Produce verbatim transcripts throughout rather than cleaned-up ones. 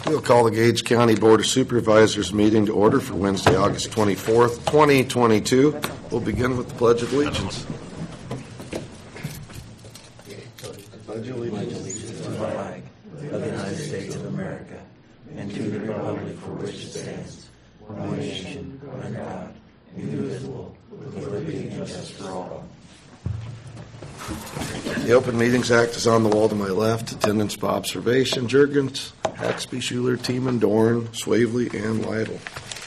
We'll call the Gage County Board of Supervisors meeting to order for Wednesday, August twenty-fourth, twenty twenty-two. We'll begin with the Pledge of Allegiance. Pledge allegiance to the flag of the United States of America and to the republic for which it stands, one nation, under God, indivisible, with liberty and justice for all. The Open Meetings Act is on the wall to my left. Attendance by observation: Juergens, Haxby, Schuler, Tiemann, Dorn, Swavely, and Lytle.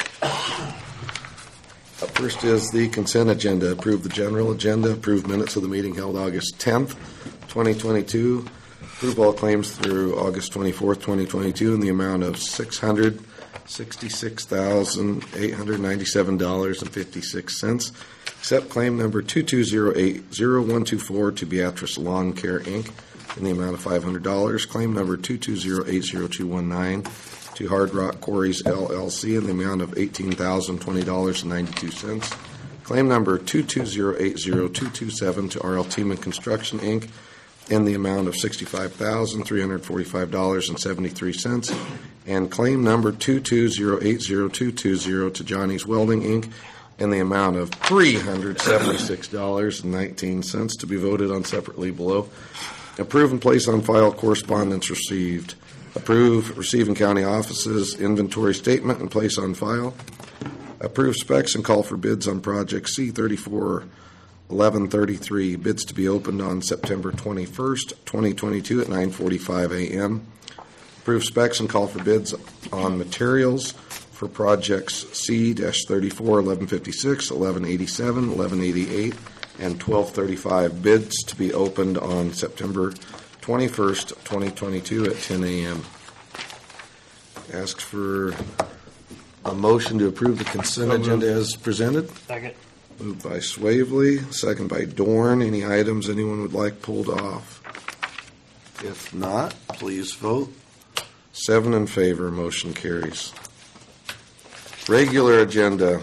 Up first is the consent agenda. Approve the general agenda. Approve minutes of the meeting held August tenth, twenty twenty-two. Approve all claims through August twenty-fourth, twenty twenty-two in the amount of six hundred sixty-six thousand eight hundred ninety-seven dollars and fifty-six cents. Except claim number two two zero eight zero one two four to Beatrice Lawn Care, Incorporated in the amount of five hundred dollars. Claim number two two zero eight zero two one nine to Hard Rock Quarries, L L C in the amount of eighteen thousand twenty dollars and ninety-two cents. Claim number two two zero eight zero two two seven to R L Tiemann Construction, Incorporated in the amount of sixty-five thousand three hundred forty-five dollars and seventy-three cents. And claim number two two zero eight zero two two zero to Johnny's Welding, Incorporated in the amount of three hundred seventy-six dollars and nineteen cents to be voted on separately below. Approve and place on file correspondence received. Approve receiving county offices inventory statement and place on file. Approve specs and call for bids on project C thirty-four eleven thirty-three. Bids to be opened on September twenty-first, twenty twenty-two at nine forty-five a.m. Approve specs and call for bids on materials for projects C thirty-four eleven fifty-six, eleven eighty-seven, eleven eighty-eight, and twelve thirty-five. Bids to be opened on September twenty-first, twenty twenty-two at ten a.m. Ask for a motion to approve the consent agenda as presented. Second. Moved by Swavely, second by Dorn. Any items anyone would like pulled off? If not, please vote. Seven in favor, motion carries. Regular agenda.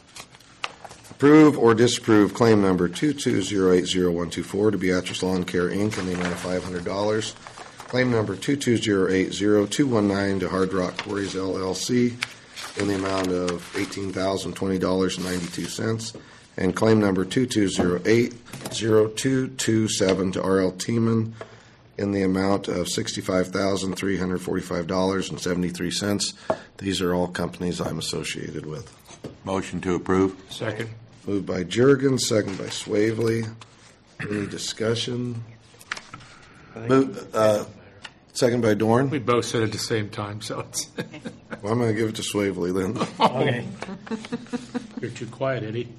Approve or disapprove claim number two two zero eight zero one two four to Beatrice Lawn Care, Incorporated in the amount of five hundred dollars. Claim number two two zero eight zero two one nine to Hard Rock Quarries, L L C in the amount of eighteen thousand twenty dollars and ninety-two cents. And claim number two two zero eight zero two two seven to R L Tiemann in the amount of sixty-five thousand three hundred forty-five dollars and seventy-three cents. These are all companies I'm associated with. Motion to approve. Second. Moved by Juergens, second by Swavely. Any discussion? Move, uh, second by Dorn. We both said at the same time, so it's. Well, I'm going to give it to Swavely then. Okay. You're too quiet, Eddie.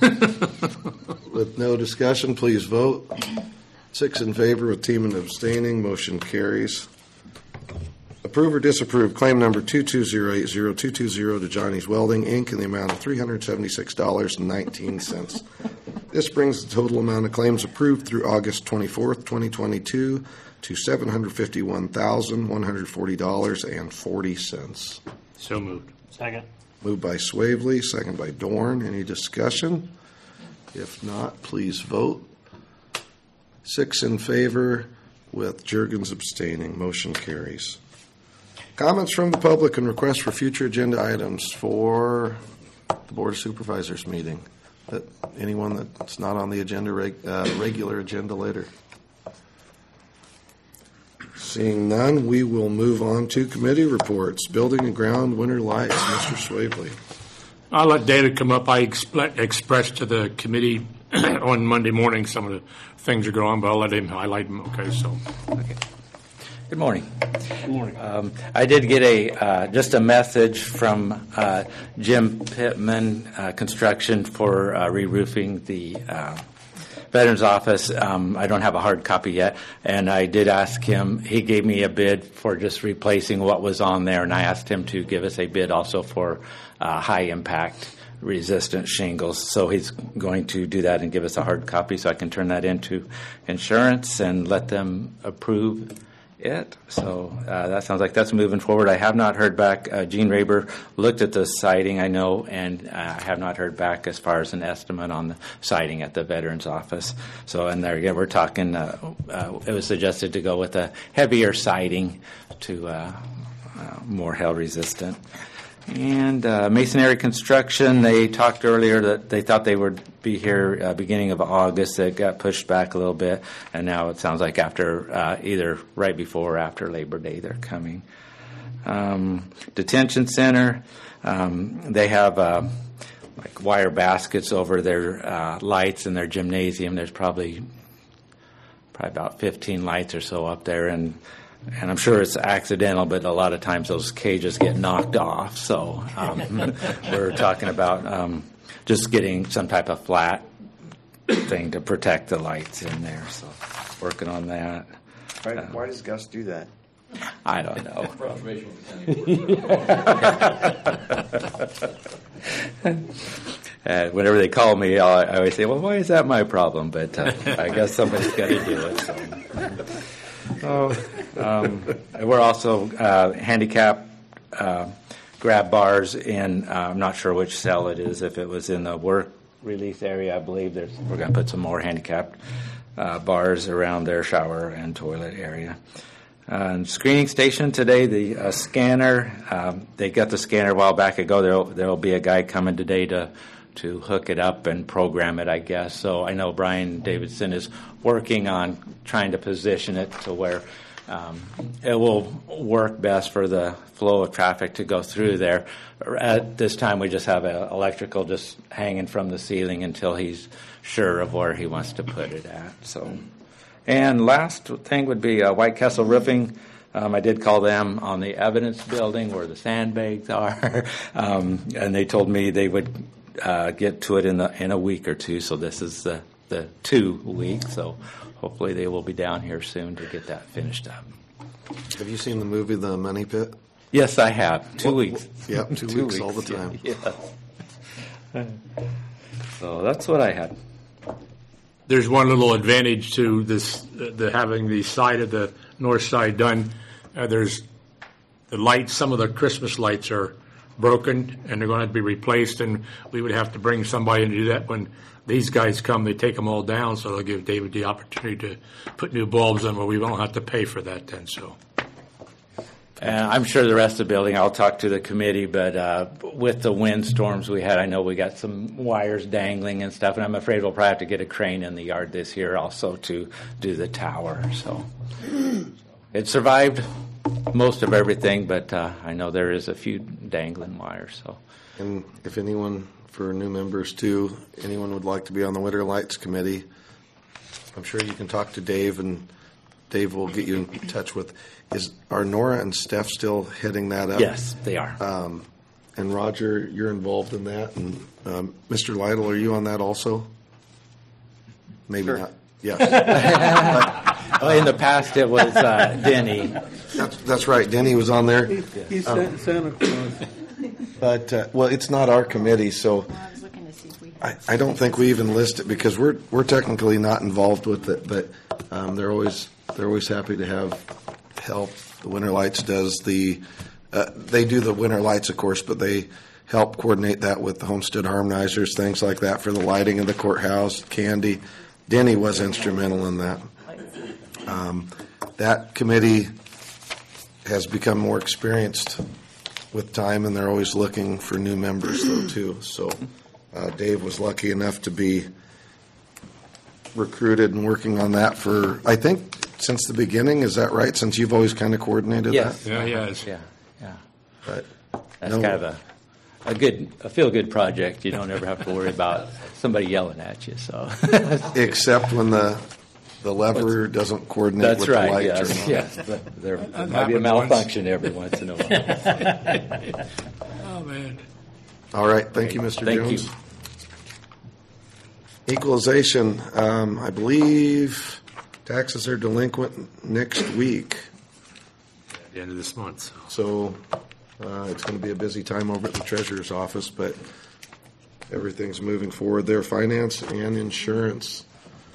With no discussion, please vote. Six in favor with Tiemann abstaining. Motion carries. Approve or disapprove claim number two two zero eight zero two two zero to Johnny's Welding, Incorporated in the amount of three hundred seventy-six dollars and nineteen cents. This brings the total amount of claims approved through August twenty-fourth, twenty twenty-two to seven hundred fifty-one thousand one hundred forty dollars and forty cents. So moved. Second. Moved by Swavely, second by Dorn. Any discussion? If not, please vote. Six in favor with Juergens abstaining. Motion carries. Comments from the public and requests for future agenda items for the Board of Supervisors meeting. That anyone that's not on the agenda, reg, uh, regular agenda later. Seeing none, we will move on to committee reports. Building and Ground Winter Lights, Mister Swavely. I'll let David come up. I expl- expressed to the committee on Monday morning some of the things are going on, but I'll let him highlight them. Okay, so. Okay. Good morning. Good morning. Um, I did get a uh, just a message from uh, Jim Pittman uh, Construction for uh, re-roofing the uh, Veterans Office. Um, I don't have a hard copy yet, and I did ask him. He gave me a bid for just replacing what was on there, and I asked him to give us a bid also for uh, high impact resistant shingles. So he's going to do that and give us a hard copy so I can turn that into insurance and let them approve it. So uh, that sounds like that's moving forward. I have not heard back. Uh, Gene Raber looked at the siding, I know, and I uh, have not heard back as far as an estimate on the siding at the Veterans Office. So, and there again, we're talking, uh, uh, it was suggested to go with a heavier siding to uh, uh, more hail resistant. And uh, masonry construction, they talked earlier that they thought they would be here uh, beginning of August. It got pushed back a little bit, and now it sounds like after uh, either right before or after Labor Day they're coming. Um, detention center, um, they have uh, like wire baskets over their uh, lights in their gymnasium. There's probably probably about fifteen lights or so up there, and And I'm sure it's accidental, but a lot of times those cages get knocked off. So um, we're talking about um, just getting some type of flat thing to protect the lights in there. So working on that. Why, why does Gus do that? I don't know. Uh, whenever they call me, I'll, I always say, well, why is that my problem? But uh, I guess somebody's got to do it. So. Oh, um, we're also uh, handicapped uh, grab bars in, uh, I'm not sure which cell it is. If it was in the work release area, I believe there's, we're going to put some more handicapped uh, bars around their shower and toilet area. Uh, screening station today, the uh, scanner, um, they got the scanner a while back ago. There'll, there'll be a guy coming today to to hook it up and program it, I guess. So I know Brian Davidson is working on trying to position it to where um, it will work best for the flow of traffic to go through there. At this time, we just have a electrical just hanging from the ceiling until he's sure of where he wants to put it at. So, and last thing would be uh, White Castle Roofing. Um, I did call them on the evidence building where the sandbags are, um, and they told me they would Uh, get to it in the in a week or two. So this is the the two week. So hopefully they will be down here soon to get that finished up. Have you seen the movie The Money Pit? Yes, I have. Two Well, weeks. Yep, two, two weeks, weeks all the time. Yeah. So that's what I had. There's one little advantage to this, uh, the having the side of the north side done. Uh, there's the lights. Some of the Christmas lights are broken, and they're going to have to be replaced, and we would have to bring somebody in to do that. When these guys come, they take them all down, so they'll give David the opportunity to put new bulbs in, but we won't have to pay for that then. So, And I'm sure the rest of the building, I'll talk to the committee, but uh, with the windstorms we had, I know we got some wires dangling and stuff, and I'm afraid we'll probably have to get a crane in the yard this year also to do the tower. So it survived most of everything, but uh, I know there is a few dangling wires. So, And if anyone, for new members too, anyone would like to be on the Winter Lights Committee, I'm sure you can talk to Dave, and Dave will get you in touch with. Is are Nora and Steph still heading that up? yes, they are. Um, and Roger, you're involved in that, and um, Mister Lytle, are you on that also? Maybe Sure. not. Yes, Oh, in the past, it was uh, Denny. that's, that's right. Denny was on there, He's Santa Santa Claus. but uh, well, it's not our committee, so. Well, I was looking to see if we. I, I don't think we even list it because we're we're technically not involved with it, but um, they're always they're always happy to have help. The Winter Lights does the uh, they do the Winter Lights, of course, but they help coordinate that with the Homestead Harmonizers, things like that for the lighting of the courthouse. Candy, Denny was instrumental in that. Um, that committee has become more experienced with time, and they're always looking for new members, though, too. So. Uh, Dave was lucky enough to be recruited and working on that for, I think, since the beginning. Is that right? Since you've always kind of coordinated Yes. that? yeah, yeah. It's, Yeah, yeah. But That's no, kind of a, a good, a feel-good project. You don't ever have to worry about somebody yelling at you. So except when the the lever doesn't coordinate that's with right. the light. Yes, turn on. yes. But there might be a happened malfunction every once in a while. oh man. All right. Thank you, Mister Thank Jones. you. Equalization. Um, I believe taxes are delinquent next week. At the end of this month. So. So uh, it's going to be a busy time over at the treasurer's office, but everything's moving forward there. Finance and insurance.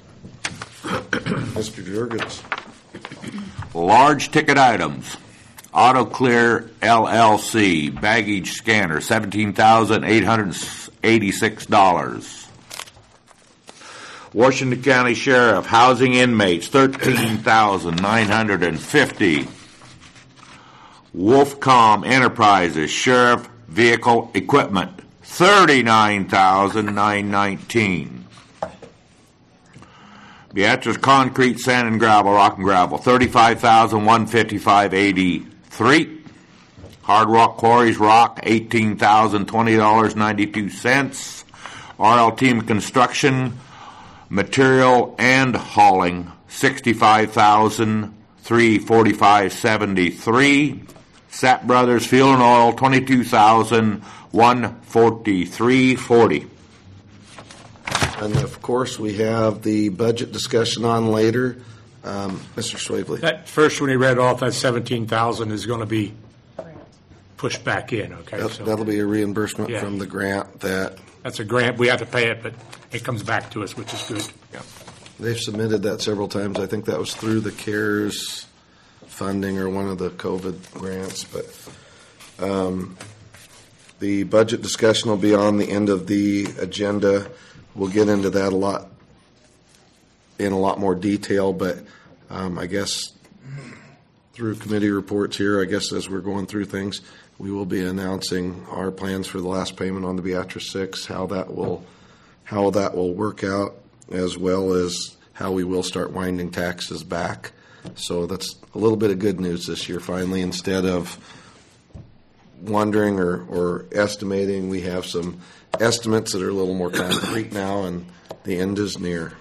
Mister Jurgens. Large ticket items. AutoClear L L C baggage scanner, seventeen thousand eight hundred eighty-six dollars. Washington County Sheriff housing inmates, thirteen thousand nine hundred fifty dollars. Wolfcom Enterprises Sheriff Vehicle Equipment, thirty-nine thousand nine hundred nineteen dollars. Beatrice Concrete, Sand and Gravel, Rock and Gravel, thirty-five thousand one hundred fifty-five dollars and eighty-three cents. Hard Rock Quarries Rock, eighteen thousand twenty dollars and ninety-two cents. R L Team Construction Material and Hauling, sixty-five thousand three hundred forty-five dollars and seventy-three cents. Sapp Brothers Fuel and Oil, twenty-two thousand one hundred forty-three dollars and forty cents. And of course, we have the budget discussion on later. Um, Mister Swavely. That first one he read off, that seventeen thousand is going to be pushed back in, okay? That, So that'll be a reimbursement Yeah. from the grant that that's a grant. We have to pay it, but it comes back to us, which is good. Yeah. they've submitted that several times. I think that was through the CARES funding or one of the COVID grants. But um, the budget discussion will be on the end of the agenda. We'll get into that a lot in a lot more detail, but um, I guess through committee reports here, I guess as we're going through things, we will be announcing our plans for the last payment on the Beatrice Six, how that will how that will work out, as well as how we will start winding taxes back. So that's a little bit of good news this year. Finally, instead of wondering or, or estimating, we have some estimates that are a little more concrete now, and the end is near.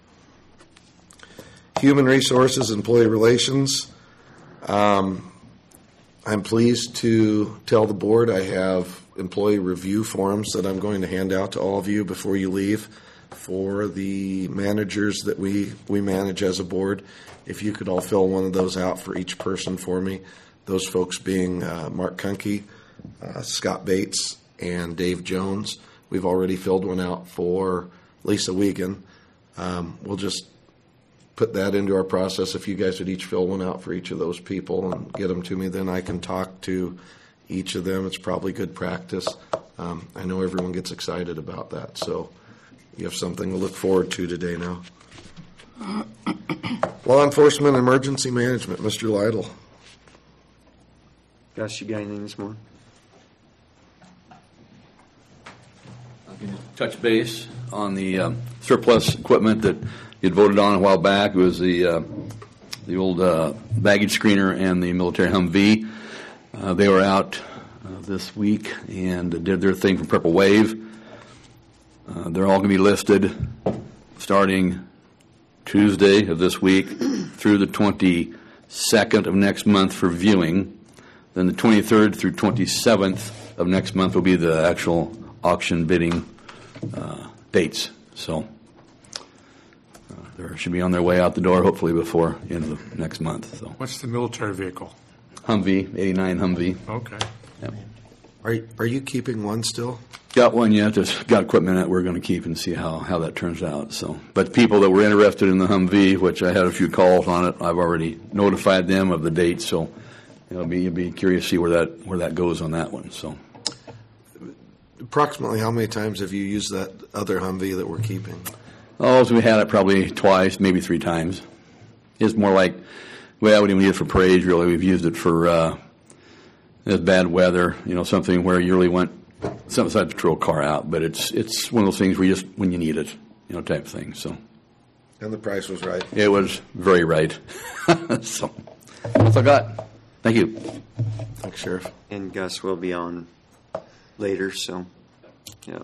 Human Resources, Employee Relations. Um, I'm pleased to tell the board I have employee review forms that I'm going to hand out to all of you before you leave for the managers that we, we manage as a board. If you could all fill one of those out for each person for me, those folks being uh, Mark Kunke, uh, Scott Bates, and Dave Jones. We've already filled one out for Lisa Wiegand. Um, we'll just put that into our process. If you guys would each fill one out for each of those people and get them to me, then I can talk to each of them. It's probably good practice. Um, I know everyone gets excited about that, so you have something to look forward to today now. Law Enforcement Emergency Management, Mister Lytle. Gus, you got anything this morning? Touch base on the um, surplus equipment that you'd voted on a while back. It was the uh, the old uh, baggage screener and the military Humvee. Uh, they were out uh, this week and did their thing from Purple Wave. Uh, they're all going to be listed starting Tuesday of this week through the twenty-second of next month for viewing. Then the twenty-third through twenty-seventh of next month will be the actual auction bidding uh, dates. So uh, they should be on their way out the door hopefully before the end of the next month. So What's the military vehicle? Humvee, eighty-nine Humvee. Okay. Yep. Are, are you keeping one still? Got one yet. Just got equipment that we're going to keep and see how, how that turns out. So, but people that were interested in the Humvee, which I had a few calls on it, I've already notified them of the date. So, it'll be you'll be curious to see where that where that goes on that one. So, Approximately how many times have you used that other Humvee that we're keeping? oh, so we had it probably twice, maybe three times. It's more like well, we didn't use it for parades really. We've used it for uh, it's bad weather, you know, something where you really want some side patrol car out, but it's it's one of those things where you just when you need it, you know, type of thing. So. And the price was right. It was very right. So that's all I got. Thank you. Thanks, Sheriff. And Gus will be on later, so, yeah.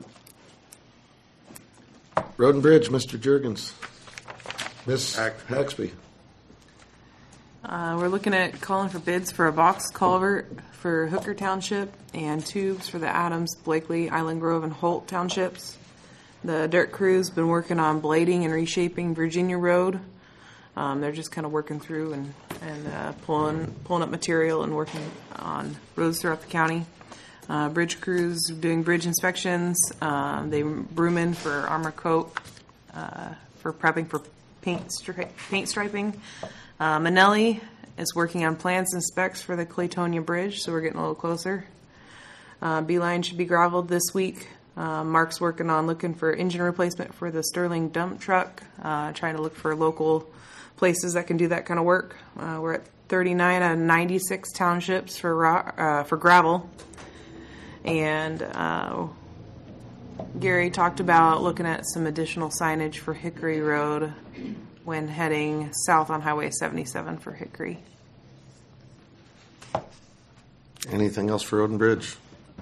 Road and Bridge, Mister Jurgens. Miss Haxby. Uh, we're looking at calling for bids for a box culvert for Hooker Township and tubes for the Adams, Blakely, Island Grove, and Holt Townships. The dirt crew's been working on blading and reshaping Virginia Road. Um, they're just kind of working through and, and uh, pulling pulling up material and working on roads throughout the county. Uh, bridge crews doing bridge inspections. Um, they brooming for armor coat, uh, for prepping for paint stri- paint striping. Uh, Manelli is working on plans and specs for the Claytonia Bridge, so we're getting a little closer. Uh, Beeline should be gravelled this week. Uh, Mark's working on looking for engine replacement for the Sterling dump truck, uh, trying to look for local places that can do that kind of work. Uh, we're at thirty-nine out of ninety-six townships for rock, uh, for gravel. And uh, Gary talked about looking at some additional signage for Hickory Road when heading south on Highway seventy-seven for Hickory. Anything else for Road and Bridge?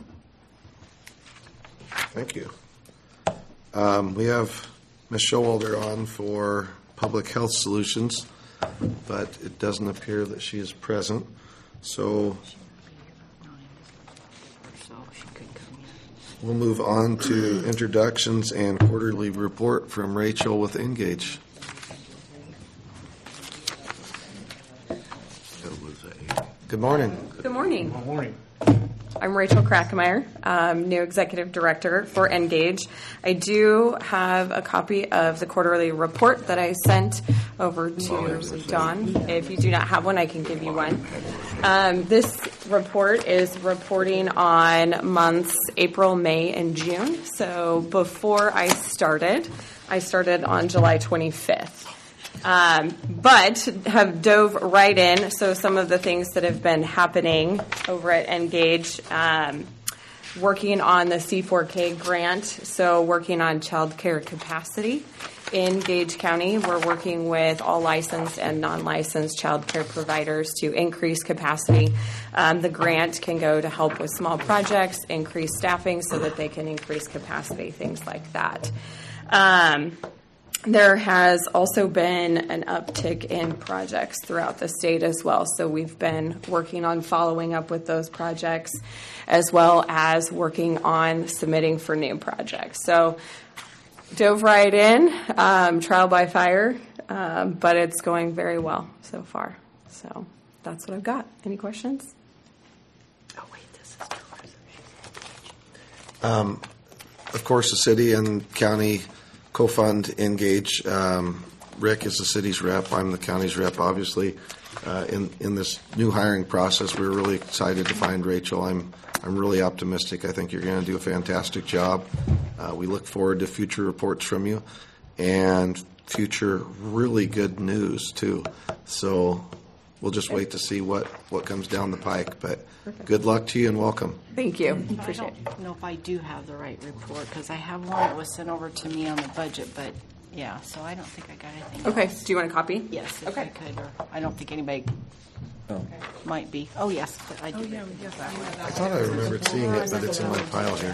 Thank you. Um, we have Miz Showalter on for Public Health Solutions, but it doesn't appear that she is present. So we'll move on to introductions and quarterly report from Rachel with Engage. Good morning. Good morning. Good morning. I'm Rachel Krakemeyer, um, new executive director for Engage. I do have a copy of the quarterly report that I sent over to Don. If you do not have one, I can give you one. Um, this report is reporting on months April, May, and June. So before I started, I started on July twenty-fifth. Um, but have dove right in. So some of the things that have been happening over at Engage, um, working on the C four K grant, so working on child care capacity in Gage County. We're working with all licensed and non-licensed child care providers to increase capacity. Um, the grant can go to help with small projects, increase staffing so that they can increase capacity, things like that. Um, There has also been an uptick in projects throughout the state as well. So we've been working on following up with those projects as well as working on submitting for new projects. So dove right in, um, trial by fire, um, but it's going very well so far. So that's what I've got. Any questions? Oh, wait, this is Um, of course, the city and county co-fund Engage. Um, Rick is the city's rep. I'm the county's rep, obviously. Uh, in in this new hiring process, we were really excited to find Rachel. I'm I'm really optimistic. I think you're going to do a fantastic job. Uh, we look forward to future reports from you and future really good news too. So we'll just wait to see what, what comes down the pike. But good luck to you and welcome. Thank you. I Appreciate it. don't know if I do have the right report, because I have one that was sent over to me on the budget, but, yeah, so I don't think I got anything Okay. else. Do you want a copy? Yes, if Okay. I could, or I don't think anybody might be. Oh, yes, but I do. I thought I remembered seeing it, but it's in my pile here.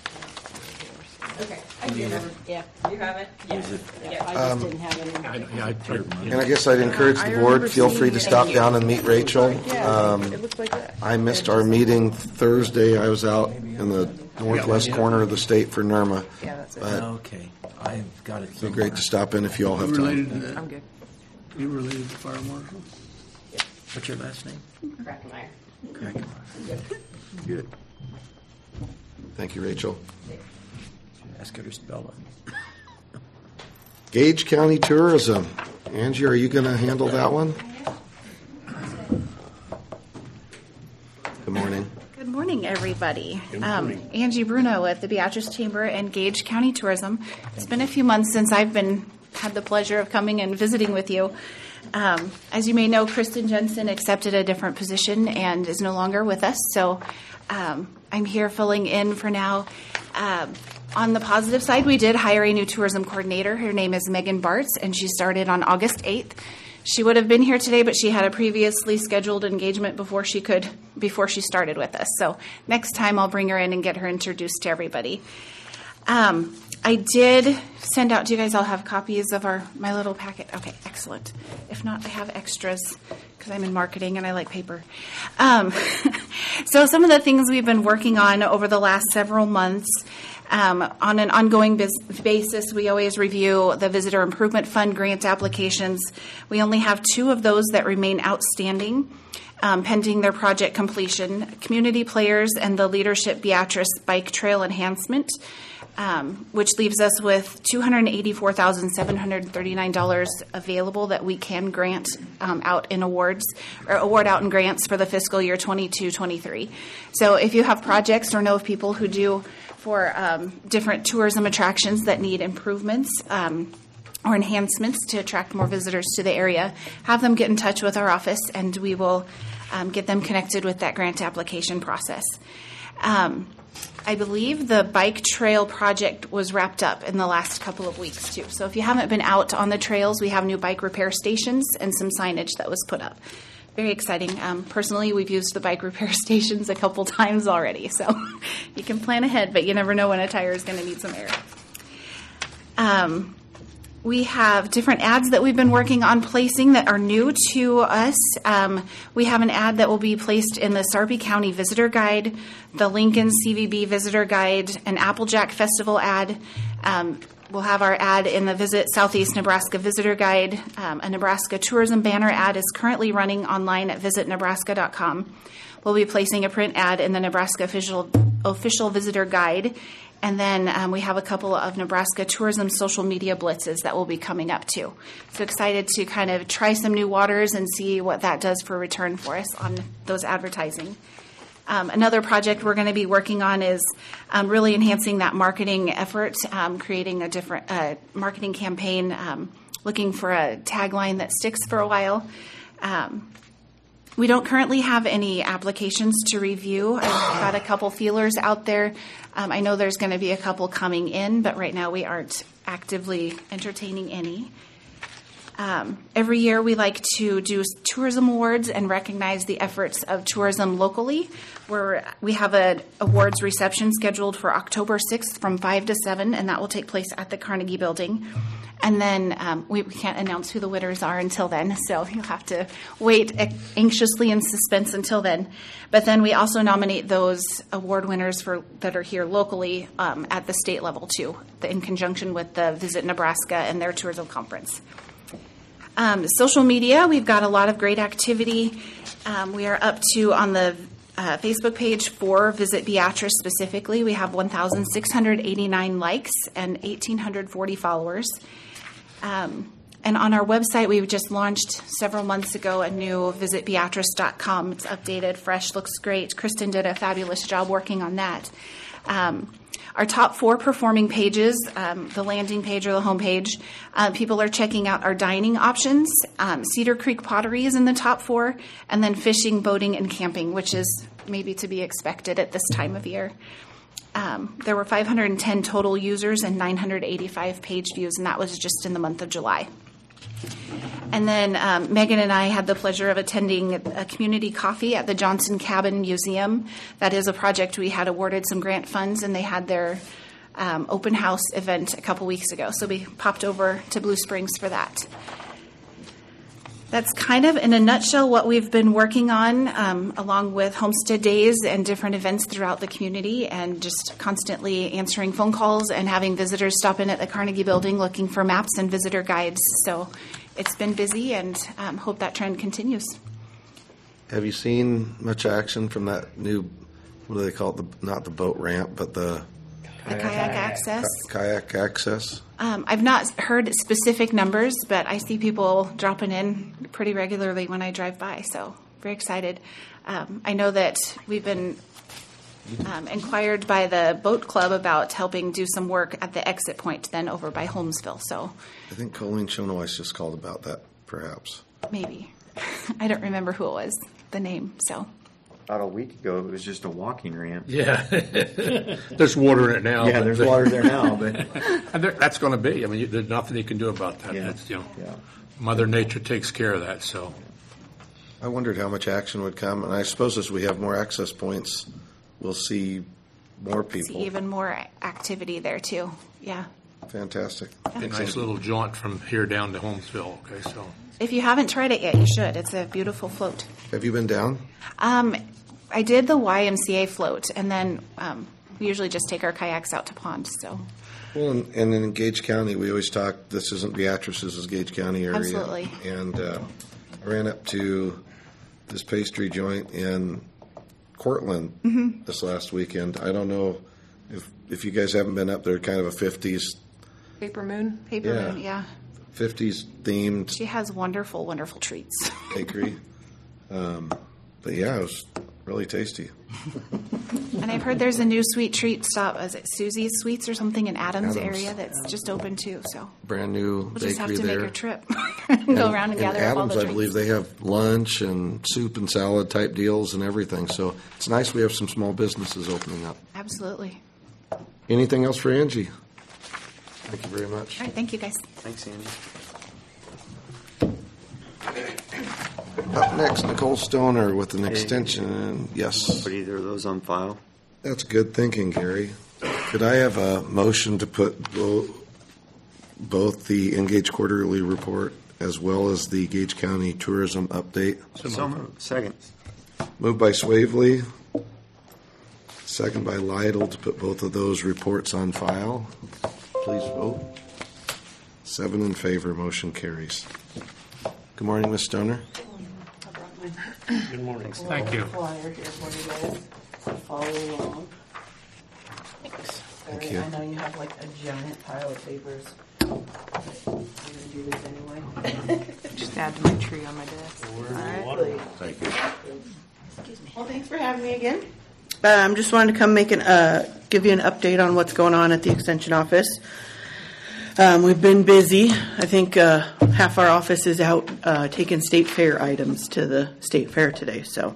Okay. I do. Yeah. You have it? Yes. Yeah, I just didn't have it. Yeah, I- And I guess I'd encourage the board, feel free to stop down and meet Rachel. Um, It looked like that. I missed our meeting Thursday. I was out in the northwest corner of the state for NERMA. Yeah, that's it. But Okay, I've got it. it'd be great to stop in if you all have You time. related to that? I'm good. You related to fire marshal? What's your last name? Krakemeyer. Good. Thank you, Rachel. Ask her to spell it. Gage County Tourism. Angie, are you going to handle that one? Good morning. Good morning, everybody. Um, Angie Bruno with the Beatrice Chamber and Gage County Tourism. It's been a few months since I've been had the pleasure of coming and visiting with you. Um, as you may know, Kristen Jensen accepted a different position and is no longer with us, so um, I'm here filling in for now. Um, on the positive side, we did hire a new tourism coordinator. Her name is Megan Bartz, and she started on August eighth. She would have been here today, but she had a previously scheduled engagement before she could, before she started with us. So next time I'll bring her in and get her introduced to everybody. Um, I did send out, do you guys all have copies of our my little packet? Okay, excellent. If not, I have extras because I'm in marketing and I like paper. Um, so some of the things we've been working on over the last several months, um, on an ongoing bis- basis, we always review the Visitor Improvement Fund grant applications. We only have two of those that remain outstanding, um, pending their project completion. Community Players and the Leadership Beatrice Bike Trail Enhancement, Um, which leaves us with two hundred eighty-four thousand seven hundred thirty-nine dollars available that we can grant um, out in awards or award out in grants for the fiscal year twenty-two twenty-three. So if you have projects or know of people who do for um, different tourism attractions that need improvements, um, or enhancements to attract more visitors to the area, have them get in touch with our office, and we will um, get them connected with that grant application process. Um, I believe the bike trail project was wrapped up in the last couple of weeks, too. So if you haven't been out on the trails, we have new bike repair stations and some signage that was put up. Very exciting. Um, personally, we've used the bike repair stations a couple times already, so you can plan ahead, but you never know when a tire is going to need some air. Um, we have different ads that we've been working on placing that are new to us. Um, we have an ad that will be placed in the Sarpy County Visitor Guide, the Lincoln C V B Visitor Guide, an Applejack Festival ad. Um, we'll have our ad in the Visit Southeast Nebraska Visitor Guide. Um, a Nebraska tourism banner ad is currently running online at visit nebraska dot com. We'll be placing a print ad in the Nebraska Official, Official Visitor Guide. And then um, we have a couple of Nebraska tourism social media blitzes that will be coming up too. So excited to kind of try some new waters and see what that does for return for us on those advertising. Um, another project we're going to be working on is um, really enhancing that marketing effort, um, creating a different uh, marketing campaign, um, looking for a tagline that sticks for a while. Um, We don't currently have any applications to review. I've got a couple feelers out there. Um, I know there's going to be a couple coming in, but right now we aren't actively entertaining any. Um, every year we like to do tourism awards and recognize the efforts of tourism locally. Where we have an awards reception scheduled for October sixth from five to seven, and that will take place at the Carnegie Building. And then um, we, we can't announce who the winners are until then, so you'll have to wait anxiously in suspense until then. But then we also nominate those award winners for that are here locally um, at the state level too, in conjunction with the Visit Nebraska and their tourism conference. Um, social media, we've got a lot of great activity. Um, we are up to on the Uh, Facebook page for Visit Beatrice specifically. We have one thousand six hundred eighty-nine likes and one thousand eight hundred forty followers. Um, and on our website, we've just launched several months ago a new visit beatrice dot com. It's updated, fresh, looks great. Kristen did a fabulous job working on that. Um, our top four performing pages, um, the landing page or the home page, uh, people are checking out our dining options. Um, Cedar Creek Pottery is in the top four, and then fishing, boating, and camping, which is maybe to be expected at this time of year. Um, there were five hundred ten total users and nine hundred eighty-five page views, and that was just in the month of July. And then um, Megan and I had the pleasure of attending a community coffee at the Johnson Cabin Museum. That is a project we had awarded some grant funds, and they had their um, open house event a couple weeks ago. So we popped over to Blue Springs for that. That's kind of, in a nutshell, what we've been working on, um, along with Homestead Days and different events throughout the community, and just constantly answering phone calls and having visitors stop in at the Carnegie Building looking for maps and visitor guides. So it's been busy, and um, hope that trend continues. Have you seen much action from that new, what do they call it, the, not the boat ramp, but the... The kayak access? Kayak access? Um, I've not heard specific numbers, but I see people dropping in pretty regularly when I drive by, so very excited. Um, I know that we've been um, inquired by the boat club about helping do some work at the exit point then over by Holmesville, so I think Colleen Shonoweiss just called about that, perhaps. maybe. I don't remember who it was, the name, so. About a week ago, it was just a walking ramp. Yeah. There's water in it now. Yeah, there's water there now, but And there- that's going to be. I mean, you- there's nothing you can do about that. Yeah. That's, you know, yeah. Mother Nature takes care of that. So I wondered how much action would come, and I suppose as we have more access points, we'll see more See people. even more activity there too, yeah. Fantastic. a nice little jaunt from here down to Holmesville. Okay, so If you haven't tried it yet, you should. It's a beautiful float. Have you been down? Um, I did the Y M C A float, and then um, we usually just take our kayaks out to pond. So Well, and, and in Gage County, we always talk, this isn't Beatrice, this is Gage County area. Absolutely. And uh, I ran up to this pastry joint in Cortland Mhm. this last weekend. I don't know if if you guys haven't been up there, kind of a fifties, Paper Moon? Paper Yeah. Moon, yeah. fifties themed She has wonderful, wonderful treats. bakery. Um, but yeah, it was really tasty. And I've heard there's a new sweet treat stop. Is it Susie's Sweets or something in Adams, Adams. area that's just open too? So Brand new we'll just have bakery to there. make a trip and go around and in gather up all Adams, the I drinks. believe they have lunch and soup and salad type deals and everything. So it's nice we have some small businesses opening up. Absolutely. Anything else for Angie? Thank you very much. All right. Thank you, guys. Thanks, Andy. Up next, Nicole Stoner with an extension. Yes, Put either of those on file. that's good thinking, Gary. Could I have a motion to put bo- both the Engage Quarterly Report as well as the Gage County Tourism Update? So moved. Second. Moved by Swavely, second by Lytle to put both of those reports on file. Please vote. Seven in favor, motion carries. Good morning, Miz Stoner. Good morning. Thank you. Flyer here for you guys to follow along. Thanks. Thank Sorry, you. I know you have like a giant pile of papers. I'm going to do this anyway. Just add to my tree on my desk. All right. Thank you. Well, thanks for having me again. Um, just wanted to come make an, uh, give you an update on what's going on at the Extension office. Um, we've been busy. I think uh, half our office is out uh, taking state fair items to the state fair today. So,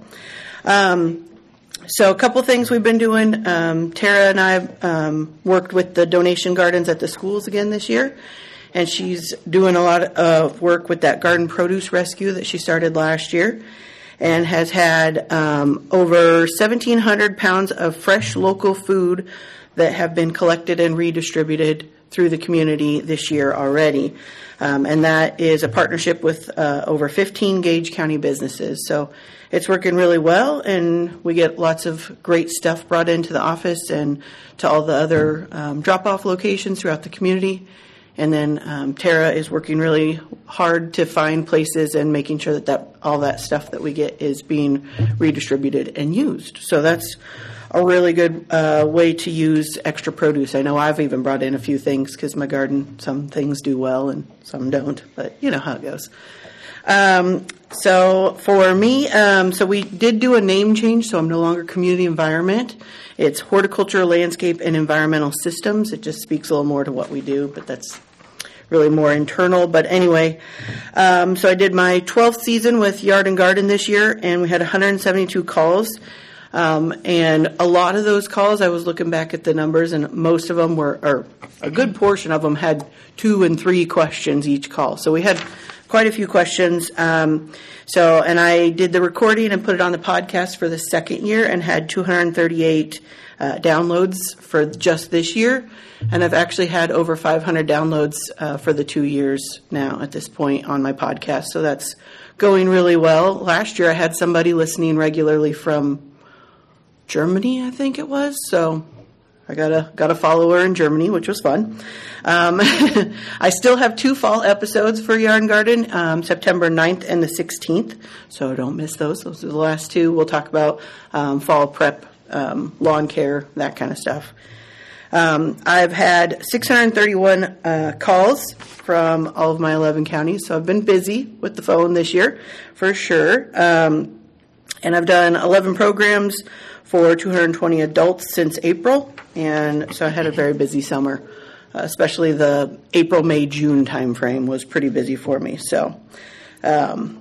um, so a couple things we've been doing. Um, Tara and I um, worked with the donation gardens at the schools again this year, and she's doing a lot of work with that garden produce rescue that she started last year, and has had um, over seventeen hundred pounds of fresh local food that have been collected and redistributed through the community this year already. Um, and that is a partnership with uh, over fifteen Gage County businesses. So it's working really well, and we get lots of great stuff brought into the office and to all the other um, drop-off locations throughout the community. And then um, Tara is working really hard to find places and making sure that, that all that stuff that we get is being redistributed and used. So that's a really good uh, way to use extra produce. I know I've even brought in a few things because my garden, some things do well and some don't, but you know how it goes. Um, so for me, um, so we did do a name change, so I'm no longer Community Environment. It's Horticulture, Landscape, and Environmental Systems. It just speaks a little more to what we do, but that's really more internal. But anyway, um, so I did my twelfth season with Yard and Garden this year, and we had one hundred seventy-two calls. Um, and a lot of those calls, I was looking back at the numbers, and most of them were, or a good portion of them had two and three questions each call. So we had quite a few questions. Um, so, and I did the recording and put it on the podcast for the second year and had two hundred thirty-eight uh, downloads for just this year. And I've actually had over five hundred downloads uh, for the two years now at this point on my podcast. So that's going really well. Last year I had somebody listening regularly from Germany, I think it was. So I got a got a follower in Germany, which was fun. Um, I still have two fall episodes for Yard and Garden, um, September ninth and the sixteenth. So don't miss those. Those are the last two. We'll talk about um, fall prep, um, lawn care, that kind of stuff. Um, I've had six hundred thirty-one uh, calls from all of my eleven counties. So I've been busy with the phone this year, for sure. Um, and I've done eleven programs for two hundred twenty adults since April, and so I had a very busy summer, uh, especially the April, May, June timeframe was pretty busy for me. So, um,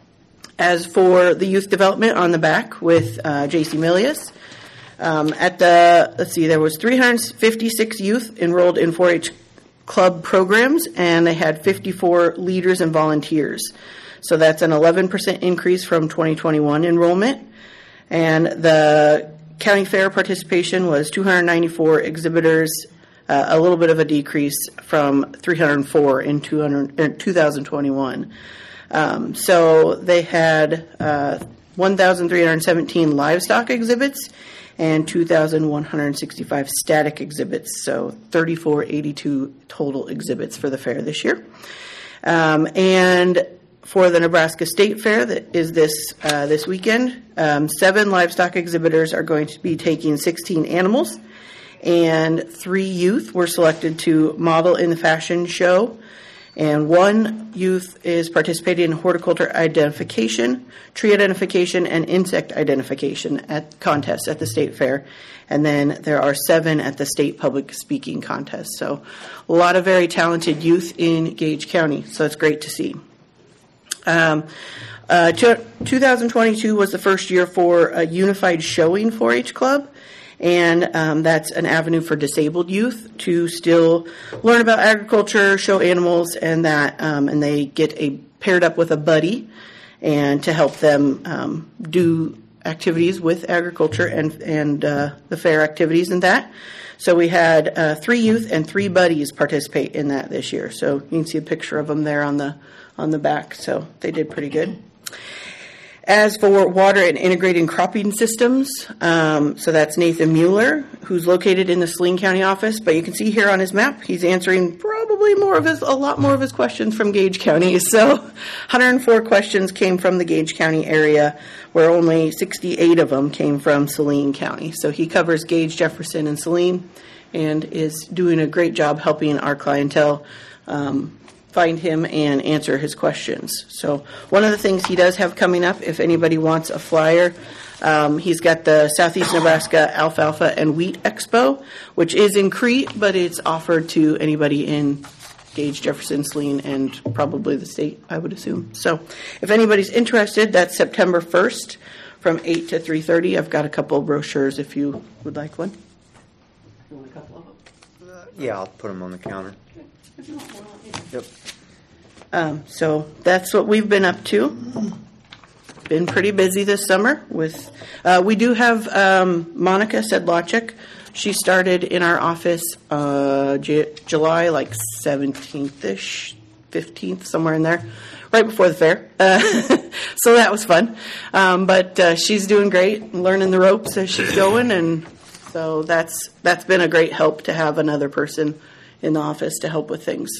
as for the youth development on the back with uh, J C Milius, um, at the let's see, there was three hundred fifty-six youth enrolled in four H club programs, and they had fifty-four leaders and volunteers. So that's an eleven percent increase from twenty twenty-one enrollment. And the county fair participation was two hundred ninety-four exhibitors, uh, a little bit of a decrease from three hundred four in two thousand twenty-one. Um, so they had uh, one thousand three hundred seventeen livestock exhibits and two thousand one hundred sixty-five static exhibits, so three thousand four hundred eighty-two total exhibits for the fair this year. Um, and for the Nebraska State Fair that is this uh, this weekend, um, seven livestock exhibitors are going to be taking sixteen animals, and three youth were selected to model in the fashion show. And one youth is participating in horticulture identification, tree identification, and insect identification at contests at the state fair. And then there are seven at the state public speaking contest. So a lot of very talented youth in Gage County. So it's great to see. Um, uh, two thousand twenty-two was the first year for a unified showing four H club. And um, that's an avenue for disabled youth to still learn about agriculture, show animals, and that, um, and they get a paired up with a buddy, and to help them um, do activities with agriculture and and uh, the fair activities and that. So we had uh, three youth and three buddies participate in that this year. So you can see a picture of them there on the on the back. So they did pretty good. As for water and integrated cropping systems, um, so that's Nathan Mueller, who's located in the Saline County office. But you can see here on his map, he's answering probably more of his, a lot more of his questions from Gage County. So one hundred four questions came from the Gage County area, where only sixty-eight of them came from Saline County. So he covers Gage, Jefferson, and Saline, and is doing a great job helping our clientele um, find him and answer his questions. So one of the things he does have coming up, if anybody wants a flyer, um, he's got the Southeast Nebraska Alfalfa and Wheat Expo, which is in Crete, but it's offered to anybody in Gage, Jefferson, Saline, and probably the state, I would assume. So if anybody's interested, that's September first from eight to three thirty. I've got a couple of brochures if you would like one. You want a couple of them? Yeah, I'll put them on the counter. Yep. Um, so that's what we've been up to. Been pretty busy this summer. With uh, we do have um, Monica Sedlacek. She started in our office uh, J- July like seventeenth-ish, fifteenth, somewhere in there, right before the fair. Uh, so that was fun. Um, but uh, she's doing great, learning the ropes as she's going, and so that's that's been a great help to have another person in the office to help with things.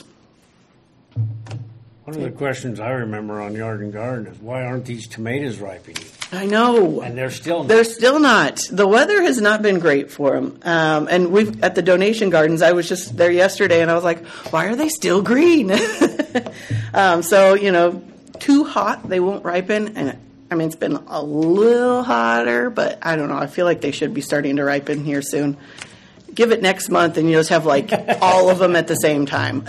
One of the questions I remember on Yard and Garden is, why aren't these tomatoes ripening? I know. And they're still not. They're still not. The weather has not been great for them. Um, and we've at the donation gardens, I was just there yesterday, and I was like, why are they still green? um, so, you know, too hot, they won't ripen. And, I mean, it's been a little hotter, but I don't know. I feel like they should be starting to ripen here soon. Give it next month, and you just have, like, all of them at the same time.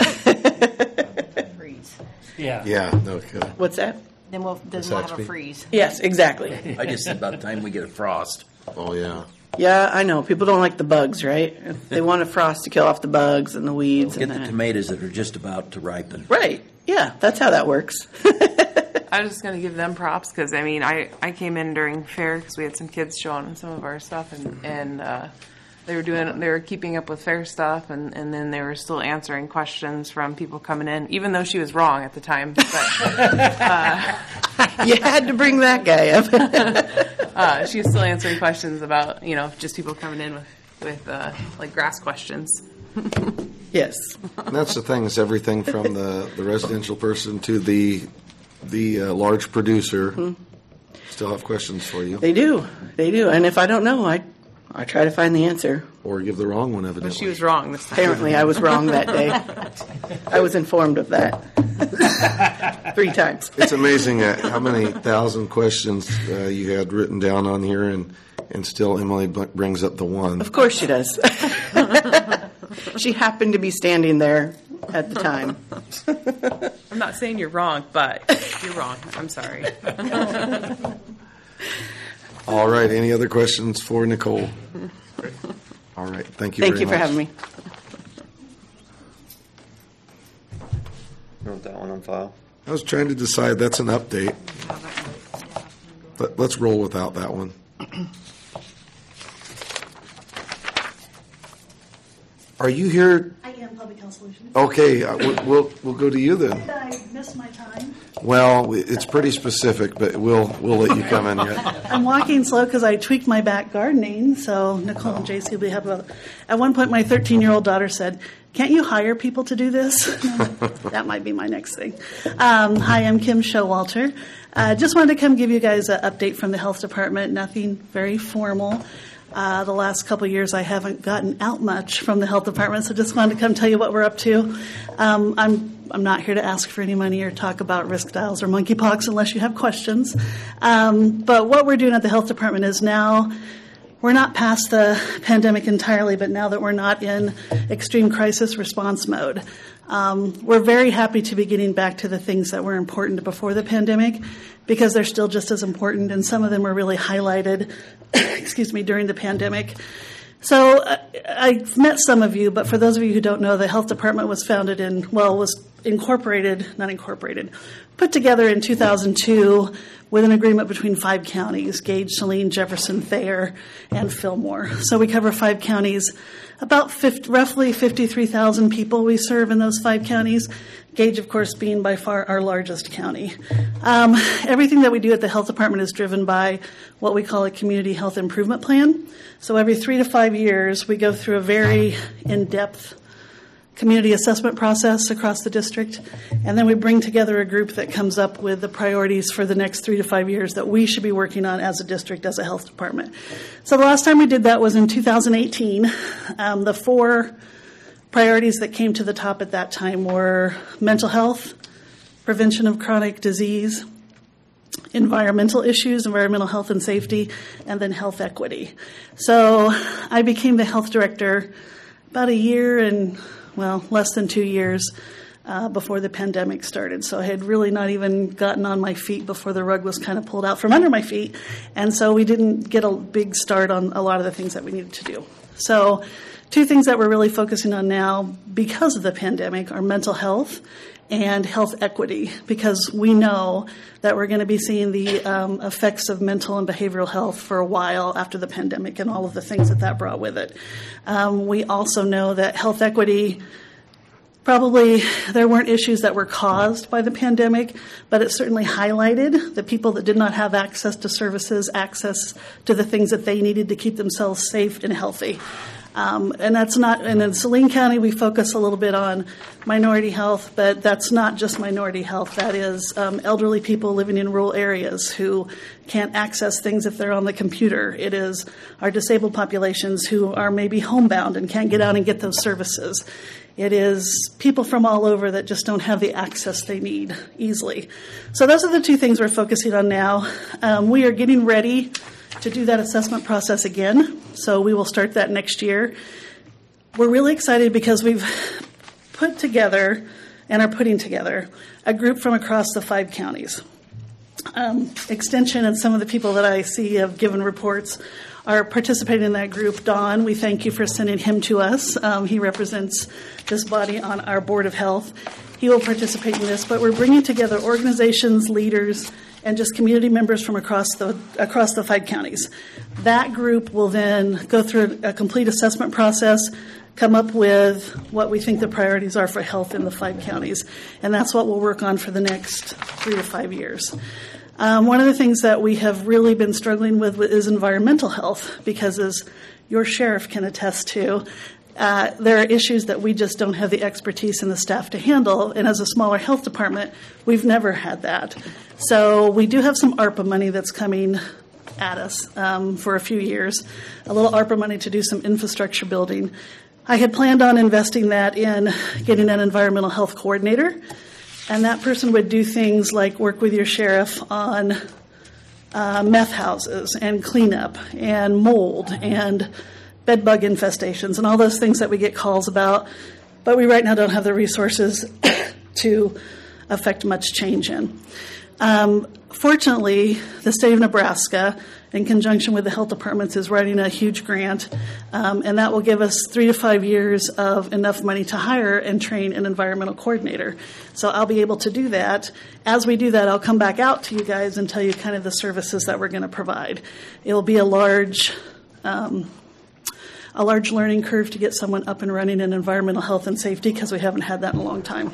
Freeze. Yeah. Yeah, no kidding. What's that? Then we'll, then we'll have a freeze. Yes, exactly. I just said about the time we get a frost. Oh, yeah. Yeah, I know. People don't like the bugs, right? They want a frost to kill off the bugs and the weeds. Get and the that. tomatoes that are just about to ripen. Right. Yeah, that's how that works. I was just going to give them props because, I mean, I, I came in during fair because we had some kids showing some of our stuff, and, and uh, they were doing, they were keeping up with fair stuff, and, and then they were still answering questions from people coming in, even though she was wrong at the time. But, uh, you had to bring that guy up. uh, she was still answering questions about, you know, just people coming in with, with uh, like grass questions. Yes. And that's the thing, is everything from the, the residential person to the the uh, large producer Mm-hmm. still have questions for you. They do. They do. And if I don't know, I I try to find the answer. Or give the wrong one, But evidently. she was wrong this time. Apparently, I was wrong that day. I was informed of that three times. It's amazing uh, how many thousand questions uh, you had written down on here, and, and still Emily b- brings up the one. Of course she does. She happened to be standing there at the time. I'm not saying you're wrong, but you're wrong. I'm sorry. All right. Any other questions for Nicole? All right. Thank you Thank very you for much. having me. You want that one on file? I was trying to decide. That's an update. But let's roll without that one. Are you here? I am Public Health Solutions. Okay, uh, we'll, we'll we'll go to you then. Did I miss my time? Well, it's pretty specific, but we'll we'll let you come in yet. I'm walking slow because I tweaked my back gardening, so Nicole and J C will be happy about it. At one point, my thirteen-year-old daughter said, "Can't you hire people to do this?" That might be my next thing. Um, hi, I'm Kim Showalter. Uh, just wanted to come give you guys an update from the health department. Nothing very formal. Uh, the last couple of years, I haven't gotten out much from the health department, so just wanted to come tell you what we're up to. Um, I'm I'm not here to ask for any money or talk about risk dials or monkeypox unless you have questions. Um, but what we're doing at the health department is now we're not past the pandemic entirely, but now that we're not in extreme crisis response mode, um, we're very happy to be getting back to the things that were important before the pandemic, because they're still just as important, and some of them were really highlighted, excuse me, during the pandemic. So uh, I've met some of you, but for those of you who don't know, the health department was founded in, well, was incorporated, not incorporated, put together in two thousand two with an agreement between five counties, Gage, Saline, Jefferson, Thayer, and Fillmore. So we cover five counties, about fifty, roughly fifty-three thousand people we serve in those five counties, Gage, of course, being by far our largest county. Um, everything that we do at the health department is driven by what we call a community health improvement plan. So every three to five years, we go through a very in-depth community assessment process across the district, and then we bring together a group that comes up with the priorities for the next three to five years that we should be working on as a district, as a health department. So the last time we did that was in two thousand eighteen. Um, the four priorities that came to the top at that time were mental health, prevention of chronic disease, environmental issues, environmental health and safety, and then health equity. So I became the health director about a year and, well, less than two years uh, before the pandemic started. So I had really not even gotten on my feet before the rug was kind of pulled out from under my feet. And so we didn't get a big start on a lot of the things that we needed to do. So two things that we're really focusing on now because of the pandemic are mental health and health equity, because we know that we're going to be seeing the um, effects of mental and behavioral health for a while after the pandemic and all of the things that that brought with it. Um, we also know that health equity, probably there weren't issues that were caused by the pandemic, but it certainly highlighted the people that did not have access to services, access to the things that they needed to keep themselves safe and healthy. Um, and that's not, and in Saline County, we focus a little bit on minority health, but that's not just minority health. That is um, elderly people living in rural areas who can't access things if they're on the computer. It is our disabled populations who are maybe homebound and can't get out and get those services. It is people from all over that just don't have the access they need easily. So those are the two things we're focusing on now. Um, we are getting ready to do that assessment process again. So we will start that next year. We're really excited because we've put together and are putting together a group from across the five counties. Um, Extension and some of the people that I see have given reports are participating in that group. Don, we thank you for sending him to us. Um, he represents this body on our Board of Health. He will participate in this, but we're bringing together organizations, leaders, and just community members from across the across the five counties. That group will then go through a complete assessment process, come up with what we think the priorities are for health in the five counties, and that's what we'll work on for the next three to five years. Um, one of the things that we have really been struggling with is environmental health, because as your sheriff can attest to, Uh, there are issues that we just don't have the expertise and the staff to handle, and as a smaller health department, we've never had that. So we do have some ARPA money that's coming at us um, for a few years, a little ARPA money to do some infrastructure building. I had planned on investing that in getting an environmental health coordinator, and that person would do things like work with your sheriff on uh, meth houses and cleanup and mold and bed bug infestations and all those things that we get calls about, but we right now don't have the resources to affect much change in. Um, fortunately, the state of Nebraska, in conjunction with the health departments, is writing a huge grant, um, and that will give us three to five years of enough money to hire and train an environmental coordinator. So I'll be able to do that. As we do that, I'll come back out to you guys and tell you kind of the services that we're going to provide. It will be a large um, a large learning curve to get someone up and running in environmental health and safety, because we haven't had that in a long time.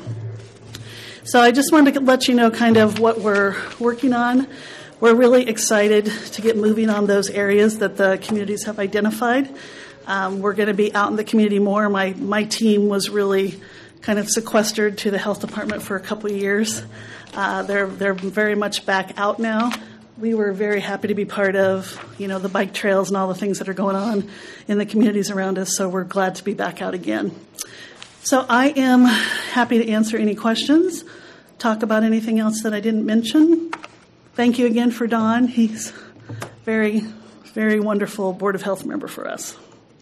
So I just wanted to let you know kind of what we're working on. We're really excited to get moving on those areas that the communities have identified. Um, we're going to be out in the community more. My, my team was really kind of sequestered to the health department for a couple of years. Uh, they're, they're very much back out now. we were very happy to be part of, you know, the bike trails and all the things that are going on in the communities around us. So we're glad to be back out again. So I am happy to answer any questions, talk about anything else that I didn't mention. Thank you again for Don. He's very, very wonderful Board of Health member for us.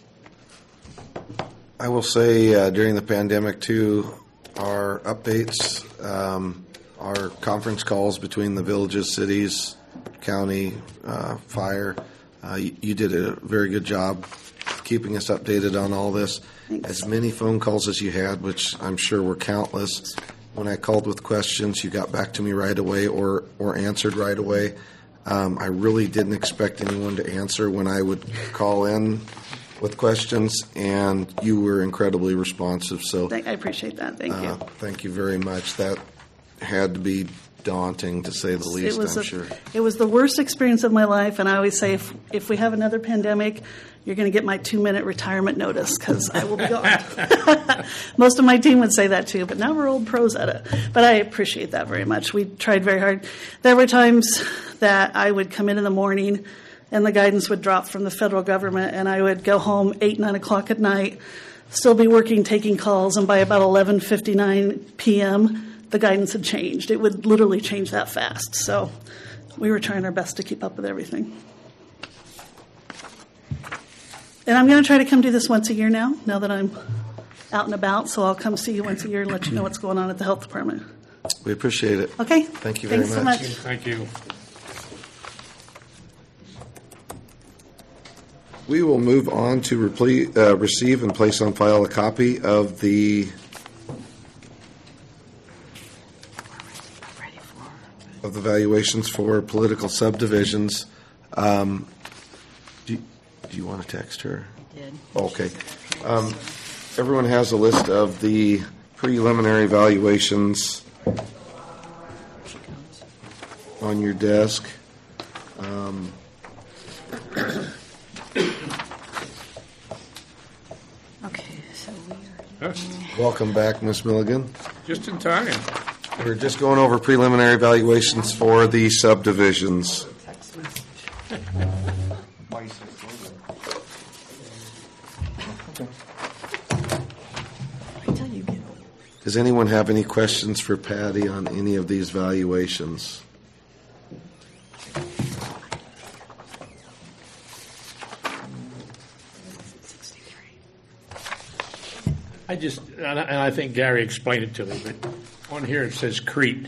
I will say uh, during the pandemic, too, our updates, um, our conference calls between the villages, cities, county, uh, fire, uh, you, you did a very good job keeping us updated on all this. Thanks. As many phone calls as you had, which I'm sure were countless, when I called with questions, you got back to me right away or, or answered right away. Um, I really didn't expect anyone to answer when I would call in with questions, and you were incredibly responsive. So I appreciate that. Thank you. uh, thank you very much. That had to be daunting, to say the least, it was I'm a, sure. It was the worst experience of my life, and I always say, if, if we have another pandemic, you're going to get my two-minute retirement notice, because I will be gone. Most of my team would say that too, but now we're old pros at it. But I appreciate that very much. We tried very hard. There were times that I would come in in the morning, and the guidance would drop from the federal government, and I would go home eight, nine o'clock at night, still be working, taking calls, and by about eleven fifty-nine p.m., the guidance had changed. It would literally change that fast. So we were trying our best to keep up with everything. And I'm going to try to come do this once a year now, now that I'm out and about. So I'll come see you once a year and let you know what's going on at the health department. We appreciate it. Okay. Thank you very Thanks much. so much. Thank you. We will move on to reple- uh, receive and place on file a copy of the of the valuations for political subdivisions. Um, do, you, do you want to text her? Did. Okay. Um, everyone has a list of the preliminary valuations on your desk. Um, Okay, so we are. welcome back, Miz Milligan. Just in time. We're just going over preliminary valuations for the subdivisions. Does anyone have any questions for Patty on any of these valuations? I just, and I, and I think Gary explained it to me, but on here it says Crete.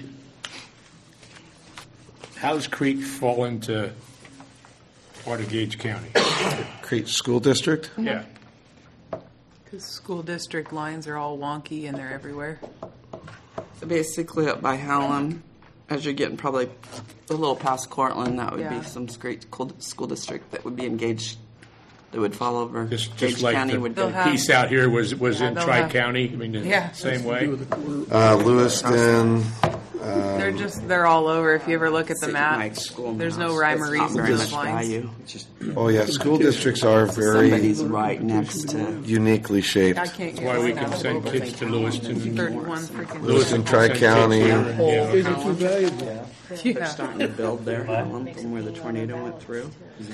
How does Crete fall into part of Gage County? Crete School District? Yeah. Because school district lines are all wonky and they're everywhere. So basically up by Hallam, as you're getting probably a little past Cortland, that would Yeah. be some great school, school district that would be engaged, that would fall over. Just, Gage just like County the would They'll go. have- piece out here was, was Yeah, in they'll Tri-County, I mean, the Yeah. same way? Uh, Lewiston. They're just, they're all over. If you ever look at the City map, Mike School there's no House. rhyme or It's not reason very to much those lines. value. It's just Oh, yeah, school districts are very somebody's right next to. uniquely shaped. I can't That's get why we mine can out. send kids to Lewiston. thirty-one freaking. Lewiston, Tri-County. Yeah. They're starting to build there, Hallam, from where the tornado went through.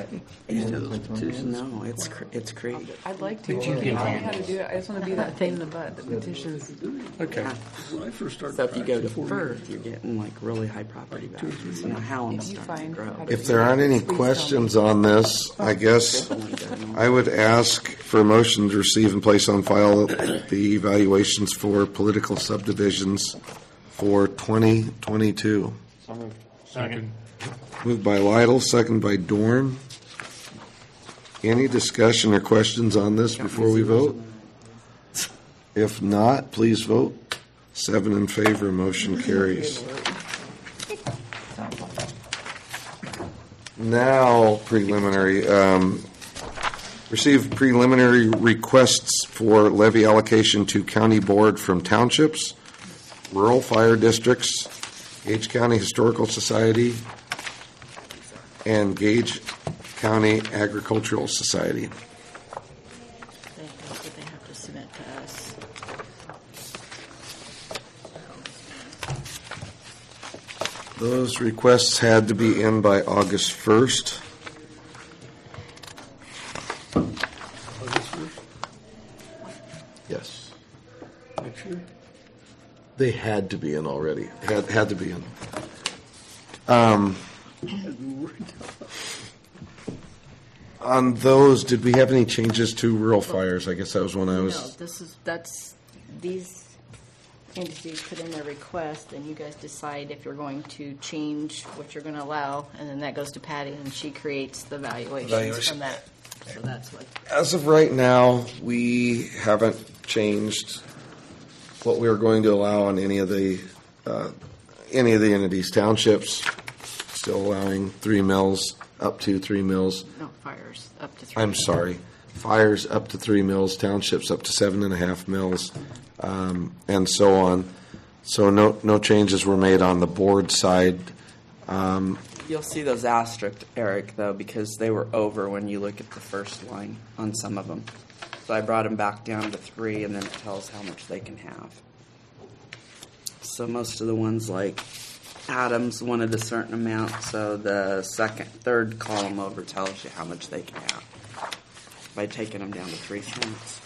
No, it's cr- it's Crete. I'd like to. I don't know how to do it. I just want to be that thing in the butt that petitions. Okay. So if you go to Firth, you're getting like really high property values. So now Hallam's If you starting to find grow. how to If there aren't any questions on this, I guess I would ask for a motion to receive and place on file the evaluations for political subdivisions for twenty twenty-two. Second. Moved by Lytle, second by Dorn. Any discussion or questions on this before we vote? If not, please vote. Seven in favor, motion carries. Now, preliminary, um, receive preliminary requests for levy allocation to county board from townships, rural fire districts, Gage County Historical Society, and Gage County Agricultural Society. That's what they have to submit to us. Those requests had to be in by August first. August first, Yes. next year? They had to be in already. Had, had to be in. Um, on those, did we have any changes to rural fires? I guess that was when I No, was. this is, that's, these entities put in their request, and you guys decide if you're going to change what you're going to allow, and then that goes to Patty, and she creates the valuations Valuation. from that. So that's what. As of right now, we haven't changed what we are going to allow on any of the uh, any of the entities. Townships still allowing three mills, up to three mills. No, fires, up to three. I'm sorry, fires up to three mills, townships up to seven and a half mills, um, and so on. So no no changes were made on the board side. Um, You'll see those asterisks, Eric, though, because they were over when you look at the first line on some of them. So I brought them back down to three, and then it tells how much they can have. So most of the ones like Adams wanted a certain amount, so the second, third column over tells you how much they can have by taking them down to three cents.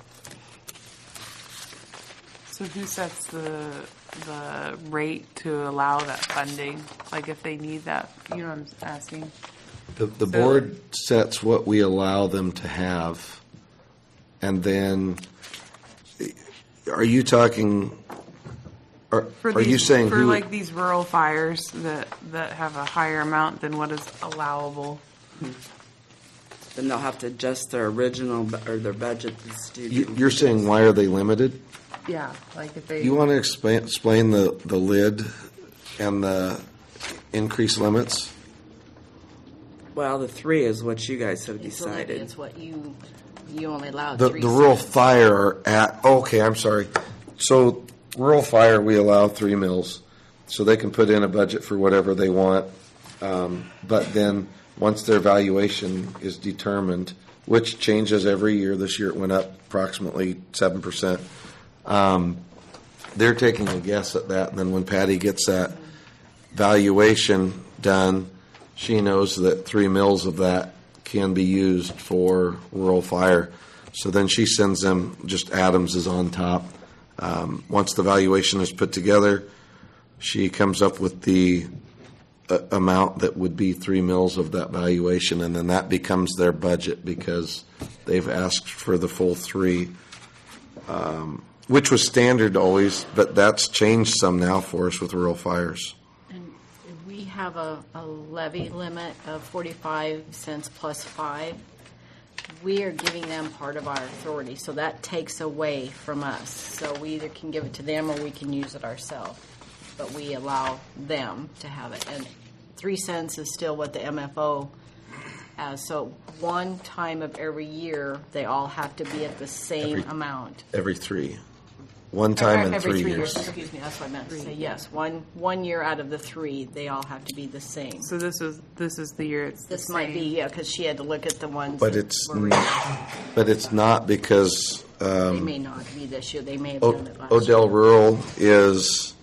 So who sets the the rate to allow that funding? Like if they need that, you know what I'm asking? The, the So- board sets what we allow them to have, and then, are you talking, are, For are these, you saying for who? like these rural fires that that have a higher amount than what is allowable? Then they'll have to adjust their original, bu- or their budget. that's due to- You- You're saying why are they limited? Yeah, like if they. You want to explain, explain the, the lid and the increase limits? Well, the three is what you guys have It's only- decided. It's what you, you only allow The, three. the rural cents. fire are at, okay, I'm sorry. So rural fire, we allow three mills, so they can put in a budget for whatever they want. Um, but then, once their valuation is determined, which changes every year, this year it went up approximately seven percent. Um, they're taking a guess at that, and then when Patty gets that valuation done, she knows that three mills of that can be used for rural fire. So then she sends them, just Adams is on top. Um, once the valuation is put together, she comes up with the uh, amount that would be three mills of that valuation, and then that becomes their budget because they've asked for the full three, um, which was standard always, but that's changed some now for us with rural fires. And we have a, a levy limit of forty-five cents plus five. We are giving them part of our authority, so that takes away from us. So we either can give it to them or we can use it ourselves. But we allow them to have it. And three cents is still what the M F O has. So one time of every year, they all have to be at the same Every- amount. Every three. One time in Every three three years. Excuse me, that's what I meant to say. Yes, one, one year out of the three, they all have to be the same. So this is this is the year it's the This might be, same. yeah, because she had to look at the ones But that it's, were but it's not because They um, may not be this year, they may have O- done it last year. Odell Rural is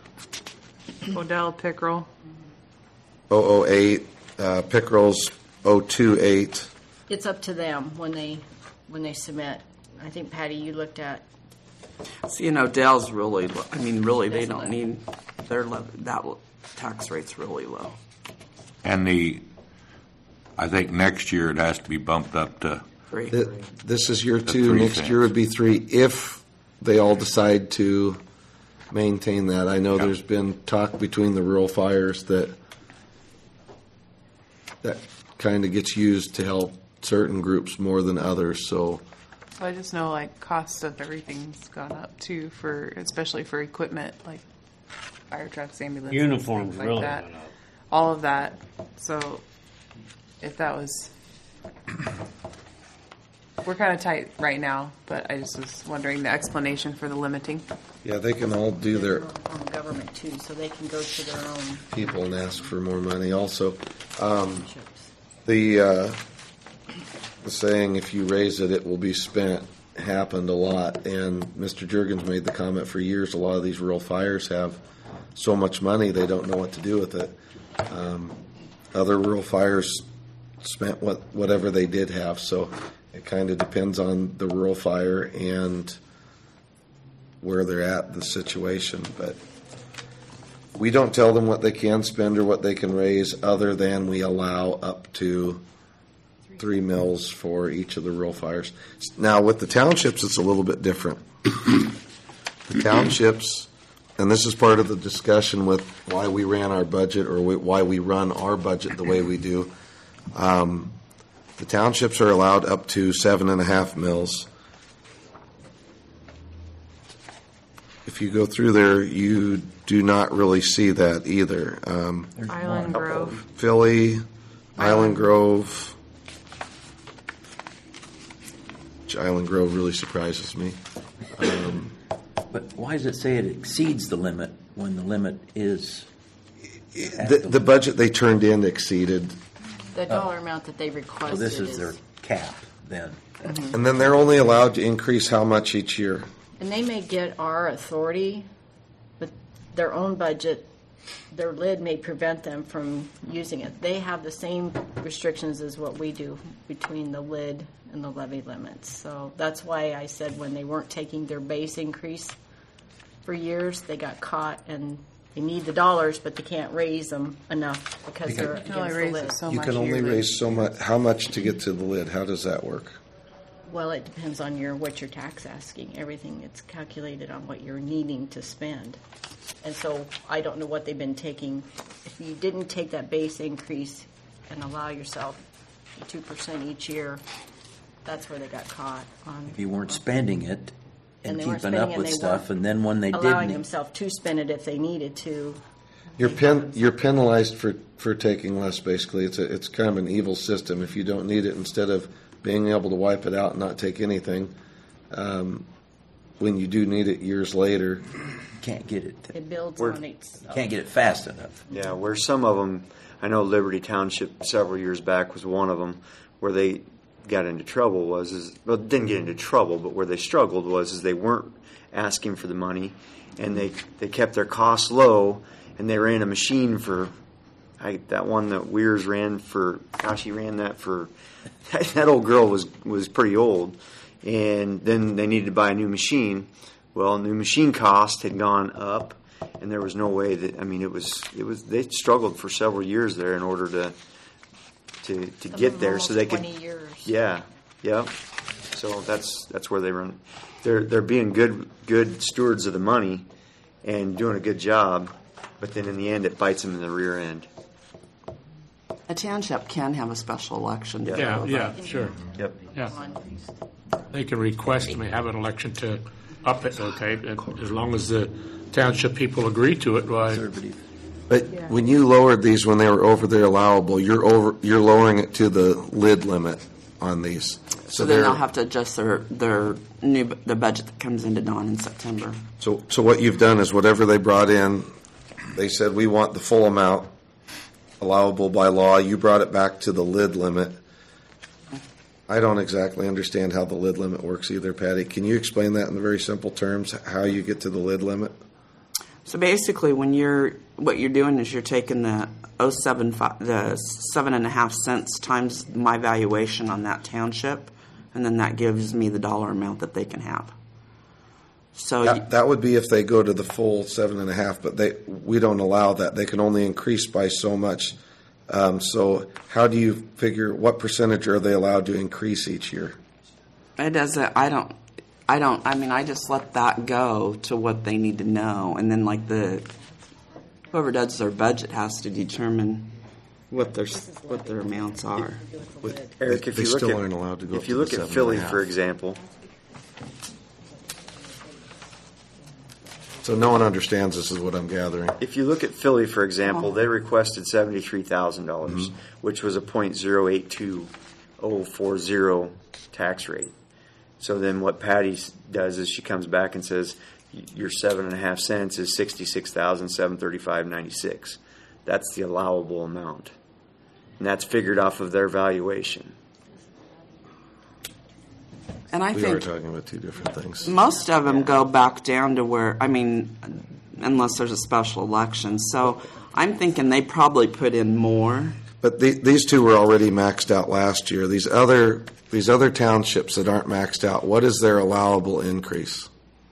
Odell Pickerel. oh oh eight, uh, Pickrell's oh two eight. It's up to them when they, when they submit. I think, Patty, you looked at, So, you know, Dell's really, low. I mean, really, they Doesn't don't it? need, their, lev- that l- tax rate's really low. And the, I think next year it has to be bumped up to three. Th- This is year The two, three next cents. year would be three, if they all decide to maintain that. I know Yeah. there's been talk between the rural fires that that kind of gets used to help certain groups more than others, so. So I just know like cost of everything's gone up too for especially for equipment like fire trucks, ambulances, Uniforms things like really that. went up. All of that. So if that was, we're kind of tight right now, but I just was wondering the explanation for the limiting. Yeah, they can all do their from government too, so they can go to their own people and ask for more money also. Um, chips. The, uh, the saying, if you raise it, it will be spent, happened a lot. And Mister Juergens made the comment for years, a lot of these rural fires have so much money, they don't know what to do with it. Um, other rural fires spent what whatever they did have, so it kind of depends on the rural fire and where they're at in the situation. But we don't tell them what they can spend or what they can raise, other than we allow up to three mills for each of the rural fires. Now, with the townships, it's a little bit different. The townships, and this is part of the discussion with why we ran our budget, or why we run our budget the way we do. Um, the townships are allowed up to seven and a half mills. If you go through there, you do not really see that either. Um, Island Grove. Philly, Island Grove. Which Island Grove really surprises me. Um, But why does it say it exceeds the limit when the limit is? the, the budget they turned in exceeded. The dollar amount that they So requested this is their cap then. And then they're only allowed to increase how much each year? And they may get our authority, but their own budget, their lid may prevent them from using it. They have the same restrictions as what we do between the lid and the levy limits. So that's why I said when they weren't taking their base increase for years, they got caught, and they need the dollars, but they can't raise them enough because You they're can- against You can only the raise lid. it so You much can only yearly. raise so much. How much to get to the lid? How does that work? Well, it depends on your, what your tax asking. Everything it's calculated on what you're needing to spend. And so I don't know what they've been taking. If you didn't take that base increase and allow yourself two percent each year, that's where they got caught on. If you weren't spending it And and they weren't keeping spending up and with they stuff, weren't and then when they allowing didn't, themselves to spend it if they needed to. You're pen, you're penalized for, for taking less. Basically, it's a it's kind of an evil system. If you don't need it, instead of being able to wipe it out and not take anything, um, when you do need it years later, can't get it. It builds We're- on itself. Can't get it fast enough. Yeah, where some of them, I know Liberty Township several years back was one of them, where they got into trouble was, is, well, didn't get into trouble, but where they struggled was, is they weren't asking for the money, and they they kept their costs low, and they ran a machine for, I, that one that Weirs ran for, gosh, he ran that for, that old girl was, was pretty old, and then they needed to buy a new machine. Well, new machine cost had gone up, and there was no way that, I mean, it was, it was, they struggled for several years there in order to, to, to Some get of them there so they could. twenty years. Yeah, yeah. So that's, that's where they run. They're, they're being good, good stewards of the money and doing a good job, but then in the end, it bites them in the rear end. A township can have a special election. Yeah. Yeah, yeah, sure. Yep. Yeah. They can request, and we have an election to up it, okay, as long as the township people agree to it, why? but when you lowered these when they were over their allowable, you're over you're lowering it to the lid limit on these. So then they're- they'll have to adjust their, their new, the budget that comes into Dawn in September. So, so what you've done is whatever they brought in, they said we want the full amount allowable by law. You brought it back to the lid limit. I don't exactly understand how the lid limit works either, Patty. Can you explain that in very simple terms, how you get to the lid limit? So basically, when you're, what you're doing is you're taking the oh seven five, the seven and a half cents times my valuation on that township, and then that gives me the dollar amount that they can have. So you- That, that would be if they go to the full seven and a half, but they we don't allow that. They can only increase by so much. Um, so how do you figure what percentage are they allowed to increase each year? it doesn't, I don't, I don't, I mean, I just let that go to what they need to know, and then like the, whoever does their budget has to determine what their, what their amounts are. Eric, if They you look still at, aren't allowed to go if up you to look the at seven Philly, and a half. for example, So no one understands this is what I'm gathering. if you look at Philly, for example, they requested seventy-three thousand dollars, which was a point zero eight two oh four zero tax rate. So then what Patty s- does is she comes back and says, "Y- your seven and a half cents is sixty-six thousand seven thirty-five ninety-six. That's the allowable amount, and that's figured off of their valuation. And I we think are talking about two different things. most of them go back down to where, I mean, unless there's a special election. So I'm thinking they probably put in more. But the, these two were already maxed out last year. These other these other townships that aren't maxed out, what is their allowable increase?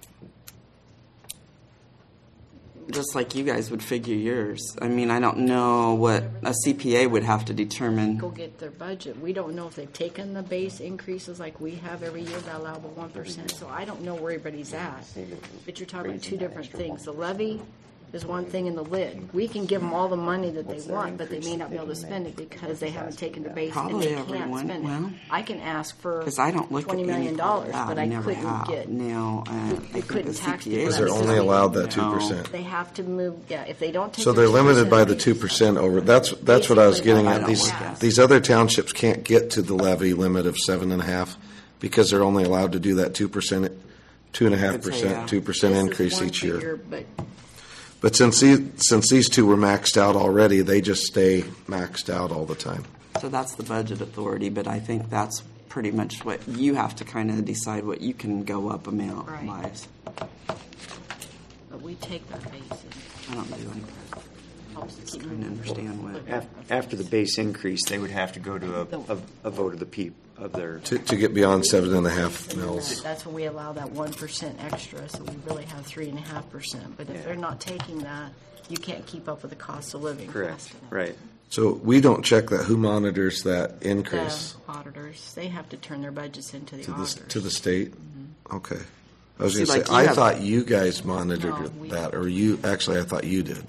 Just like you guys would figure yours. I mean, I don't know what a C P A would have to determine. Go get their budget. We don't know if they've taken the base increases like we have every year, the allowable one percent. So I don't know where everybody's at. But you're talking about two different things. The levy is one thing, in the lid. We can give them all the money that they want, but they may not be able to spend it because they haven't taken the base Probably and they can't everyone. spend Well, it. I can ask for Because I don't look twenty at million dollars, that. but I I never couldn't have. get. Now, uh, I We think couldn't the tax C P A people. Because they're That's only the- allowed that two No. percent. They have to move. Yeah, if they don't take. So their they're limited by the two two percent over. That's that's what I was getting I at. don't These look at it. these other townships can't get to the levy limit of seven and a half because they're only allowed to do that two percent, two and a half I'd say, yeah. percent, two percent increase each year. Figure, but But since these since these two were maxed out already, they just stay maxed out all the time. So that's the budget authority, but I think that's pretty much what you have to kind of decide what you can go up amount Right. wise. but we take their base and I don't do anything. helps to Just keep trying to moving understand forward. what. Af- After the base increase, they would have to go to a, a, a vote of the peop, of their. To, to get beyond seven and a half mils. That's when we allow that one percent extra, so we really have three and a half percent. But if Yeah. they're not taking that, you can't keep up with the cost of living. Correct, fast enough. right. So we don't check that. Who monitors that increase? The auditors, they have to turn their budgets into the To the, auditors. to the state? Okay. I was See, going to like say, you I have- thought you guys monitored No, we that, or you, actually, I thought you did.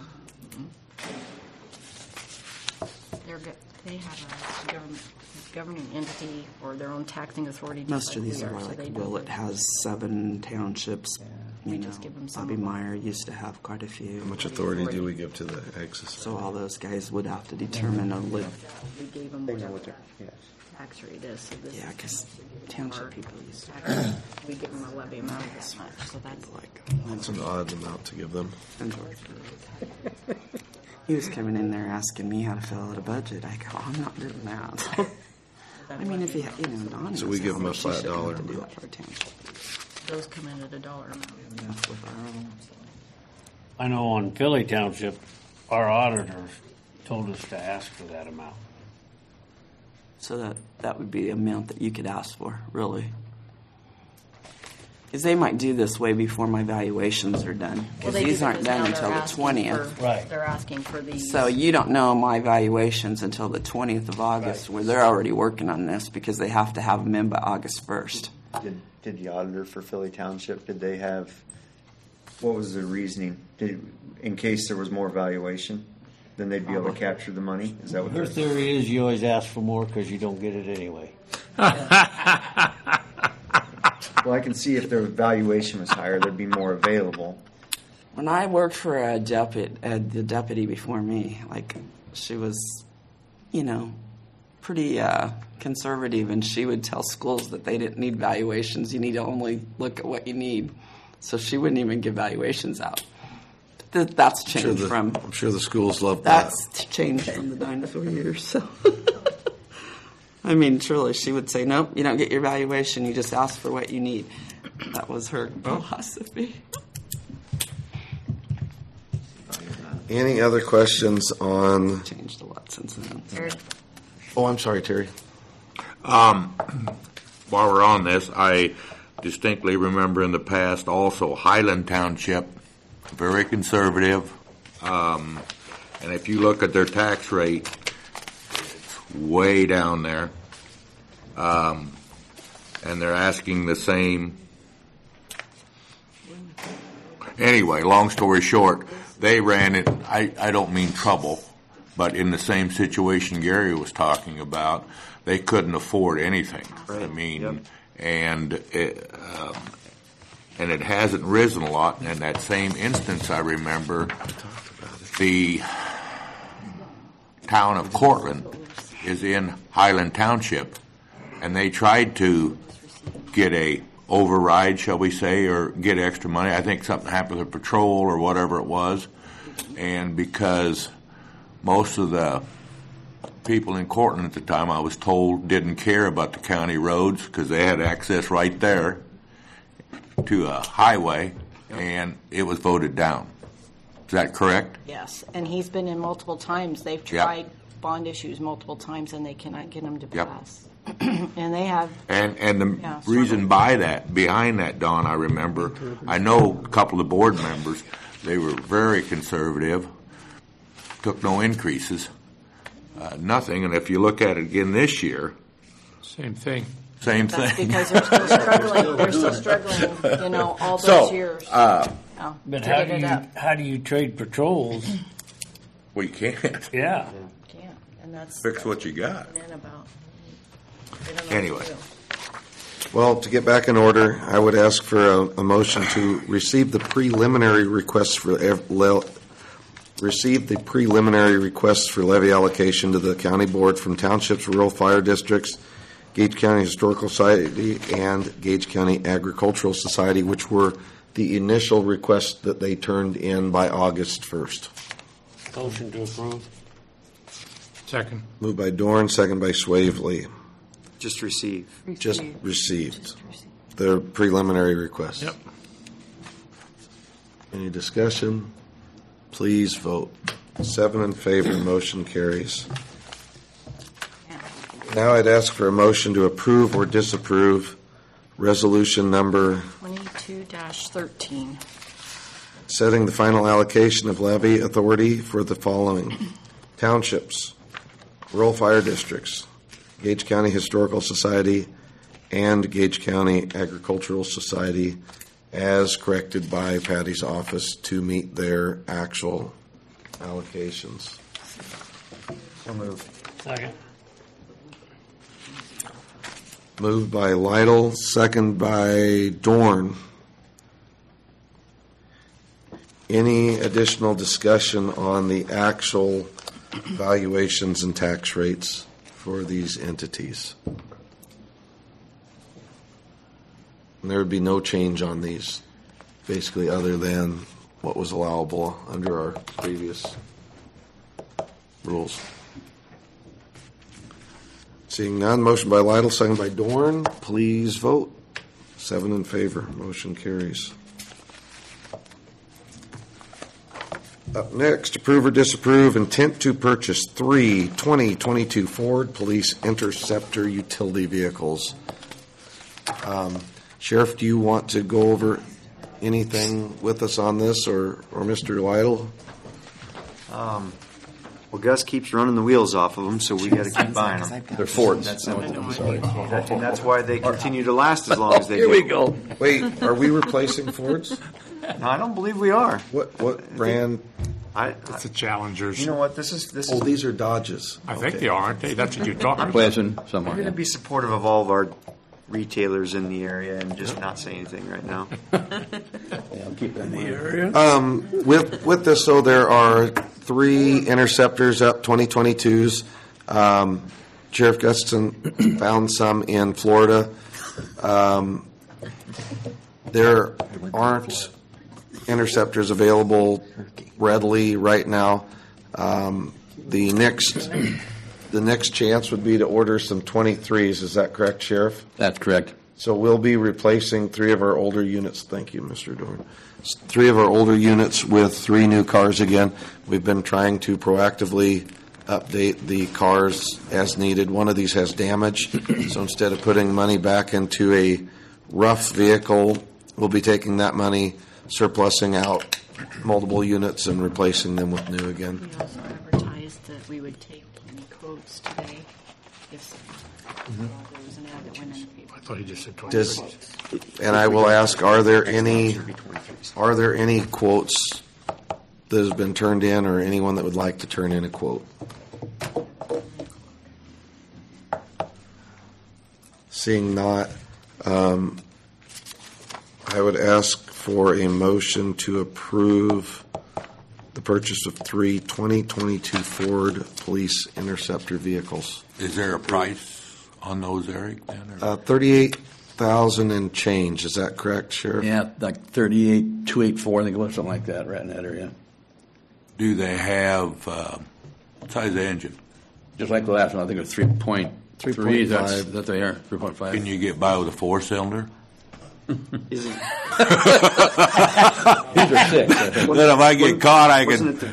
They're, go- they have a government, governing entity or their own taxing authority. just Most of like these we are so like they do Willett it. has seven townships. You We know, just give them some Bobby of them. Meyer used to have quite a few. How much authority do we give to the Axis? So all those guys would have to determine a li- We gave them They know whatever what they're, yes. tax rate is. So this Yeah, is because township people used to tax- we give them a levy amount of this much, so that's like. That's an odd amount to give them. And George. He was coming in there asking me how to fill out a budget. I go, I'm not doing that. I mean, if you, ha- you know, Donnie. So we knows give how them a much she flat should have dollar to do amount. that for a township. those come in at a dollar amount. Enough with our own. I know on Philly Township, our auditors told us to ask for that amount. So that, that would be the amount that you could ask for, really. Because they might do this way before my valuations are done. Well, Because they do these aren't because now done they're until the asking twentieth. for- Right. They're asking for these. So you don't know my valuations until the twentieth of August, where they're already working on this because they have to have them in by August first. Did, did the auditor for Philly Township, did they have, what was the reasoning? Did, in case there was more valuation, then they'd be able to capture the money? Is that what Her they're? theory is you always ask for more because you don't get it anyway. Well, I can see if their valuation was higher, there'd be more available. When I worked for a deputy, uh, the deputy before me, like she was, you know, pretty uh, conservative, and she would tell schools that they didn't need valuations. You need to only look at what you need. So she wouldn't even give valuations out. Th- that's I'm sure changed the, from I'm sure the schools love that. that's changed from the dinosaur years. So, I mean, truly, she would say, "Nope, you don't get your valuation. You just ask for what you need." That was her philosophy. Any other questions on? Changed a lot since then. Eric, Oh, I'm sorry, Terry. Um, while we're on this, I distinctly remember in the past also Highland Township, very conservative. Um, and if you look at their tax rate, it's way down there. Um, and they're asking the same. Anyway, long story short, they ran it, I, I don't mean trouble, but in the same situation Gary was talking about, they couldn't afford anything. I mean, and it, um, and it hasn't risen a lot. In that same instance, I remember the town of Cortland is in Highland Township, and they tried to get a override, shall we say, or get extra money. I think something happened with patrol or whatever it was, and because most of the people in Cortland at the time, I was told, didn't care about the county roads because they had access right there to a highway. and it was voted down. Is that correct? Yes, and he's been in multiple times. They've Yep. tried bond issues multiple times, and they cannot get them to Yep. pass. And they have, And and the Yeah, reason by that, behind that, Don, I remember, I know a couple of board members, they were very conservative, took no increases, uh, nothing. And if you look at it again this year, Same thing. same that's thing. because they're still struggling, they're still struggling, you know, all So, those years. uh, Oh, But to how get do it you up. how do you trade patrols? We can't Yeah. Can't, and that's fix what you got. then about. They don't know what to Anyway. do. Well, to get back in order, I would ask for a, a motion to receive the preliminary requests for ev- le- receive the preliminary requests for levy allocation to the county board from townships, rural fire districts, Gage County Historical Society, and Gage County Agricultural Society, which were the initial requests that they turned in by August first. Motion to approve. Second. Moved by Dorn, second by Swavely. Just receive. Just received. Their preliminary requests. Yep. Any discussion? Please vote. Seven in favor, motion carries. Now I'd ask for a motion to approve or disapprove resolution number Twenty-two dash thirteen. setting the final allocation of levy authority for the following townships, rural fire districts, Gage County Historical Society, and Gage County Agricultural Society as corrected by Patty's office to meet their actual allocations. So moved. Second. Moved by Lytle, second by Dorn. Any additional discussion on the actual valuations and tax rates for these entities? And there would be no change on these, basically, other than what was allowable under our previous rules. Seeing none, motion by Lytle, second by Dorn. Please vote. Seven in favor. Motion carries. Up next, approve or disapprove intent to purchase three twenty twenty-two Ford Police Interceptor utility vehicles. Um, Sheriff, do you want to go over anything with us on this, or, or Mister Lytle? Um, well, Gus keeps running the wheels off of them, so we got to keep buying them. They're Fords. That's No, I'm sorry. And that's why they continue to last as long as they Here do. we go. Wait, are we replacing Fords? No, I don't believe we are. What what brand? I, It's the Challengers. you know what? This is this Oh, is. these are Dodges. I think Okay. they are, aren't they? That's what you're talking about. Pleasant I'm somewhere. going to be supportive of all of our retailers in the area and just not say anything right now. Yeah, I'll keep that in the area. Um, with with this, though, there are three Interceptors up twenty twenty-twos. Um, Sheriff Guston found some in Florida. Um, there aren't Interceptors available readily right now. Um, the next the next chance would be to order some twenty-threes. Is that correct, Sheriff? That's correct. So we'll be replacing three of our older units. Thank you, Mister Dorn. Three of our older units with three new cars again. We've been trying to proactively update the cars as needed. One of these has damage, so instead of putting money back into a rough vehicle, we'll be taking that money, surplusing out multiple units and replacing them with new again. We also advertised that we would take any quotes today. If Mm-hmm. there was an ad that went in the paper. I thought he just said Does, twenty-three. and I will ask, are there any, are there any quotes that has been turned in, or anyone that would like to turn in a quote? Seeing not, um, I would ask for a motion to approve the purchase of three twenty twenty-two Ford Police Interceptor vehicles. Is there a price on those, Eric? then, or- Uh, thirty-eight thousand and change, is that correct, Sheriff? Yeah, like thirty-eight, two eighty-four, I think it was, something like that, right in that area. Do they have, uh, what size engine? Just like the last one, I think it was three point three. That's, that they are, three point five. Can you get by with a four-cylinder? Isn't These are six, I think. Then if I get caught, I can. Wasn't it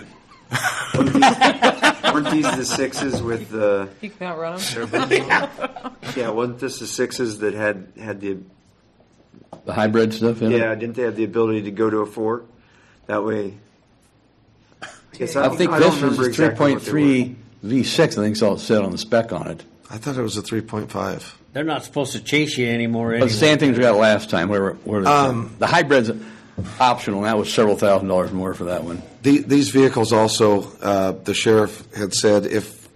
the, weren't these the sixes with the? You can outrun them. Yeah, wasn't this the sixes that had had the? The hybrid stuff in it? Yeah, didn't they have the ability to go to a four? That way. I guess I, I don't, think I don't this remember was a three exactly point what they three V six. I think it's all set on the spec on it. I thought it was a three point five. They're not supposed to chase you anymore. But Anyway. the same things we got last time. Where, where the, Um, the hybrid's optional, and that was several thousand dollars more for that one. The, these vehicles also, uh, the sheriff had said if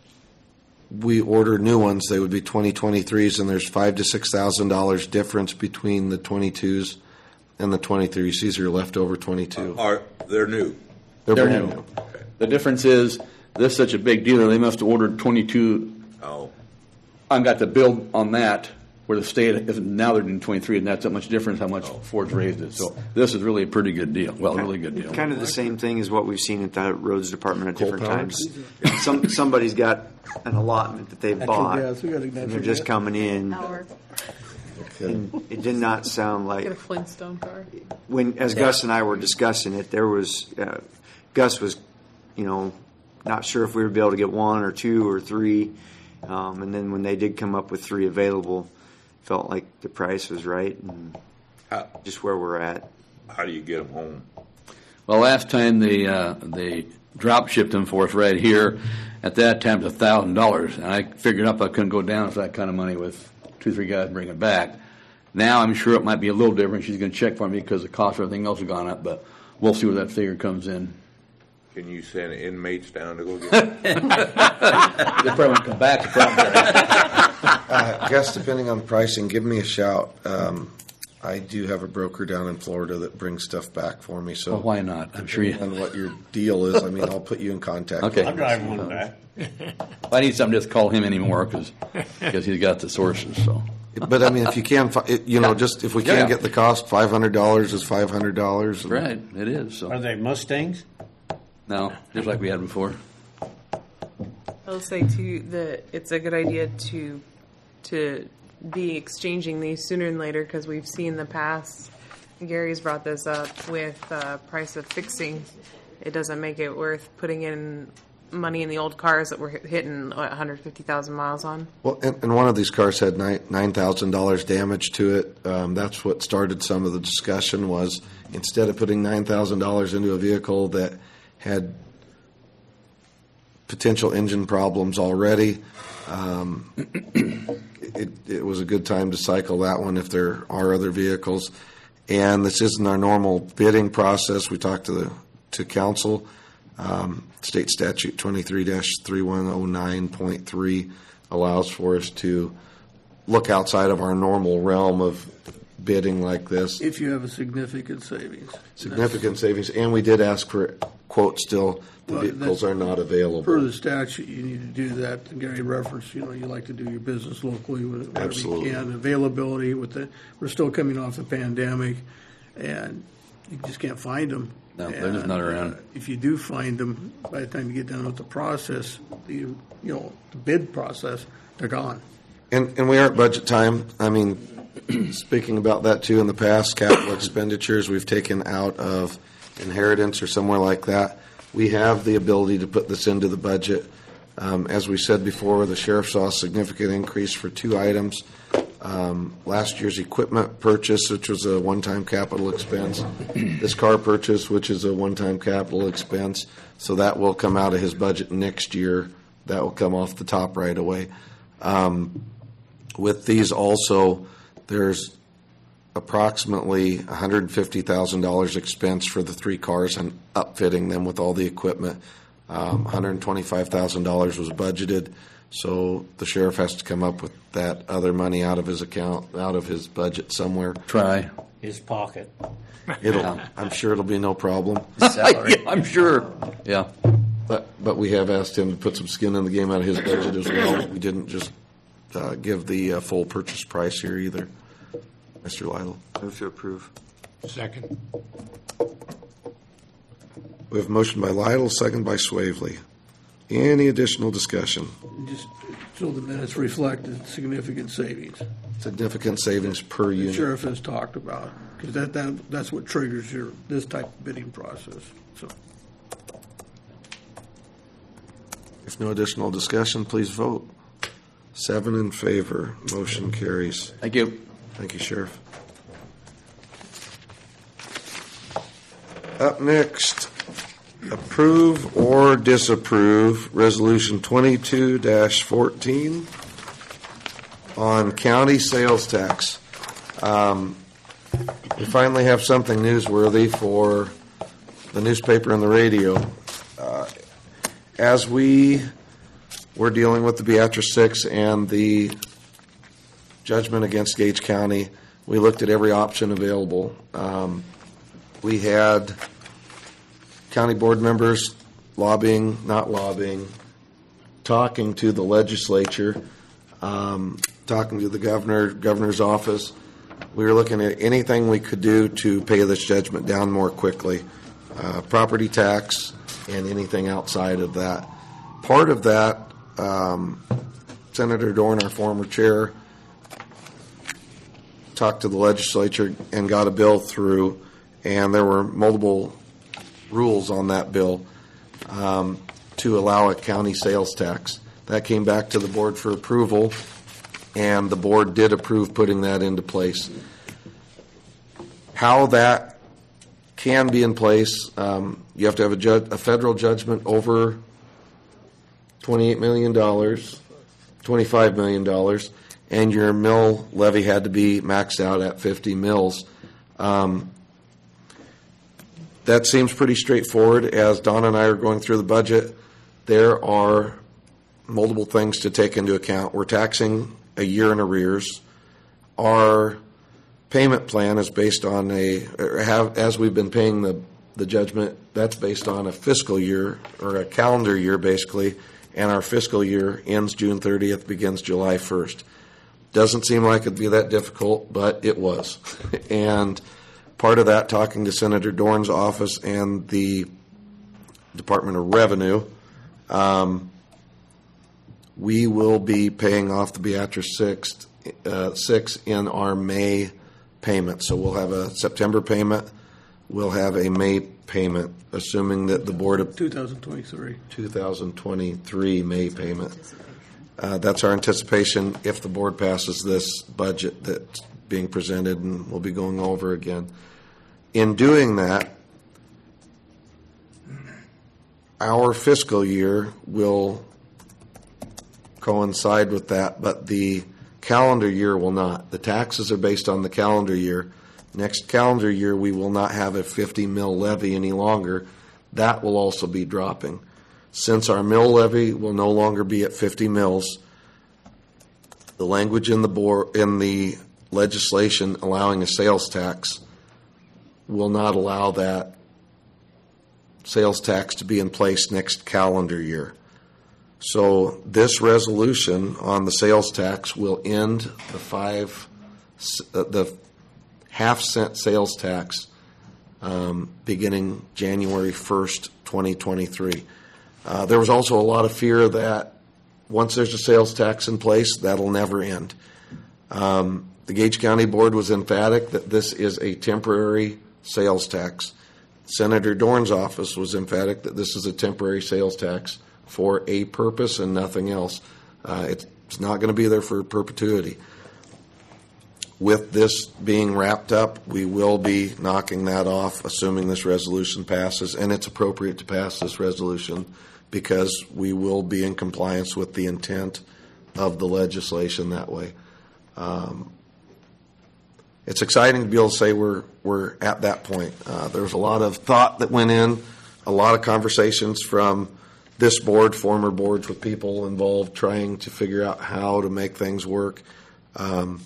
we order new ones, they would be twenty twenty-threes, and there's five to six thousand dollars difference between the twenty-twos and the twenty-threes. These are leftover twenty-two. Are they're new? They're, They're brand new. new. The difference is this is such a big dealer. They must have ordered twenty-two. Oh, I've got the bill on that where the state is now they're doing twenty-three, and that's that much difference how much Ford's raised it. So this is really a pretty good deal. Well, a really good deal. Kind of the same thing as what we've seen at the roads department at Coal different powered? times. Some somebody's got an allotment that they've Natural bought, gas, we got a and natural they're just gas. coming in. Hour. And it did not sound like Get a Flintstone car. when, as Gus and I were discussing it, there was uh, Gus was, you know, not sure if we would be able to get one or two or three, um, and then when they did come up with three available, felt like the price was right and how, just where we're at. how do you get them home? Well, last time they uh, they drop shipped them for us right here. At that time, it was a thousand dollars, and I figured up I couldn't go down for that kind of money with two, three guys to bring it back. Now I'm sure it might be a little different. She's going to check for me because the cost of everything else has gone up, but we'll see where that figure comes in. Can you send inmates down to go get them? They probably won't come back. Uh, I guess depending on pricing, give me a shout. Um, I do have a broker down in Florida that brings stuff back for me. So Well, why not? I'm sure you. depending on what your deal is, I mean, I'll put you in contact. Okay. I'll drive one back. If I need something, just call him anymore because he's got the sources. So. But I mean, if you can, fi- it, you know, just if we Yeah, can yeah. get the cost, five hundred dollars is five hundred dollars. Right, it is. So. Are they Mustangs? No, just like we had before. I'll say too that it's a good idea to to be exchanging these sooner than later because we've seen in the past. Gary's brought this up with uh, price of fixing. It doesn't make it worth putting in money in the old cars that we're hit- hitting what, one hundred fifty thousand miles on. Well, and, and one of these cars had nine nine thousand dollars damage to it. Um, that's what started some of the discussion. Was instead of putting nine thousand dollars into a vehicle that had potential engine problems already, um, it, it was a good time to cycle that one if there are other vehicles. And this isn't our normal bidding process. We talked to the to council. Um, State Statute twenty-three dash thirty-one oh nine point three allows for us to look outside of our normal realm of bidding like this. If you have a significant savings. Significant savings, and we did ask for quote still. The Well, vehicles that's- are not available. Per the statute, you need to do that. Gary referenced, you know, you like to do your business locally whenever Absolutely. you can. Availability with the, we're still coming off the pandemic, and you just can't find them. No, they're just not around. Uh, if you do find them, by the time you get done with the process, the, you know, the bid process, they're gone. And, and we are at budget time. I mean, speaking about that too, in the past, capital expenditures we've taken out of inheritance or somewhere like that. We have the ability to put this into the budget. Um, as we said before, the sheriff saw a significant increase for two items. Um, last year's equipment purchase, which was a one-time capital expense. This car purchase, which is a one-time capital expense. So that will come out of his budget next year. That will come off the top right away. Um, with these also, there's approximately one hundred fifty thousand dollars expense for the three cars and upfitting them with all the equipment. Um, one hundred twenty-five thousand dollars was budgeted, so the sheriff has to come up with that other money out of his account, out of his budget somewhere. Try. His pocket. It'll, I'm sure it'll be no problem. Yeah, I'm sure. Yeah. But but we have asked him to put some skin in the game out of his budget as well. We didn't just uh, give the uh, full purchase price here either. Mister Lytle. Move to approve. Second. We have a motion by Lytle, second by Swavely. Any additional discussion? Just so the minutes reflect the significant savings. significant savings per The unit. sheriff has talked about, because that, that, that's what triggers your, this type of bidding process, so. If no additional discussion, please vote. Seven in favor, motion carries. Thank you. Thank you, Sheriff. Up next, approve or disapprove Resolution twenty-two fourteen on county sales tax. Um, we finally have something newsworthy for the newspaper and the radio. Uh, as we were dealing with the Beatrice Six and the judgment against Gage County, we looked at every option available. Um, we had county board members lobbying, not lobbying, talking to the legislature, um, talking to the governor, governor's office. We were looking at anything we could do to pay this judgment down more quickly, uh, property tax and anything outside of that. Part of that, um, Senator Dorn, our former chair, talked to the legislature and got a bill through, and there were multiple rules on that bill um, to allow a county sales tax. That came back to the board for approval, and the board did approve putting that into place. How that can be in place, um, you have to have a, ju- a federal judgment over twenty-eight million dollars, twenty-five million dollars, and your mill levy had to be maxed out at fifty mills. Um, that seems pretty straightforward. As Don and I are going through the budget, there are multiple things to take into account. We're taxing a year in arrears. Our payment plan is based on a, or have, as we've been paying the, the judgment, that's based on a fiscal year, or a calendar year, basically, and our fiscal year ends June thirtieth, begins July first. Doesn't seem like it'd be that difficult, but it was. And part of that, talking to Senator Dorn's office and the Department of Revenue, um, we will be paying off the Beatrice Six, uh, six in our May payment. So we'll have a September payment, we'll have a May payment, assuming that the board of two thousand twenty-three two thousand twenty-three May payment. Uh, that's our anticipation if the board passes this budget that's being presented, and we'll be going over again. In doing that, our fiscal year will coincide with that, but the calendar year will not. The taxes are based on the calendar year. Next calendar year, we will not have a fifty mil levy any longer. That will also be dropping. Since our mill levy will no longer be at fifty mills, the language in the board, in the legislation allowing a sales tax will not allow that sales tax to be in place next calendar year. So this resolution on the sales tax will end the five, the half cent sales tax um, beginning January first, twenty twenty-three. Uh, there was also a lot of fear that once there's a sales tax in place, that'll never end. Um, the Gage County Board was emphatic that this is a temporary sales tax. Senator Dorn's office was emphatic that this is a temporary sales tax for a purpose and nothing else. Uh, it's not going to be there for perpetuity. With this being wrapped up, we will be knocking that off, assuming this resolution passes, and it's appropriate to pass this resolution because we will be in compliance with the intent of the legislation that way. Um, it's exciting to be able to say we're we're at that point. Uh, there's a lot of thought that went in, a lot of conversations from this board, former boards with people involved trying to figure out how to make things work. Um,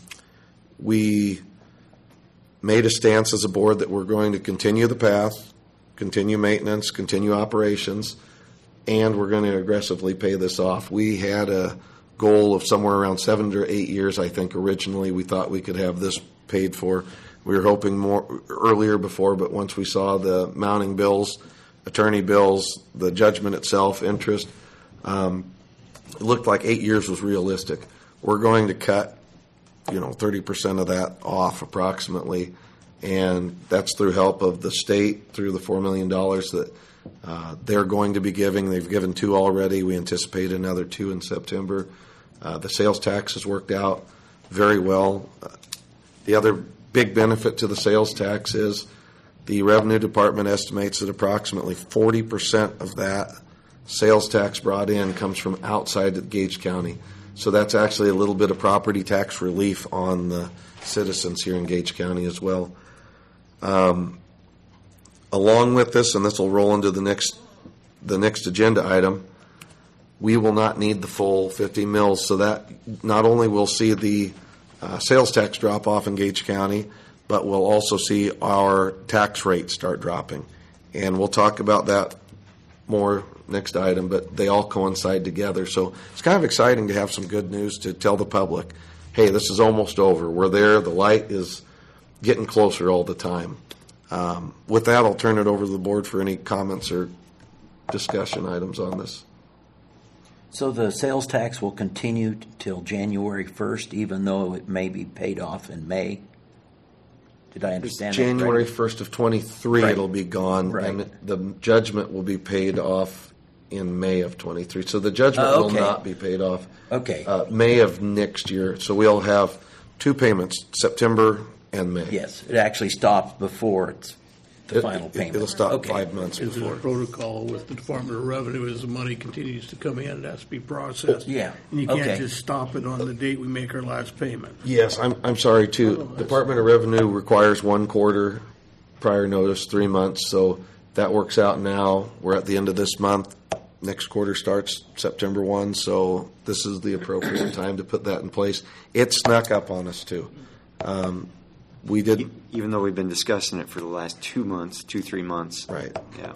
we made a stance as a board that we're going to continue the path, continue maintenance, continue operations, and we're going to aggressively pay this off. We had a goal of somewhere around seven to eight years, I think, originally. We thought we could have this paid for. We were hoping more earlier before, but once we saw the mounting bills, attorney bills, the judgment itself, interest, um, it looked like eight years was realistic. We're going to cut you know, thirty percent of that off approximately. And that's through help of the state, through the four million dollars that uh, they're going to be giving. They've given two already. We anticipate another two in September. Uh, the sales tax has worked out very well. Uh, the other big benefit to the sales tax is the Revenue Department estimates that approximately forty percent of that sales tax brought in comes from outside of Gage County. So that's actually a little bit of property tax relief on the citizens here in Gage County as well. Um, along with this, and this will roll into the next the next agenda item, we will not need the full fifty mils. So that not only will see the uh, sales tax drop off in Gage County, but we'll also see our tax rate start dropping. And we'll talk about that more next item, but they all coincide together. So it's kind of exciting to have some good news to tell the public, hey, this is almost over. We're there. The light is getting closer all the time. Um, with that, I'll turn it over to the board for any comments or discussion items on this. So the sales tax will continue till January first, even though it may be paid off in May? Did I understand that right? January first of twenty-three, Right. it'll be gone, Right. and the judgment will be paid off in May of twenty-three. So the judgment Oh, will okay. not be paid off. Okay. Uh, May of next year. So we'll have two payments, September and May. Yes, it actually stops before it's the It- final it- payment. it'll stop Okay. five months Is there before. a protocol with the Department of Revenue as the money continues to come in, it has to be processed? Yeah, And you can't okay. just stop it on the date we make our last payment. Yes, I'm, I'm sorry too. Department of Revenue requires one quarter prior notice, three months, so that works out now. We're at the end of this month. Next quarter starts September first, so this is the appropriate time to put that in place. It snuck up on us too. Um, we did, Even though we've been discussing it for the last two months, two, three months. right, Yeah.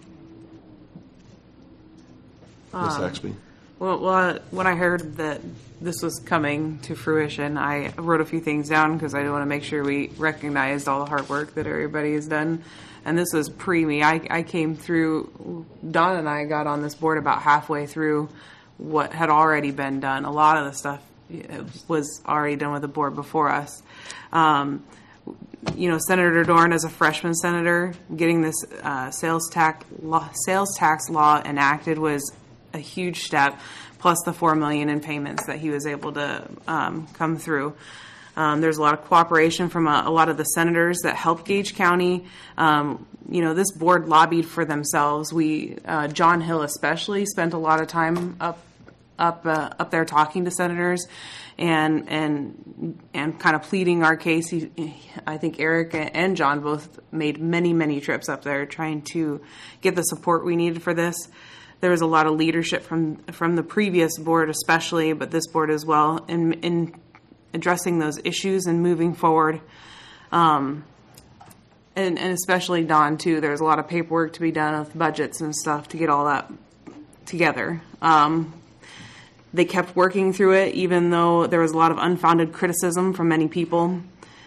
Miz Um, Saxby? Well, well, when I heard that this was coming to fruition, I wrote a few things down because I want to make sure we recognized all the hard work that everybody has done. And this was pre me. I, I came through, Don and I got on this board about halfway through what had already been done. A lot of the stuff was already done with the board before us. Um, you know, Senator Dorn, as a freshman senator, getting this uh, sales tax law, sales tax law enacted was a huge step, plus the four million in payments that he was able to um, come through. Um, there's a lot of cooperation from a, a lot of the senators that helped Gage County. Um, you know, this board lobbied for themselves. We, uh, John Hill especially, spent a lot of time up up uh, up there talking to senators and and and kind of pleading our case. He, I think Eric and John both made many many trips up there trying to get the support we needed for this. There was a lot of leadership from from the previous board, especially, but this board as well, in in addressing those issues and moving forward. Um, and, and especially Don too. There's a lot of paperwork to be done with budgets and stuff to get all that together. Um, They kept working through it, even though there was a lot of unfounded criticism from many people.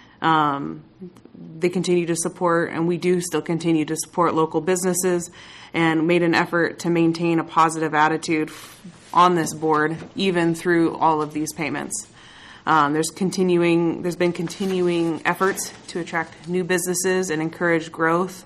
Um, they continue to support, and we do still continue to support local businesses, and made an effort to maintain a positive attitude on this board, even through all of these payments. Um, there's continuing, there's been continuing efforts to attract new businesses and encourage growth.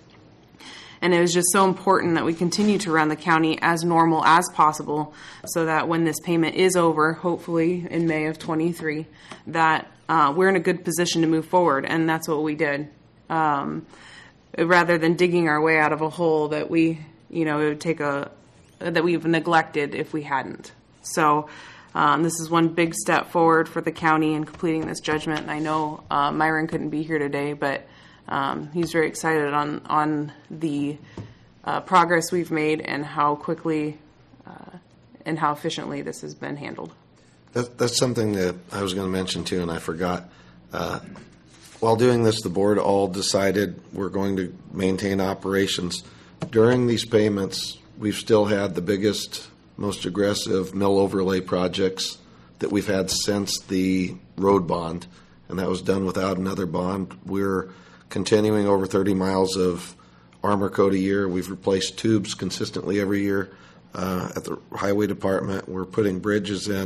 And it was just so important that we continue to run the county as normal as possible so that when this payment is over, hopefully in May of twenty-three, that uh, we're in a good position to move forward. And that's what we did. Um, rather than digging our way out of a hole that we, you know, it would take a, that we've neglected if we hadn't. So um, this is one big step forward for the county in completing this judgment. And I know uh, Myron couldn't be here today, but Um, he's very excited on on the uh, progress we've made and how quickly uh, and how efficiently this has been handled. That, that's something that I was going to mention too, and I forgot. Uh, while doing this, the board all decided we're going to maintain operations. During these payments, we've still had the biggest, most aggressive mill overlay projects that we've had since the road bond, and that was done without another bond. We're continuing over thirty miles of armor coat a year. We've replaced tubes consistently every year uh, at the highway department. We're putting bridges in.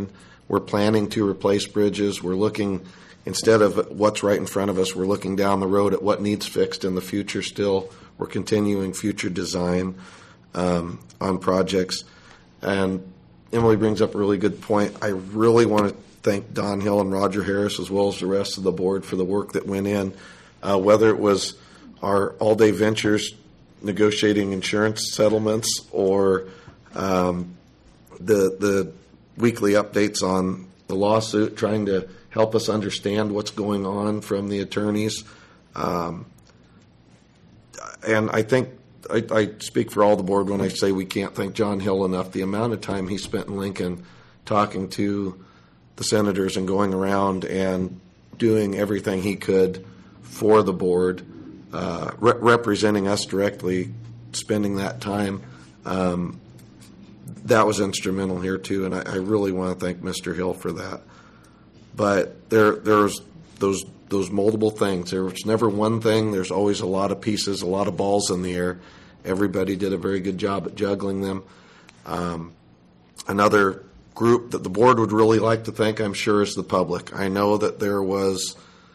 We're planning to replace bridges. We're looking, instead of what's right in front of us, we're looking down the road at what needs fixed in the future still. We're continuing future design um, on projects. And Emily brings up a really good point. I really want to thank Don Hill and Roger Harris, as well as the rest of the board, for the work that went in, uh, whether it was our all-day ventures negotiating insurance settlements or um, the the weekly updates on the lawsuit, trying to help us understand what's going on from the attorneys. Um, and I think I, I speak for all the board when I say we can't thank John Hill enough. The amount of time he spent in Lincoln talking to the senators and going around and doing everything he could for the board, uh, re- representing us directly, spending that time. Um, that was instrumental here too, and I, I really want to thank Mister Hill for that. But there, there's those those multiple things. There's never one thing. There's always a lot of pieces, a lot of balls in the air. Everybody did a very good job at juggling them. Um, another group that the board would really like to thank, I'm sure, is the public. I know that there was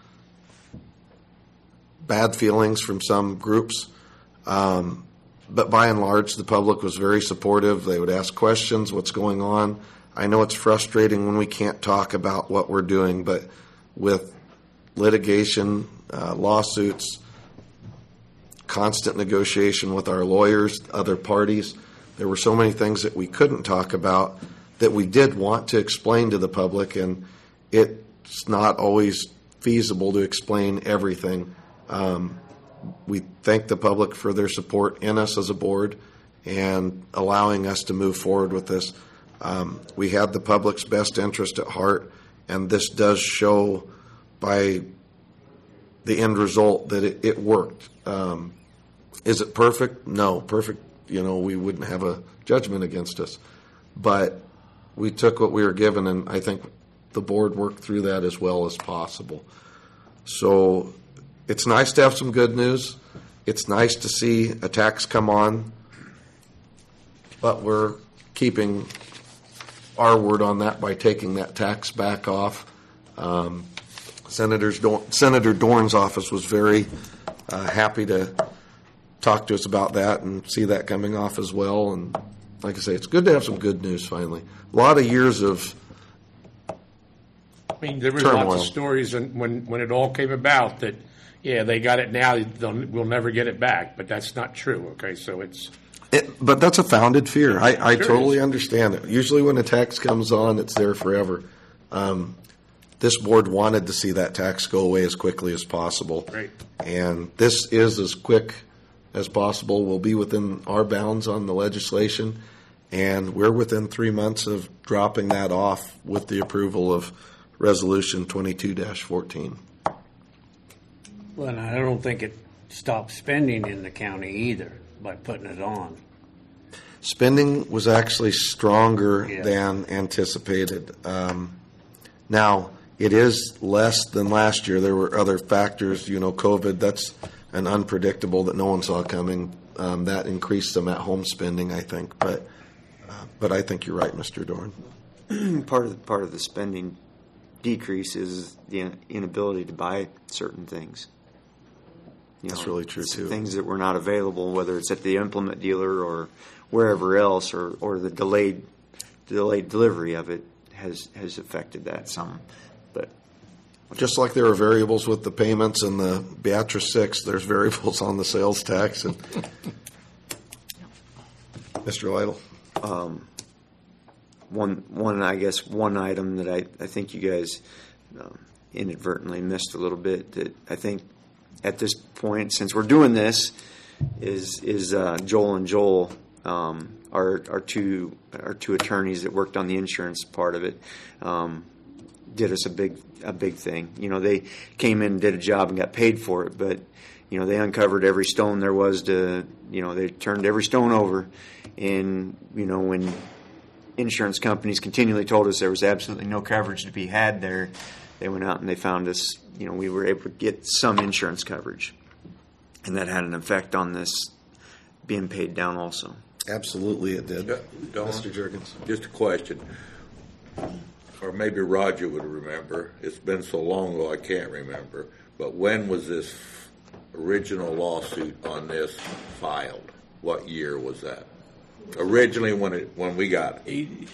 bad feelings from some groups, um, but by and large, the public was very supportive. They would ask questions, what's going on. I know it's frustrating when we can't talk about what we're doing, but with litigation, uh, lawsuits, constant negotiation with our lawyers, other parties, there were so many things that we couldn't talk about that we did want to explain to the public, and it's not always feasible to explain everything. Um, we thank the public for their support in us as a board and allowing us to move forward with this. Um, we had the public's best interest at heart, and this does show by the end result that it, it worked. Um, is it perfect? No. Perfect, you know, we wouldn't have a judgment against us. But we took what we were given, and I think the board worked through that as well as possible. So it's nice to have some good news. It's nice to see a tax come on, but we're keeping our word on that by taking that tax back off. Um, Senator's Dorn, Senator Dorn's office was very uh, happy to talk to us about that and see that coming off as well. And like I say, it's good to have some good news finally. A lot of years of I mean, there was turmoil. lots of stories and when, when it all came about that, yeah, they got it now, they'll, we'll never get it back. But that's not true, okay? So it's... It, but that's a founded fear. I, I Sure totally is. understand it. Usually when a tax comes on, it's there forever. Um, this board wanted to see that tax go away as quickly as possible. Right. And this is as quick as possible. We'll be within our bounds on the legislation, and we're within three months of dropping that off with the approval of Resolution twenty-two dash fourteen. Well, and I don't think it stops spending in the county either by putting it on. Spending was actually stronger Yeah. than anticipated. Um, now, it is less than last year. There were other factors, you know, COVID, that's an unpredictable that no one saw coming. Um, that increased some at-home spending, I think. But uh, but I think you're right, Mister Dorn. part of the, part of the spending decrease is the inability to buy certain things. You That's know, really true, too. Things that were not available, whether it's at the implement dealer or wherever else, or, or the delayed delayed delivery of it has has affected that some. But Just like there are variables with the payments and the Beatrice Six, there's variables on the sales tax. And Mister Lytle? Um, one, one, I guess, one item that I, I think you guys um, inadvertently missed a little bit that I think at this point, since we're doing this, is is uh, Joel and Joel, um, our our two our two attorneys that worked on the insurance part of it, um, did us a big a big thing. You know, they came in and did a job and got paid for it, but you know, they uncovered every stone there was to, you know, they turned every stone over, and you know, when insurance companies continually told us there was absolutely no coverage to be had there, they went out and they found us, you know, we were able to get some insurance coverage. And that had an effect on this being paid down also. Absolutely it did. Don, Mister Jergens? Just a question. or maybe Roger would remember, it's been so long ago I can't remember, but when was this original lawsuit on this filed? What year was that? Originally when it, when we got it? Eighty.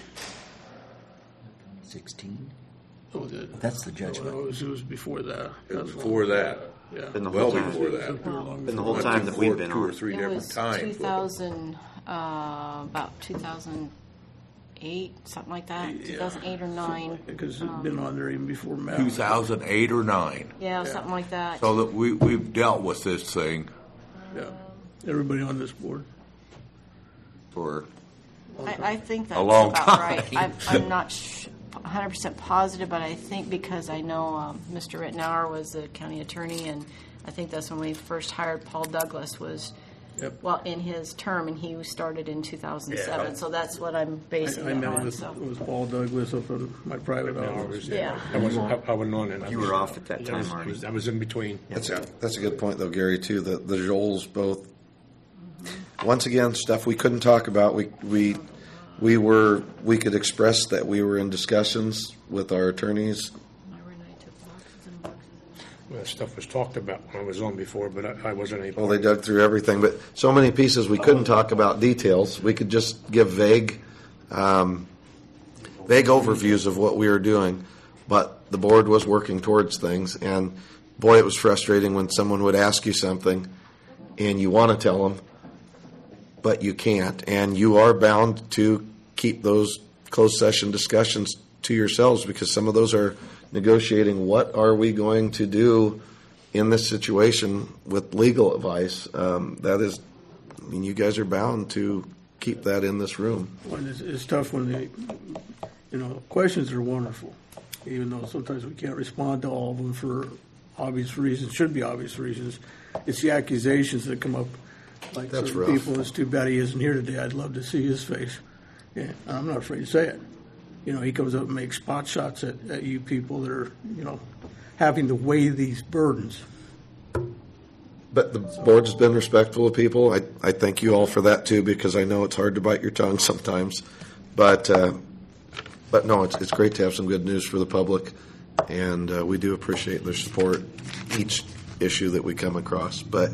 Sixteen? Oh, the- That's the judgment. No, it was, it was before that. It was before that. Yeah. Been the Well whole time. before that. Been the whole time that we've been Two or on. three It different was times. two thousand, uh, about two thousand eight, something like that, Yeah. two thousand eight or nine. Because it's been on there even before Matt. two thousand eight or nine. Yeah, something like that. So that we, we've dealt with this thing Yeah. Everybody on this board. for, I, I think that's A long about time. right. I'm, I'm not sh- one hundred percent positive, but I think because I know um, Mister Rittenauer was the county attorney, and I think that's when we first hired Paul Douglas was, Yep. well, in his term, and he started in two thousand seven. Yeah. So that's what I'm basing I, I it met on. with, So. with Paul Douglas up in my private office. Yeah. I wasn't, I wasn't on it. I You was- were off at that I time, was- Marty. I was in between. That's a, that's a good point, though, Gary, too, that the Joels both, once again, stuff we couldn't talk about. We, we, we were, we could express that we were in discussions with our attorneys. Well, that stuff was talked about when I was on before, but I, I wasn't able. Well, they dug through everything, but so many pieces we couldn't talk about details. We could just give vague, um, vague overviews of what we were doing, but the board was working towards things. And boy, it was frustrating when someone would ask you something, and you want to tell them, but you can't, and you are bound to keep those closed session discussions to yourselves because some of those are negotiating what are we going to do in this situation with legal advice. Um, that is, I mean, you guys are bound to keep that in this room. When it's, it's tough when they, you know, questions are wonderful, even though sometimes we can't respond to all of them for obvious reasons, should be obvious reasons. It's the accusations that come up, like That's certain rough. people. It's too bad he isn't here today. I'd love to see his face. Yeah, and I'm not afraid to say it. You know, he comes up and makes spot shots at, at you people that are, you know, having to weigh these burdens. But the board has been respectful of people. I, I thank you all for that too, because I know it's hard to bite your tongue sometimes. But uh, but no, it's it's great to have some good news for the public, and uh, we do appreciate their support each issue that we come across. But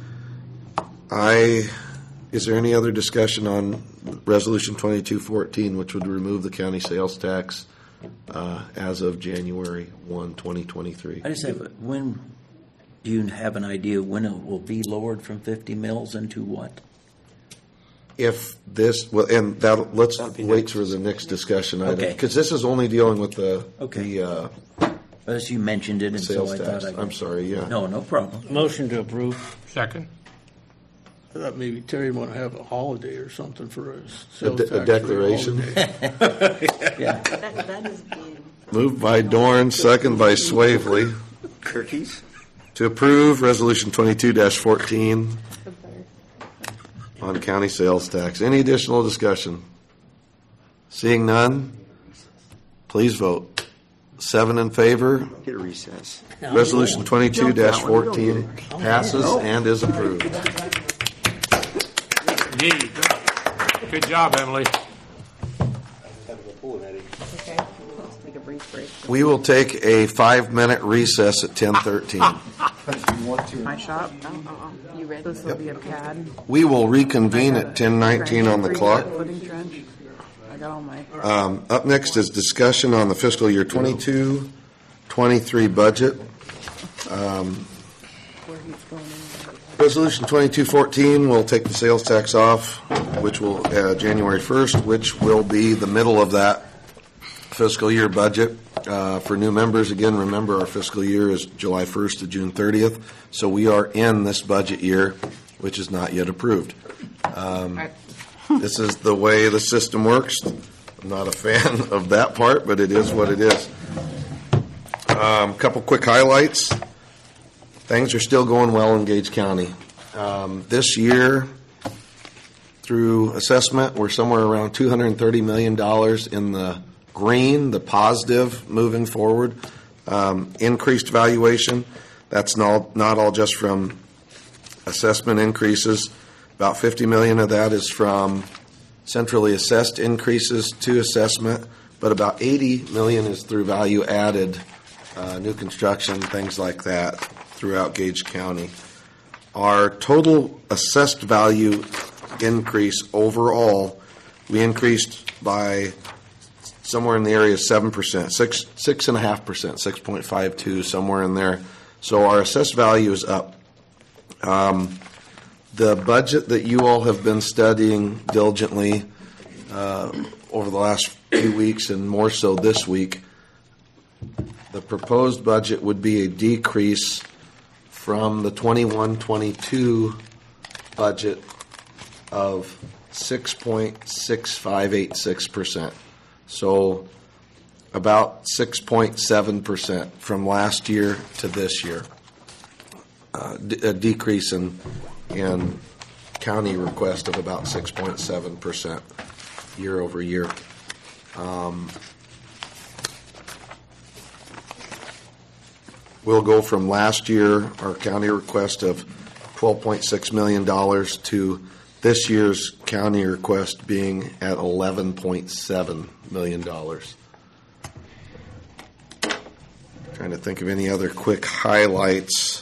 I, is there any other discussion on Resolution twenty-two fourteen, which would remove the county sales tax uh, as of January first, twenty twenty-three? I just have, a- when, do you have an idea when it will be lowered from fifty mils into what? If this, well, and that, let's That'll be wait next. for the next discussion item. Okay. Because this is only dealing with the, Okay. the uh, As you mentioned it, and so sales I tax. thought I. I'm sorry, yeah. No, no problem. Motion to approve. Second? I thought maybe Terry want to have a holiday or something for us. A de- a declaration? Yeah. That, that is big. Moved by Dorn, second by Swavely, Cookies? to approve Resolution twenty-two fourteen on county sales tax. Any additional discussion? Seeing none, please vote. Seven in favor. Get a recess. Resolution twenty-two fourteen passes and is approved. Indeed. Good job, Emily. Okay, let's take a brief break. We will take a five-minute recess at ten thirteen. My shop? Oh, oh, oh. You ready? This will be a pad. We will reconvene at ten nineteen on the clock. Footing trench. I got all my. Um, Up next is discussion on the fiscal year twenty-two twenty-three budget. Um, Resolution twenty-two fourteen will take the sales tax off, which will, uh, January first, which will be the middle of that fiscal year budget. Uh, For new members, again, remember our fiscal year is July first to June thirtieth, so we are in this budget year, which is not yet approved. Um, This is the way the system works. I'm not a fan of that part, but it is what it is. Um, Couple quick highlights. Things are still going well in Gage County. Um, This year, through assessment, we're somewhere around two hundred thirty million dollars in the green, the positive moving forward. Um, Increased valuation, that's not, not all just from assessment increases. About fifty million dollars of that is from centrally assessed increases to assessment, but about eighty million is through value added, uh, new construction, things like that throughout Gage County. Our total assessed value increase overall, we increased by somewhere in the area of seven percent, six six and a half percent, six point five two, somewhere in there. So our assessed value is up. Um, the budget that you all have been studying diligently uh, over the last few weeks, and more so this week, the proposed budget would be a decrease from the twenty-one twenty-two budget of six point six five eight six percent. So about six point seven percent from last year to this year. Uh, d- a decrease in, in county request of about six point seven percent year over year. Um, we'll go from last year, our county request of twelve point six million dollars to this year's county request being at eleven point seven million dollars. Trying to think of any other quick highlights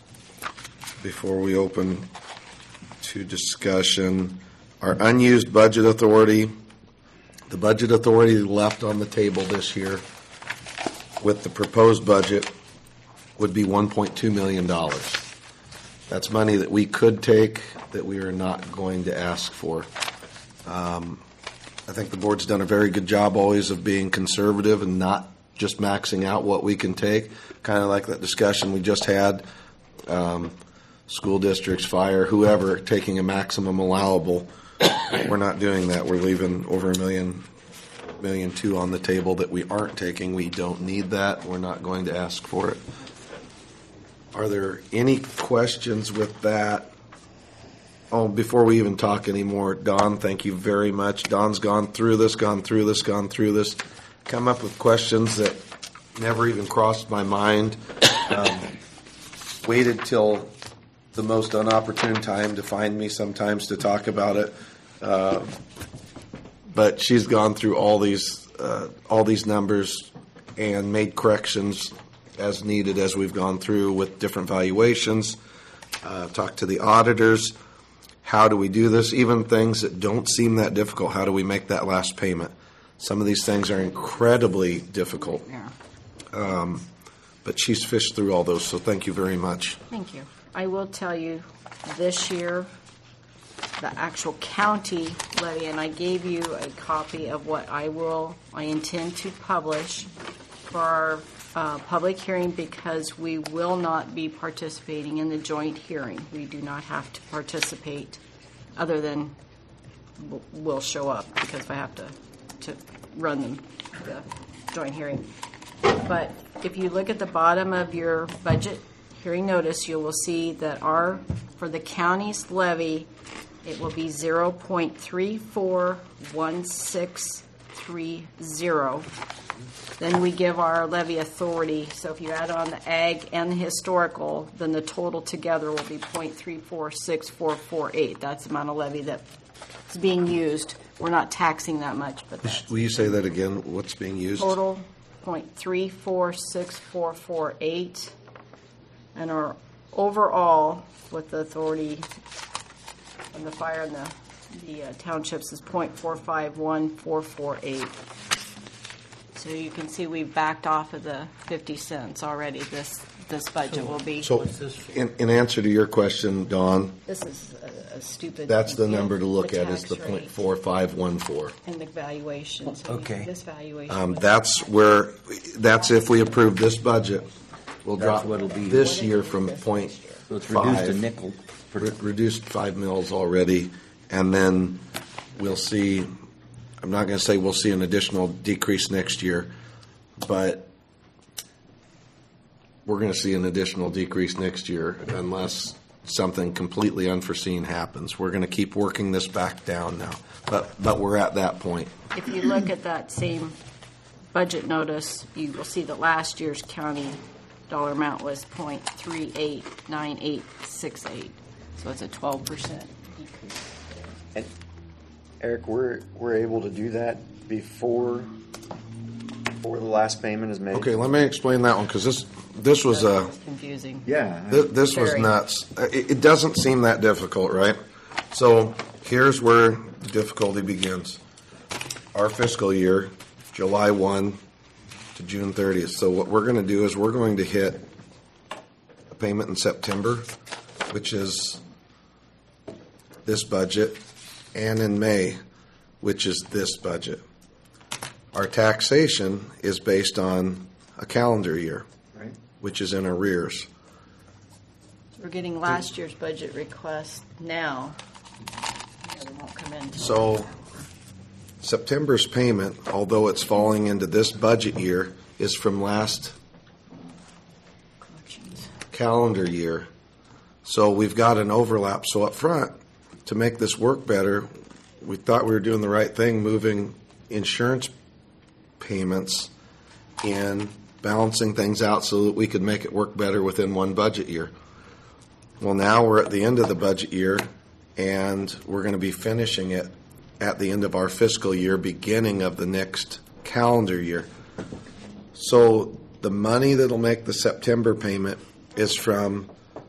before we open to discussion. Our unused budget authority, the budget authority left on the table this year with the proposed budget would be one point two million dollars. That's money that we could take that we are not going to ask for. Um, I think the board's done a very good job always of being conservative and not just maxing out what we can take, kind of like that discussion we just had, um, school districts, fire, whoever, taking a maximum allowable. We're not doing that. We're leaving over a million, million two on the table that we aren't taking. We don't need that. We're not going to ask for it. Are there any questions with that? Oh, before we even talk anymore, Don, thank you very much. Don's gone through this, gone through this, gone through this, come up with questions that never even crossed my mind. Um, waited till the most unopportune time to find me sometimes to talk about it. Uh, but she's gone through all these uh, all these numbers and made corrections as needed as we've gone through with different valuations. Uh, talked to the auditors. How do we do this? Even things that don't seem that difficult, how do we make that last payment? Some of these things are incredibly difficult. Yeah. Um, but she's fished through all those, so thank you very much. Thank you. I will tell you, this year, the actual county levy, and I gave you a copy of what I will, I intend to publish for our uh, public hearing, because we will not be participating in the joint hearing. We do not have to participate, other than w- we'll show up because I have to, to run them, the joint hearing. But if you look at the bottom of your budget hearing notice, you will see that our, for the county's levy, it will be zero point three four one six three zero. Then we give our levy authority, so if you add on the ag and the historical, then the total together will be zero point three four six four four eight. That's the amount of levy that's being used. We're not taxing that much, but that's Will you say that again? What's being used? total zero point three four six four four eight. And our overall, with the authority and the fire and the, the uh, townships, is zero point four five one four four eight. So you can see we've backed off of the fifty cents already. This this budget will be. So, in, in answer to your question, Dawn, This is a, a stupid. that's the number to look the at is tax the rate point four five one four. And the valuation. So Okay. This valuation. Um, was- that's where, that's if we approve this budget. We'll That's drop what it'll be. this year from point So it's reduced a five. nickel. Re- Reduced five mils already, and then we'll see, I'm not going to say we'll see an additional decrease next year, but we're going to see an additional decrease next year unless something completely unforeseen happens. We're going to keep working this back down now, but, but we're at that point. If you look at that same budget notice, you will see that last year's county dollar amount was zero point three eight nine eight six eight. So it's a twelve percent decrease. And Eric, we're we're able to do that before before the last payment is made. Okay, let me explain that one, because this, this was a, Confusing. Yeah. thi- this was Very. nuts. It, it doesn't seem that difficult, right? So here's where the difficulty begins. Our fiscal year, July first to June thirtieth. So what we're going to do is we're going to hit a payment in September, which is this budget, and in May, which is this budget. Our taxation is based on a calendar year, Right. which is in arrears. We're getting last year's budget request now. Yeah, they won't come in till So September's payment, although it's falling into this budget year, is from last collections. calendar year. So we've got an overlap. So up front, to make this work better, we thought we were doing the right thing, moving insurance payments and balancing things out so that we could make it work better within one budget year. Well, now we're at the end of the budget year, and we're going to be finishing it at the end of our fiscal year, beginning of the next calendar year. So the money that'll make the September payment is from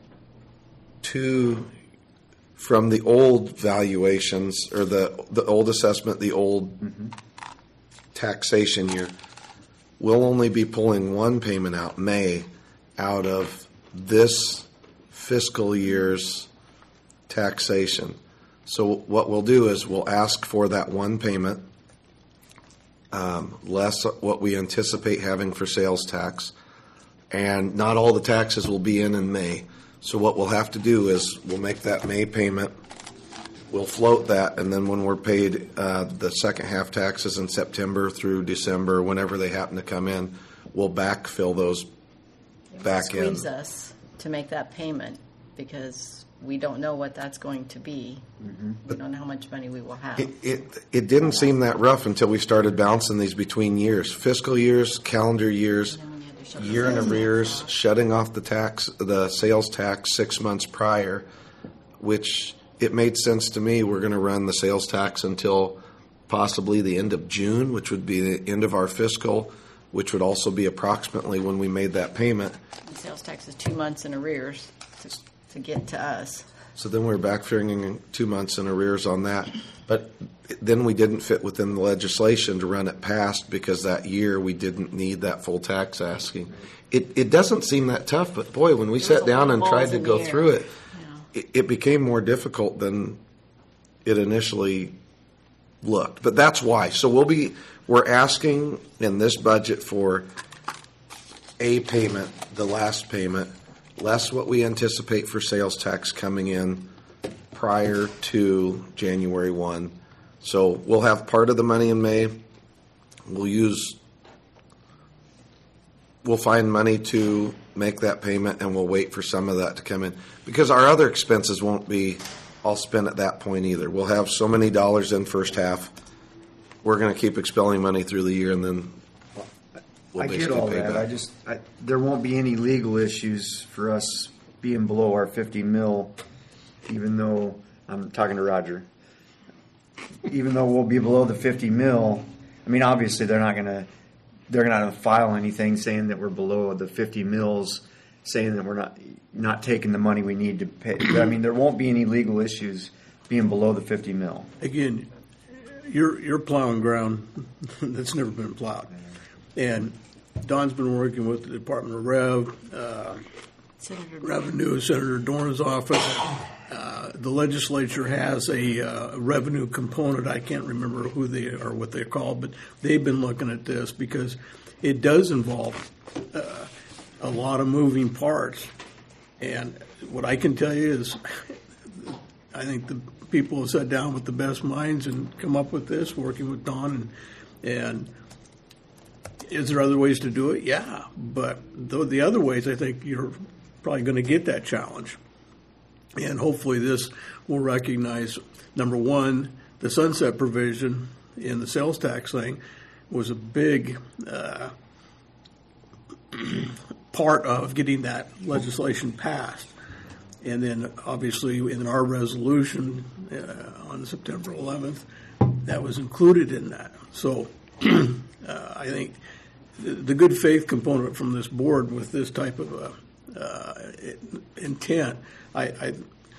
two, from the old valuations, or the, the old assessment, the old taxation year. We'll only be pulling one payment out, May, out of this fiscal year's taxation. So what we'll do is we'll ask for that one payment, um, less what we anticipate having for sales tax, and not all the taxes will be in in May. So what we'll have to do is we'll make that May payment, we'll float that, and then when we're paid uh, the second half taxes in September through December, whenever they happen to come in, we'll backfill those back in. Squeeze us to make that payment because we don't know what that's going to be. We don't know how much money we will have. It, it, it didn't seem that rough until we started balancing these between years, fiscal years, calendar years, year in arrears, shutting off the tax, the sales tax six months prior, which it made sense to me. We're going to run the sales tax until possibly the end of June, which would be the end of our fiscal, which would also be approximately when we made that payment. The sales tax is two months in arrears to, to get to us. So then we were backfilling two months in arrears on that. But then we didn't fit within the legislation to run it past because that year we didn't need that full tax asking. It, it doesn't seem that tough, but boy, when we sat down and tried to go through it, it, it became more difficult than it initially looked. But that's why. So we'll be, we're asking in this budget for a payment, the last payment, less what we anticipate for sales tax coming in prior to January first. So we'll have part of the money in May. We'll use, we'll find money to make that payment, and we'll wait for some of that to come in. Because our other expenses won't be all spent at that point either. We'll have so many dollars in first half. We're going to keep expelling money through the year, and then we'll I get basically all pay that. back. I just, I, there won't be any legal issues for us being below our fifty mil, even though, I'm talking to Roger, even though we'll be below the fifty mil. I mean, obviously, they're not going to, they're not going to file anything saying that we're below the fifty mils, saying that we're not, not taking the money we need to pay. I mean, there won't be any legal issues being below the fifty mil. Again, you're, you're plowing ground that's never been plowed. And Don's been working with the Department of Rev, uh, Senator Revenue, Senator Dorn's office. Uh, the legislature has a uh, revenue component. I can't remember who they are, what they're called, but they've been looking at this because it does involve uh, a lot of moving parts. And what I can tell you is I think the people have sat down with the best minds and come up with this, working with Don. And, and is there other ways to do it? Yeah. But though the other ways, I think you're probably going to get that challenge. And hopefully this will recognize, number one, the sunset provision in the sales tax thing was a big uh, part of getting that legislation passed. And then obviously in our resolution uh, on September eleventh, that was included in that. So uh, I think the, the good faith component from this board with this type of uh, uh, intent, I, I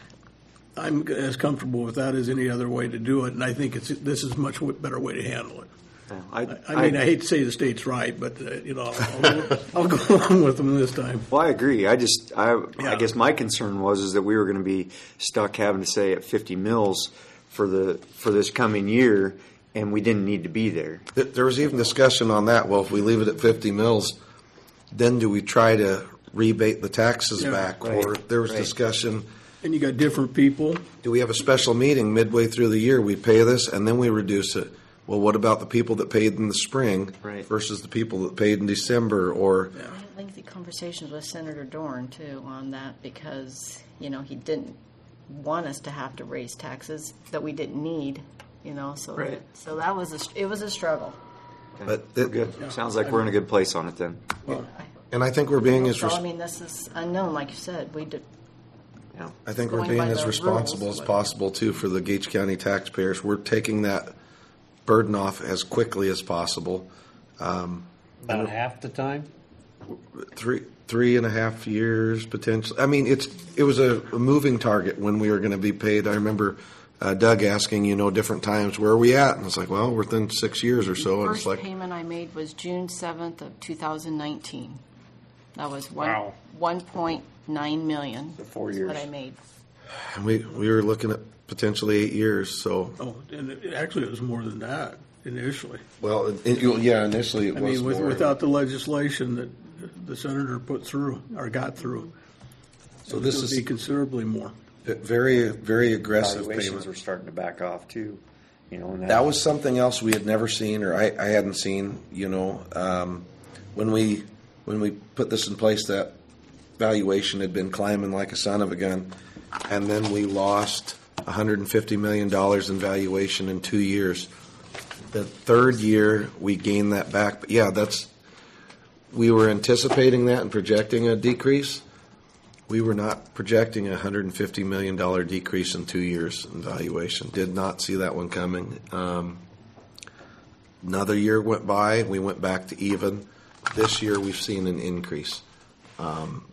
I'm as comfortable with that as any other way to do it, and I think it's this is a much better way to handle it. Yeah, I, I, I mean, I, I hate to say the state's right, but uh, you know, I'll, I'll go along with them this time. Well, I agree. I just, I, Yeah. I guess my concern was is that we were going to be stuck having to say at fifty mils for the for this coming year, and we didn't need to be there. Th- There was even discussion on that. Well, if we leave it at fifty mils, then do we try to rebate the taxes Yeah, back? right, Or there was right. discussion, And you got different people. do we have a special meeting midway through the year? We pay this and then we reduce it. Well, what about the people that paid in the spring Right. versus the people that paid in December? Or I had lengthy conversations with Senator Dorn, too, on that because, you know, he didn't want us to have to raise taxes that we didn't need, you know, so Right. so that was, a, it was a struggle. But We're good. Sounds like we're in a good place on it then. and I think we're being as So, I res- mean, this is unknown, like you said. We did. Yeah. I think we're going being by as the responsible rules, as but- possible too for the Gage County taxpayers. We're taking that burden off as quickly as possible. Um, About half the time? three three and a half years potentially. I mean, it's it was a, a moving target when we were going to be paid. I remember uh, Doug asking, you know, different times, where are we at? And it's like, well, within six years or so. And First it's like, payment I made was June seventh of two thousand nineteen. That was one Wow. one point nine million. four is years. What I made. we we were looking at potentially eight years. So, Oh, and it, actually, it was more than that initially. well, it, it- yeah, initially it I was mean, with, more. without the legislation that the senator put through or got through, So it this would is- be considerably more. very very aggressive Valuations payment. were starting to back off too. You know, and That was something else we had never seen, or I, I hadn't seen. You know, um, when we when we put this in place, that valuation had been climbing like a son of a gun, and then we lost one hundred fifty million dollars in valuation in two years. The third year, we gained that back. But yeah, that's we were anticipating that and projecting a decrease. We were not projecting a one hundred fifty million dollars decrease in two years in valuation. Did not see that one coming. Um, another year went by. We went back to even. This year we've seen an increase. Um,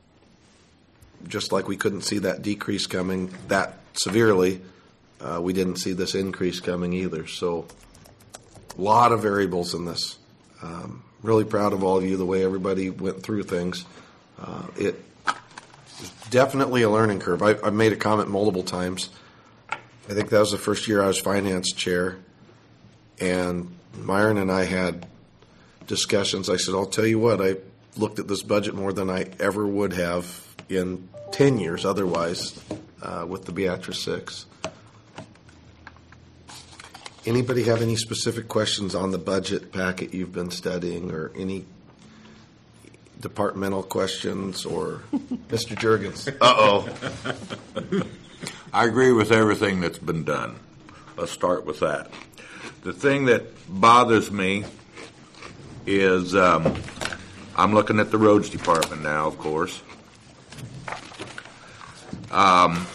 just like we couldn't see that decrease coming that severely, uh, we didn't see this increase coming either. So a lot of variables in this. Um, really proud of all of you, the way everybody went through things. Uh, it definitely a learning curve. I, I've made a comment multiple times. I think that was the first year I was finance chair, and Myron and I had discussions. I said, I'll tell you what, I looked at this budget more than I ever would have in ten years otherwise uh, with the Beatrice Six. Anybody have any specific questions on the budget packet you've been studying, or any departmental questions, or Mister Juergens? Uh-oh. I agree with everything that's been done. Let's start with that. The thing that bothers me is um, I'm looking at the roads department now, of course. Um,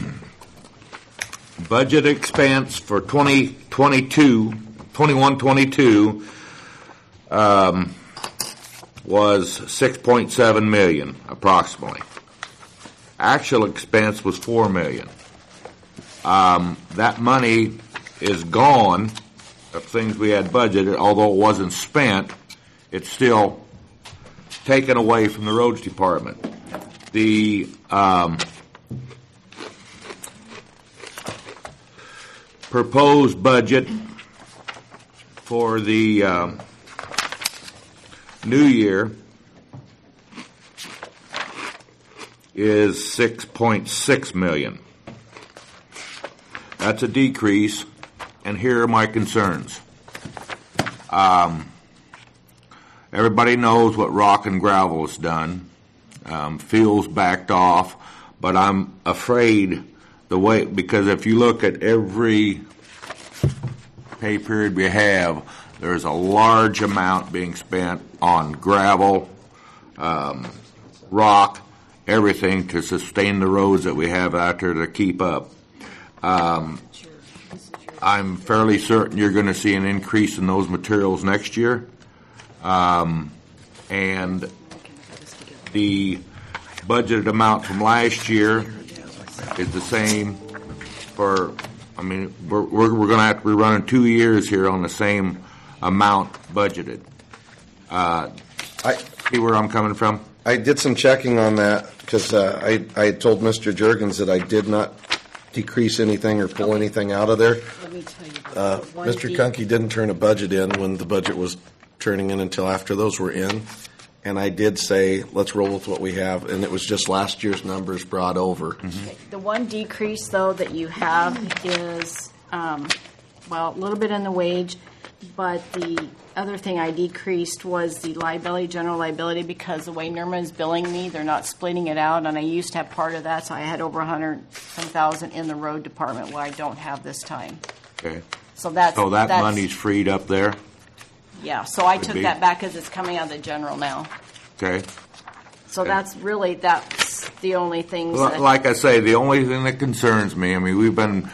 budget expense for twenty twenty-two, twenty-one twenty-two um, was six point seven million dollars approximately. Actual expense was four million dollars. Um, that money is gone of things we had budgeted, although it wasn't spent. It's still taken away from the roads department. The um, proposed budget for the um, new year is six point six million dollars. That's a decrease, and here are my concerns. Um, everybody knows what rock and gravel has done. Um, fuel's backed off, but I'm afraid the way, because if you look at every pay period we have, there's a large amount being spent on gravel, um, rock, everything to sustain the roads that we have out there to keep up. Um, I'm fairly certain you're going to see an increase in those materials next year. Um, and the budgeted amount from last year is the same for, I mean, we're, we're, we're going to have to be running two years here on the same amount budgeted. Uh, I see where I'm coming from? I did some checking on that because uh, I, I had told Mister Juergens that I did not decrease anything or pull anything out of there. Let me tell you. Uh, Mister Kunke didn't turn a budget in when the budget was turning in until after those were in. And I did say, let's roll with what we have. And it was just last year's numbers brought over. Okay. The one decrease, though, that you have is, um, well, a little bit in the wage, but the other thing I decreased was the liability, general liability, because the way Nirma is billing me, they're not splitting it out, and I used to have part of that, so I had over one hundred some thousand in the road department, where I don't have this time. Okay. So that's So that that's, money's freed up there? Yeah, so I Could took be. that back because it's coming out of the general now. Okay. So Okay. that's really, that's the only things Well, that. like I say, the only thing that concerns me, I mean, we've been,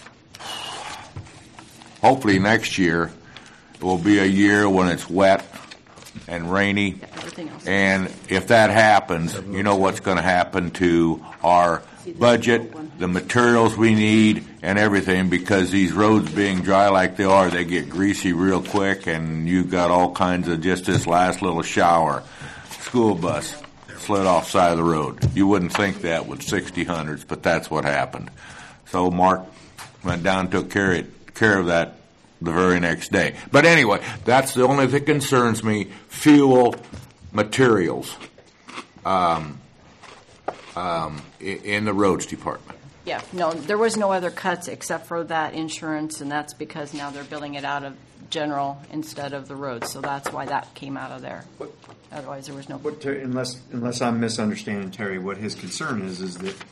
hopefully next year will be a year when it's wet and rainy. Everything else. And if that happens, you know what's going to happen to our budget, the materials we need, and everything, because these roads being dry like they are, they get greasy real quick, and you've got all kinds of just this last little shower. School bus slid off side of the road. You wouldn't think that with sixty hundreds, but that's what happened. So Mark went down and took care of, care of that the very next day. But anyway, that's the only thing that concerns me, fuel, materials, um, um, i- in the roads department. Yeah, no, there was no other cuts except for that insurance, and that's because now they're billing it out of general instead of the roads, so that's why that came out of there. Otherwise, there was no. What, Terry, unless unless I'm misunderstanding Terry, what his concern is is that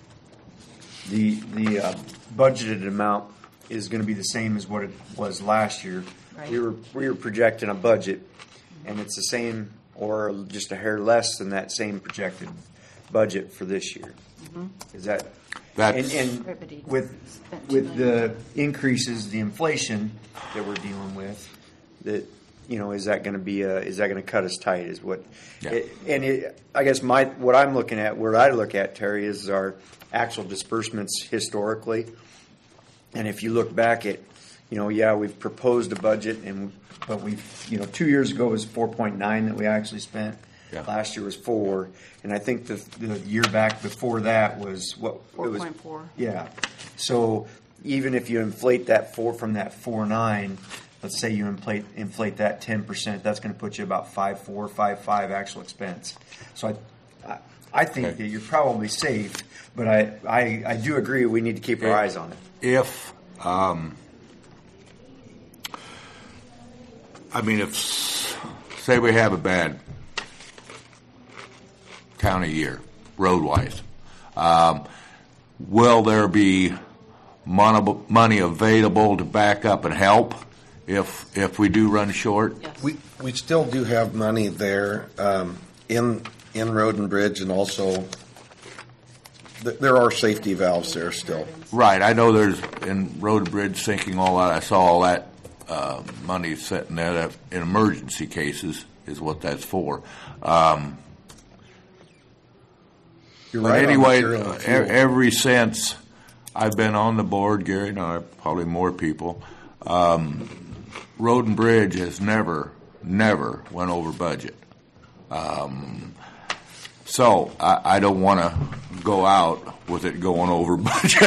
the the uh, budgeted amount is going to be the same as what it was last year. Right. We were we were projecting a budget, and it's the same or just a hair less than that same projected budget for this year. Mhm. Is that That's- and, and with with the increases, the inflation that we're dealing with, that you know, is that going to be a, is that going to cut us tight? Is what, Yeah. it, and it, I guess my what I'm looking at, where I look at Terry, is our actual disbursements historically. And if you look back at, you know, yeah, we've proposed a budget, and but we've, you know, two years ago was four point nine that we actually spent. Yeah. Last year was four, and I think the the year back before that was what Four it was. point four. Yeah. So even if you inflate that four from that four nine, let's say you inflate inflate that ten percent, that's going to put you about five four, five five actual expense. So I, I, I think Okay. that you're probably safe, but I, I, I do agree we need to keep our Okay. eyes on it. If, um, I mean, if, say we have a bad county year, road-wise, um, will there be mon- money available to back up and help if if we do run short? We we still do have money there um, in in Road and Bridge, and also th- there are safety valves there still. Right, I know there's, in road and bridge sinking, all that, I saw all that uh, money sitting there, that in emergency cases is what that's for. Um, You're But right on anyway, material and e- fuel. every since I've been on the board, Gary and I, probably more people, um, Road and Bridge has never, never went over budget. Um, so I, I don't want to go out with it going over budget.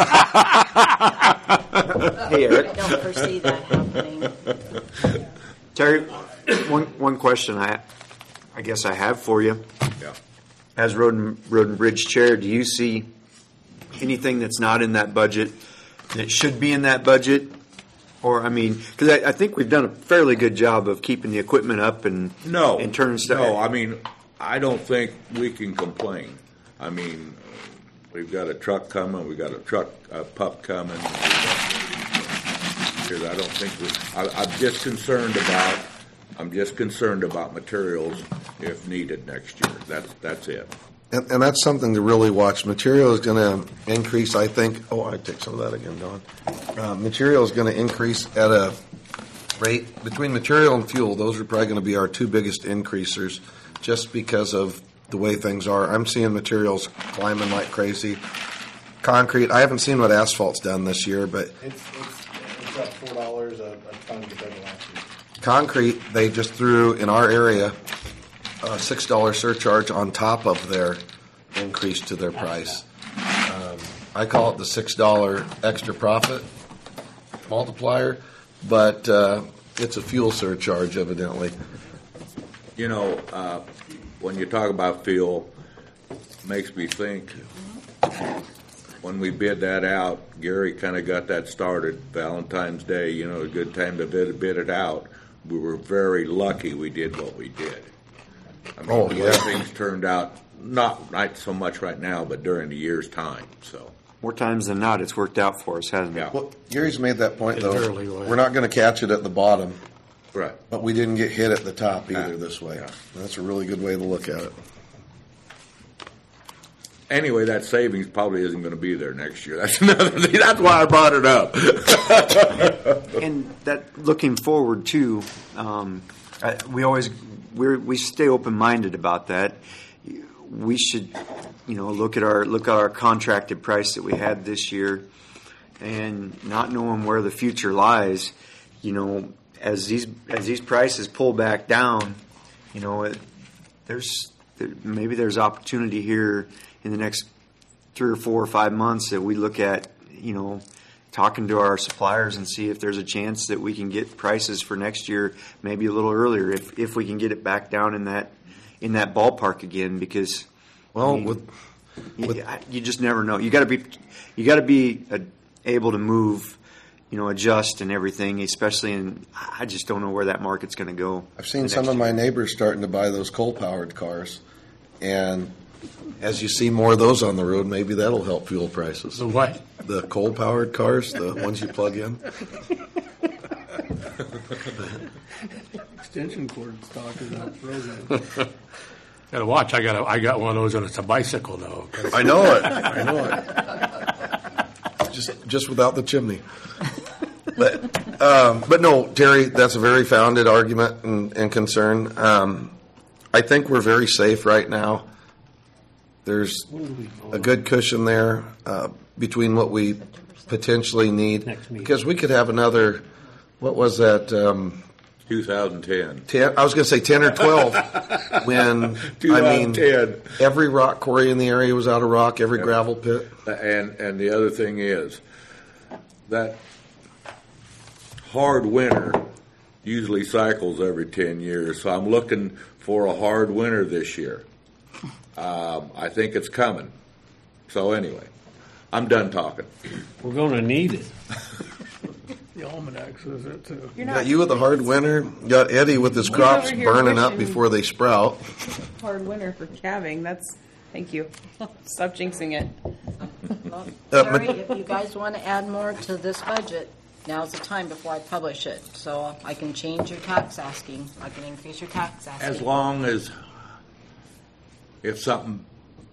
Hey, Eric. I don't foresee that happening. Terry, one one question I I guess I have for you. Yeah. As Road and, Road and Bridge Chair, do you see anything that's not in that budget that should be in that budget? Or, I mean, because I, I think we've done a fairly good job of keeping the equipment up and No, and turning stuff. no. I mean, I don't think we can complain. I mean, we've got a truck coming. We got a truck, a pup coming. Because I don't think we. I, I'm just concerned about. I'm just concerned about materials if needed next year. That's that's it. And, and that's something to really watch. Material is going to increase, I think. Oh, I take some of that again, Don. Uh, material is going to increase at a rate, between material and fuel, those are probably going to be our two biggest increasers, just because of the way things are. I'm seeing materials climbing like crazy. Concrete, I haven't seen what asphalt's done this year, but It's, it's, it's up four dollars a, a ton compared to last year. concrete, they just threw in our area a six dollar surcharge on top of their increase to their price. Um, I call it the six dollar extra profit multiplier, but uh, it's a fuel surcharge, evidently. You know, uh, when you talk about fuel, makes me think, when we bid that out, Gary kind of got that started, Valentine's Day, you know, a good time to bid, bid it out. We were very lucky we did what we did. I mean, Oh, the yeah. way things turned out, not, not so much right now, but during the year's time, so. More times than not, it's worked out for us, hasn't it? Well, Gary's made that point, In though. an early way. We're not going to catch it at the bottom, Right. but we didn't get hit at the top either this way. That's a really good way to look at it. Anyway, that savings probably isn't going to be there next year. That's another thing. That's why I brought it up. And that looking forward too, um, I, we always we we stay open minded about that. We should, you know, look at our look at our contracted price that we had this year, and not knowing where the future lies. You know, as these as these prices pull back down, you know, it, there's there, maybe there's opportunity here in the next three or four or five months that we look at, you know, talking to our suppliers and see if there's a chance that we can get prices for next year maybe a little earlier if if we can get it back down in that in that ballpark again, because Well, I mean, with, you, you just never know. You got to be you got to be uh, able to move, you know, adjust and everything, especially in I just don't know where that market's going to go. I've seen some of my neighbors starting to buy those coal-powered cars, and as you see more of those on the road, maybe that'll help fuel prices. The what? The coal-powered cars, the ones you plug in. Extension cord stock is out frozen. Gotta watch. I got a, I got one of those, and it's a bicycle though. I know it. I know it. Just just without the chimney. But um, but no, Terry, that's a very founded argument and, and concern. Um, I think we're very safe right now. There's a good cushion there uh, between what we potentially need, because we could have another. What was that? Um, twenty ten. ten, I was going to say ten or twelve. When I mean, twenty ten. every rock quarry in the area was out of rock. Every gravel pit. And and the other thing is that hard winter usually cycles every ten years. So I'm looking for a hard winter this year. Um, I think it's coming. So anyway, I'm done talking. We're going to need it. The almanac says that too. You're Got not you with the hard winter. Got Eddie with his We're crops over here burning up wishing- before they sprout. hard winter for calving. That's thank you. Stop jinxing it. Well, Uh, Terry, but- if you guys want to add more to this budget, now's the time before I publish it. So I can change your tax asking. I can increase your tax asking. As long as if something,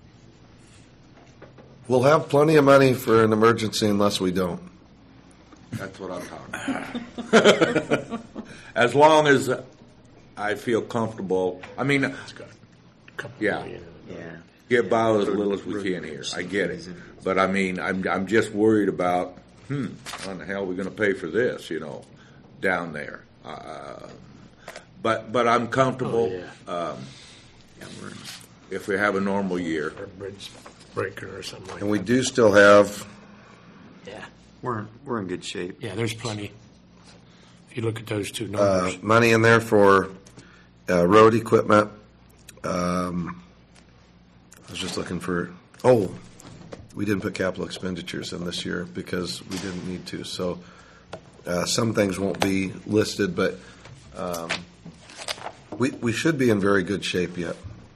We'll have plenty of money for an emergency unless we don't. that's what I'm talking about. As long as I feel comfortable. I mean, yeah, get by with as little as we can here. I get it, but I mean, I'm I'm just worried about hmm, how in the hell are we going to pay for this? You know, down there. Uh, but but I'm comfortable. um, if we have a normal year, Or bridge breaker or something like And we do still have. Yeah. We're we're in good shape. Yeah, there's plenty. If you look at those two Uh, numbers. money in there for uh, road equipment. Um, I was just looking for. Oh, we didn't put capital expenditures in this year because we didn't need to. So uh, some things won't be listed, but um, we we should be in very good shape yet.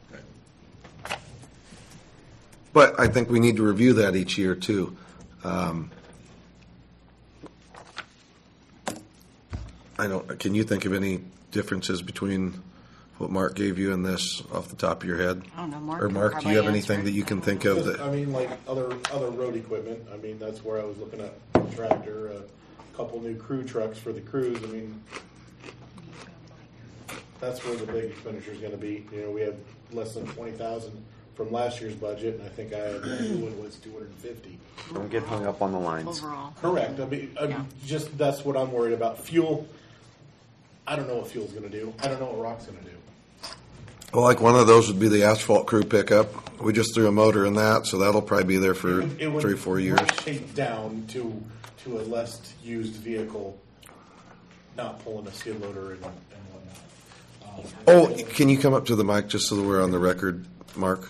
But I think we need to review that each year too. Um, I don't. Can you think of any differences between what Mark gave you and this off the top of your head? I don't know, Mark Or can Mark, do you probably have anything answer. that you can think of Just, that? I mean, like other other road equipment. I mean, that's where I was looking at a tractor, a couple new crew trucks for the crews. I mean, that's where the big expenditure is going to be. You know, we have less than twenty thousand from last year's budget, and I think I had what was two hundred and fifty. Don't get hung up on the lines. Overall. Correct. I mean, I'm Yeah. just that's what I'm worried about. Fuel. I don't know what fuel's going to do. I don't know what rock's going to do. Well, like one of those would be the asphalt crew pickup. We just threw a motor in that, so that'll probably be there for It would- it would three, four years. rotate down to to a less used vehicle, not pulling a skid loader and, and whatnot. Um, Oh, can you come up to the mic just so that we're on the record, Mark?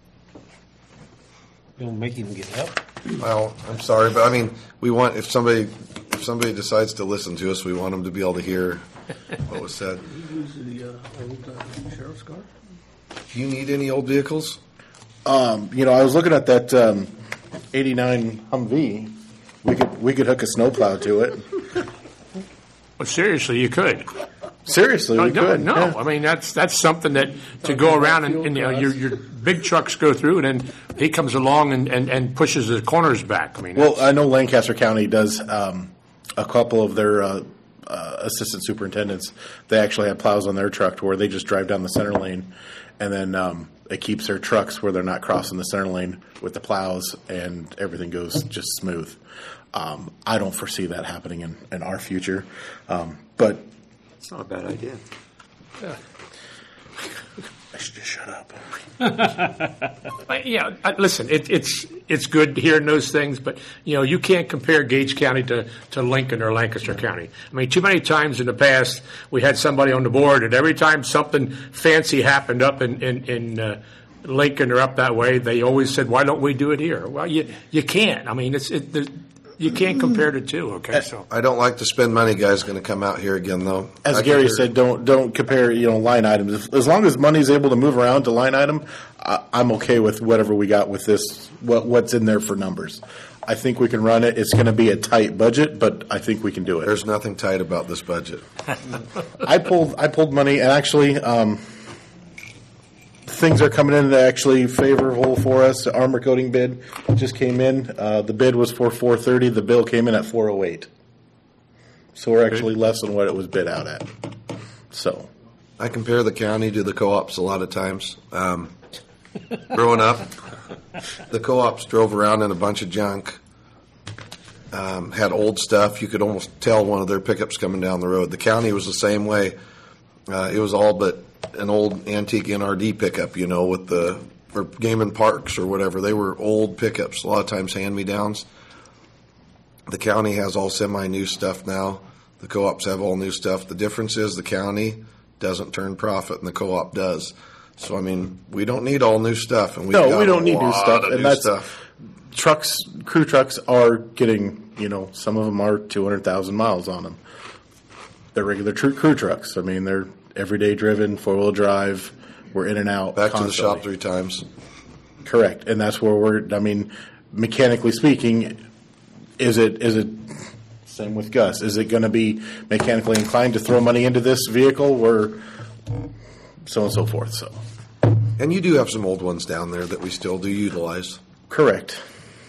You'll make him get up. Well, I'm sorry, but I mean, we want, if somebody, if somebody decides to listen to us, we want them to be able to hear what was said. You use the uh, old uh, sheriff's car? Do you need any old vehicles? Um, you know, I was looking at that um, eighty-nine Humvee. We could we could hook a snowplow to it. Well, seriously, you could. Seriously, no, we no, could. no. yeah. I mean, that's that's something that to go around and, and you know your your big trucks go through, and then he comes along and, and, and pushes the corners back. I mean, Well, I know Lancaster County does um, a couple of their uh, uh, assistant superintendents. They actually have plows on their truck to where they just drive down the center lane, and then um, it keeps their trucks where they're not crossing the center lane with the plows, and everything goes just smooth. Um, I don't foresee that happening in, in our future, um, but It's not a bad idea. Yeah. I should just shut up. But, yeah, uh, listen, it, it's it's good hearing those things, but you know you can't compare Gage County to, to Lincoln or Lancaster County. I mean, too many times in the past we had somebody on the board, and every time something fancy happened up in in, in uh, Lincoln or up that way, they always said, "Why don't we do it here?" Well, you you can't. I mean, it's it. You can't compare the two. Okay, so I don't like to spend money. Guy's going to come out here again, though. As I Gary compare- said, don't don't compare you know line items. If, as long as money's able to move around to line item, I, I'm okay with whatever we got with this. What what's in there for numbers? I think we can run it. It's going to be a tight budget, but I think we can do it. There's nothing tight about this budget. I pulled I pulled money, and actually, um, things are coming in that actually favorable for us. The armor coating bid just came in. Uh, the bid was for four thirty. The bill came in at four oh eight. So we're actually less than what it was bid out at. So I compare the county to the co-ops a lot of times. Um, growing up, the co-ops drove around in a bunch of junk, um, had old stuff. You could almost tell one of their pickups coming down the road. The county was the same way. Uh, it was all but an old antique N R D pickup, you know, with the or Game and Parks or whatever. They were old pickups, a lot of times hand-me-downs. The county has all semi-new stuff now. The co-ops have all new stuff. The difference is the county doesn't turn profit and the co-op does. So, I mean, we don't need all new stuff. And we've no, got we don't a need new lot stuff, of and new that's stuff. trucks. Crew trucks are getting, you know, some of them are two hundred thousand miles on them. They're regular tr- crew trucks. I mean, they're everyday driven, four wheel drive. We're in and out. Back constantly. to the shop three times. Correct, and that's where we're. I mean, mechanically speaking, is it is it same with Gus? Is it going to be mechanically inclined to throw money into this vehicle, or so on and so forth? So, and you do have some old ones down there that we still do utilize. Correct.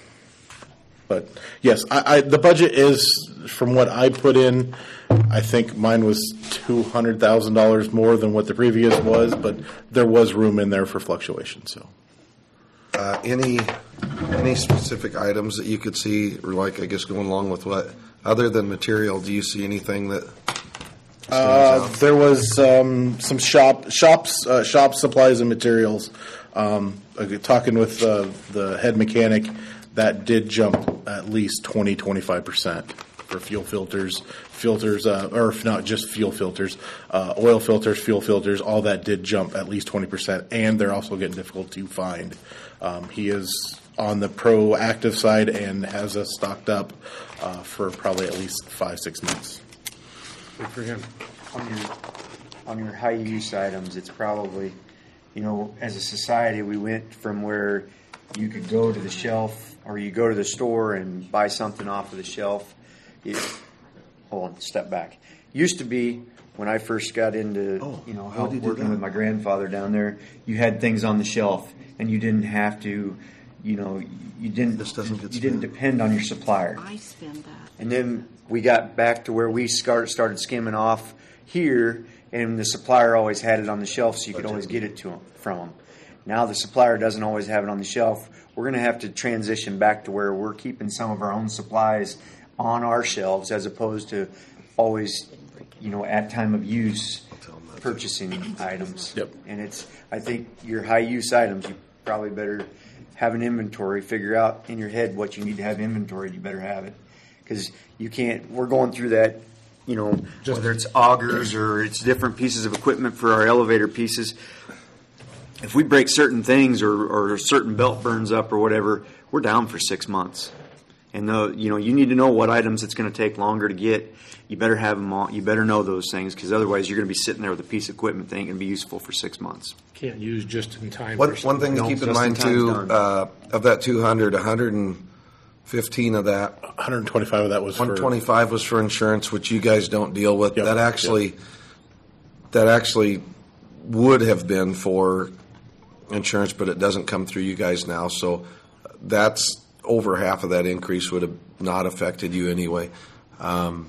But yes, I, I, the budget is from what I put in. I think mine was two hundred thousand dollars more than what the previous was, but there was room in there for fluctuation. So, uh, any any specific items that you could see, or like I guess going along with what other than material, do you see anything that? Uh, there was um, some shop shops uh, shop supplies and materials. Um, uh, talking with uh, the head mechanic, that did jump at least twenty, twenty-five percent for fuel filters, filters, uh, or if not just fuel filters, uh, oil filters, fuel filters, all that did jump at least twenty percent, and they're also getting difficult to find. Um, he is on the proactive side and has us stocked up uh, for probably at least five, six months. good for him. On your, on your high use items, it's probably, you know, as a society, we went from where you could go to the shelf or you go to the store and buy something off of the shelf. It, hold on, step back. Used to be when I first got into, Oh, you know, how help did you do working that? with my grandfather down there, you had things on the shelf and you didn't have to, you know, you didn't, This doesn't get you didn't spent. depend on your supplier. I spend that. And then we got back to where we start, started skimming off here, and the supplier always had it on the shelf, so you could always get it to 'em, from them. Now the supplier doesn't always have it on the shelf. We're going to have to transition back to where we're keeping some of our own supplies on our shelves as opposed to always, you know, at time of use purchasing items. Yep. And it's, I think your high use items, you probably better have an inventory, figure out in your head what you need to have inventory, you better have it. Because you can't, we're going through that, you know, whether it's augers or it's different pieces of equipment for our elevator pieces. If we break certain things or, or a certain belt burns up or whatever, we're down for six months. And the, you know, you need to know what items it's going to take longer to get. You better have them all. You better know those things because otherwise you're going to be sitting there with a piece of equipment that ain't going to be usable for six months. Can't use just in time. One, for one thing to No, keep in just mind in time's too, done. uh, of that two hundred, one hundred fifteen of that, one hundred twenty-five of that was for. one twenty-five was for insurance, which you guys don't deal with. Yep, That actually, that actually would have been for insurance, but it doesn't come through you guys now. So that's over half of that increase would have not affected you anyway. Um,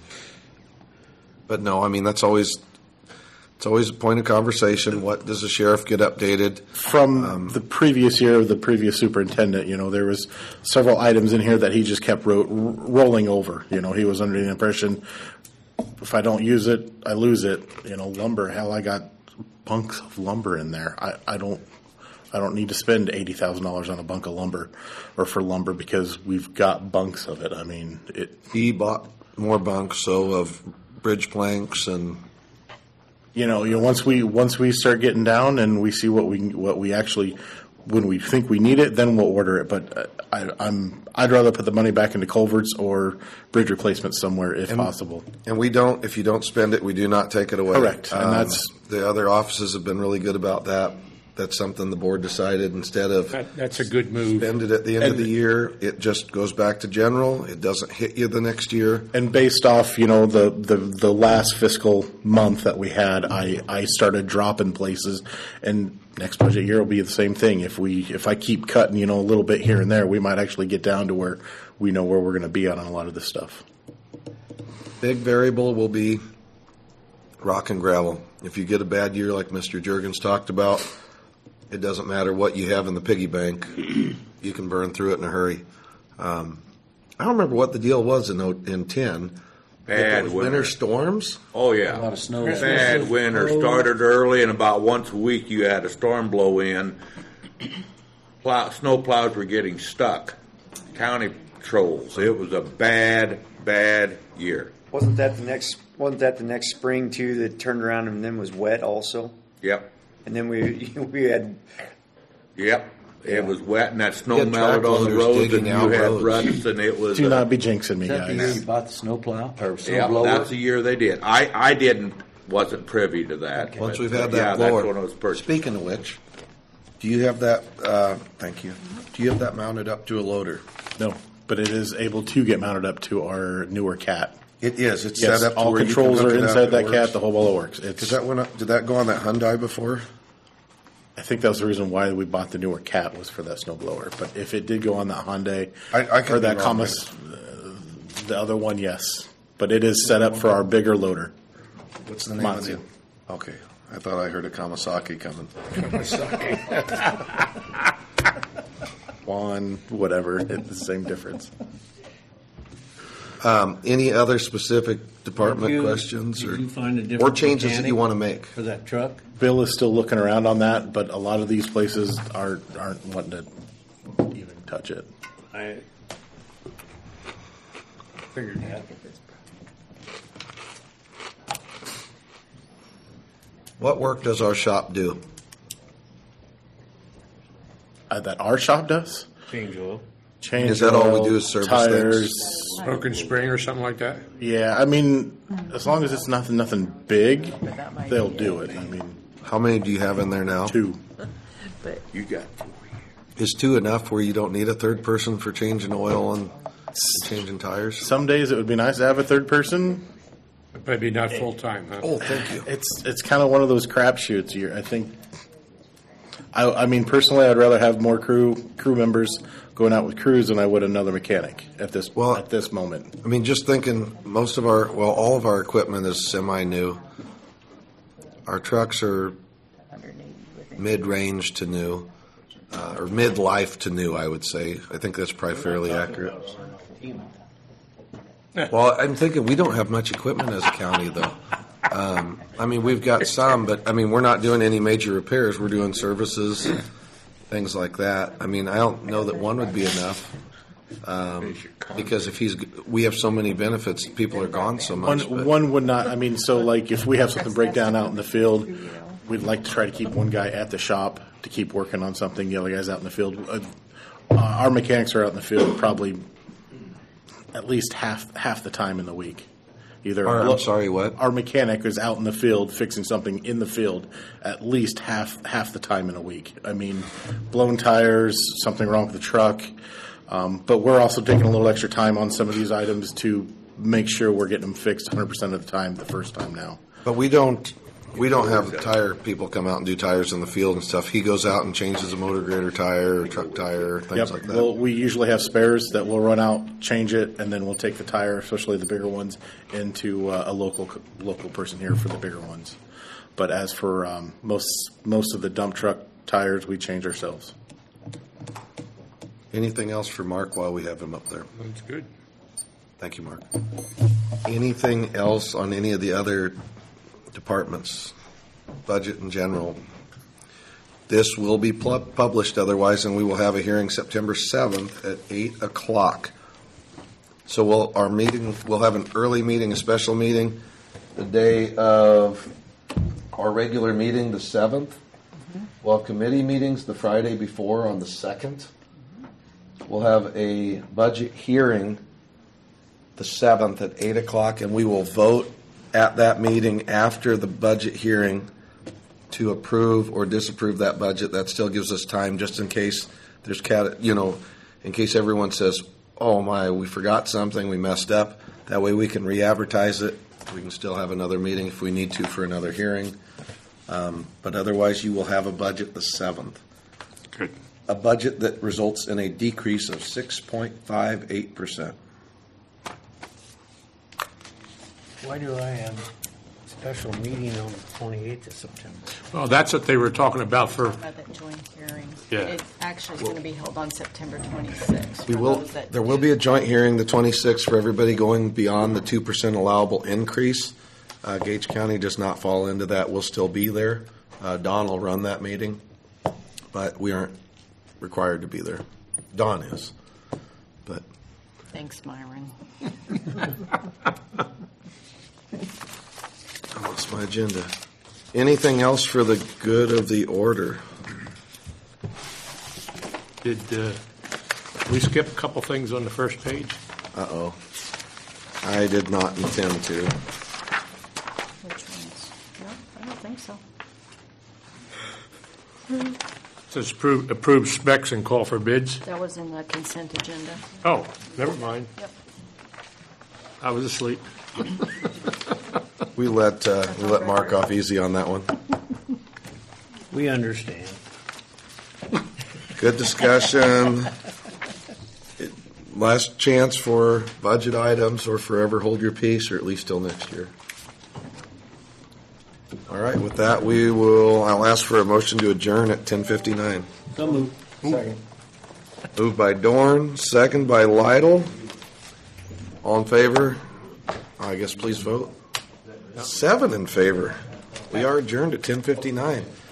but no, I mean, that's always, it's always a point of conversation. What does the sheriff get updated? From the previous year, the previous superintendent, you know, there was several items in here that he just kept ro- rolling over. You know, he was under the impression, if I don't use it, I lose it. You know, lumber, hell, I got bunks of lumber in there. I, I don't, I don't need to spend eighty thousand dollars on a bunk of lumber or for lumber because we've got bunks of it. I mean, it. He bought more bunks, so of bridge planks and. You know, you know, once we once we start getting down and we see what we what we actually when we think we need it, then we'll order it. But uh, I, I'm I'd rather put the money back into culverts or bridge replacement somewhere if And- possible. And we don't, if you don't spend it, we do not take it away. Correct, and Um, that's- the other offices have been really good about that. That's something the board decided instead of That, that's a good move. spend it at the end of And- the year, it just goes back to general. It doesn't hit you the next year. And based off, you know, the, the, the last fiscal month that we had, I, I started dropping places, and next budget year will be the same thing. If we if I keep cutting, you know, a little bit here and there, we might actually get down to where we know where we're going to be on a lot of this stuff. Big variable will be rock and gravel. If you get a bad year like Mister Juergens talked about, it doesn't matter what you have in the piggy bank. You can burn through it in a hurry. Um, I don't remember what the deal was in oh- in ten. Bad With those winter. winter storms. Oh, yeah. A lot of snow. Bad winter. Started early, and about once a week you had a storm blow in. Plow, snow plows were getting stuck. County patrols. It was a bad, bad year. Wasn't that the next? Wasn't that the next spring too that turned around and then was wet also? Yep. And then we we had Yep. It was wet, and that snow You had melted on the track roads, loaders and you digging out had roads. ruts, and it was. Do uh, not be jinxing me, Is that the year guys. you bought the snowplow or snow Yeah, blower? that's the year they did. I, I didn't, wasn't privy to that. Once but, we've uh, had yeah, that blower. that's when it was purchased. Speaking of which, do you have that? Uh, thank you. Do you have that mounted up to a loader? No, but it is able to get mounted up to our newer cat. It is. It's Yes, set up. To all where you can controls hook are it up. inside It that works. cat. The whole ball of works. It's, Because that went up, did that go on that Hyundai before? I think that was the reason why we bought the newer cat was for that snow blower. But if it did go on that Hyundai I- I could or be that wrong, Kamas, uh, the other one, yes. But it is set up for our bigger loader. What's the name Matsu. of it? Okay, I thought I heard a Kawasaki coming. Juan, whatever, it's the same difference. Um, any other specific department Did you- questions did or you find a different or changes that mechanic you want to make? for that truck? Bill is still looking around on that, but a lot of these places aren't aren't wanting to even touch it. I figured that. What work does our shop do? Uh, that our shop does. Change oil. Change Is that all we oil, do is service tires? Broken spring or something like that? Yeah, I mean, as long as it's nothing nothing big, they'll do it. I mean, How many do you have in there now? two. You got Is two enough where you don't need a third person for changing oil and changing tires? Some days it would be nice to have a third person. Maybe not full-time, huh? Oh, thank you. It's it's kind of one of those crapshoots. You're, I think. I, I mean, personally, I'd rather have more crew crew members going out with crews than I would another mechanic at this Well, at this moment. I mean, just thinking, most of our, well, all of our equipment is semi-new. our trucks are mid-range to new, uh, or mid-life to new, I would say. I think that's probably fairly accurate. Well, I'm thinking we don't have much equipment as a county, though. Um, I mean, we've got some, but, I mean, we're not doing any major repairs. We're doing services, things like that. I mean, I don't know that one would be enough. Um, because if he's, we have so many benefits, people are gone so much. One, but- one would not, I mean, so like if we have something break down out in the field, we'd like to try to keep one guy at the shop to keep working on something, the other guy's out in the field. Uh, our mechanics are out in the field probably at least half half the time in the week. Either Our- I'm sorry, what? Our mechanic is out in the field fixing something in the field at least half half the time in a week. I mean, blown tires, something wrong with the truck. Um, but we're also taking a little extra time on some of these items to make sure we're getting them fixed one hundred percent of the time the first time now. But we don't, we don't have tire people come out and do tires in the field and stuff. He goes out and changes a motor grader tire or truck tire, things Yep. like that. Well, we usually have spares that we'll run out, change it, and then we'll take the tire, especially the bigger ones, into uh, a local local person here for the bigger ones. But as for um, most most of the dump truck tires, we change ourselves. Anything else for Mark while we have him up there? That's good. Thank you, Mark. Anything else on any of the other departments, budget in general? This will be pl- published otherwise, and we will have a hearing September seventh at eight o'clock. So we'll, our meeting, we'll have an early meeting, a special meeting, the day of our regular meeting, the seventh. We'll have committee meetings the Friday before on the second. We'll have a budget hearing the seventh at eight o'clock, and we will vote at that meeting after the budget hearing to approve or disapprove that budget. That still gives us time just in case there's, cat, you know, in case everyone says, oh my, we forgot something, we messed up. That way we can re-advertise it. We can still have another meeting if we need to for another hearing. Um, but otherwise, you will have a budget the seventh. Good. A budget that results in a decrease of six point five eight percent. Why do I have a special meeting on the twenty-eighth of September? Well, that's what they were talking about for, About that joint hearing. Yeah. It actually is going to be held on September twenty-sixth. We will, there will be a joint hearing the twenty-sixth for everybody going beyond the two percent allowable increase. Uh, Gage County does not fall into that. We'll still be there. Uh, Don will run that meeting, but we aren't required to be there. Don is, but. Thanks, Myron. I lost my agenda. Anything else for the good of the order? did uh, we skip a couple things on the first page? Uh-oh. I did not intend to. Which ones? No, I don't think so. It says approve, approve specs and call for bids. That was in the consent agenda. Oh, never mind. Yep. I was asleep. We let uh, we let Mark off easy on that one. We understand. Good discussion. It- Last chance for budget items, or forever hold your peace, or at least till next year. All right, with that, we will, I'll ask for a motion to adjourn at ten fifty-nine. So moved. Second. Moved by Dorn, second by Lytle. All in favor? I guess please vote. Seven in favor. We are adjourned at ten fifty-nine.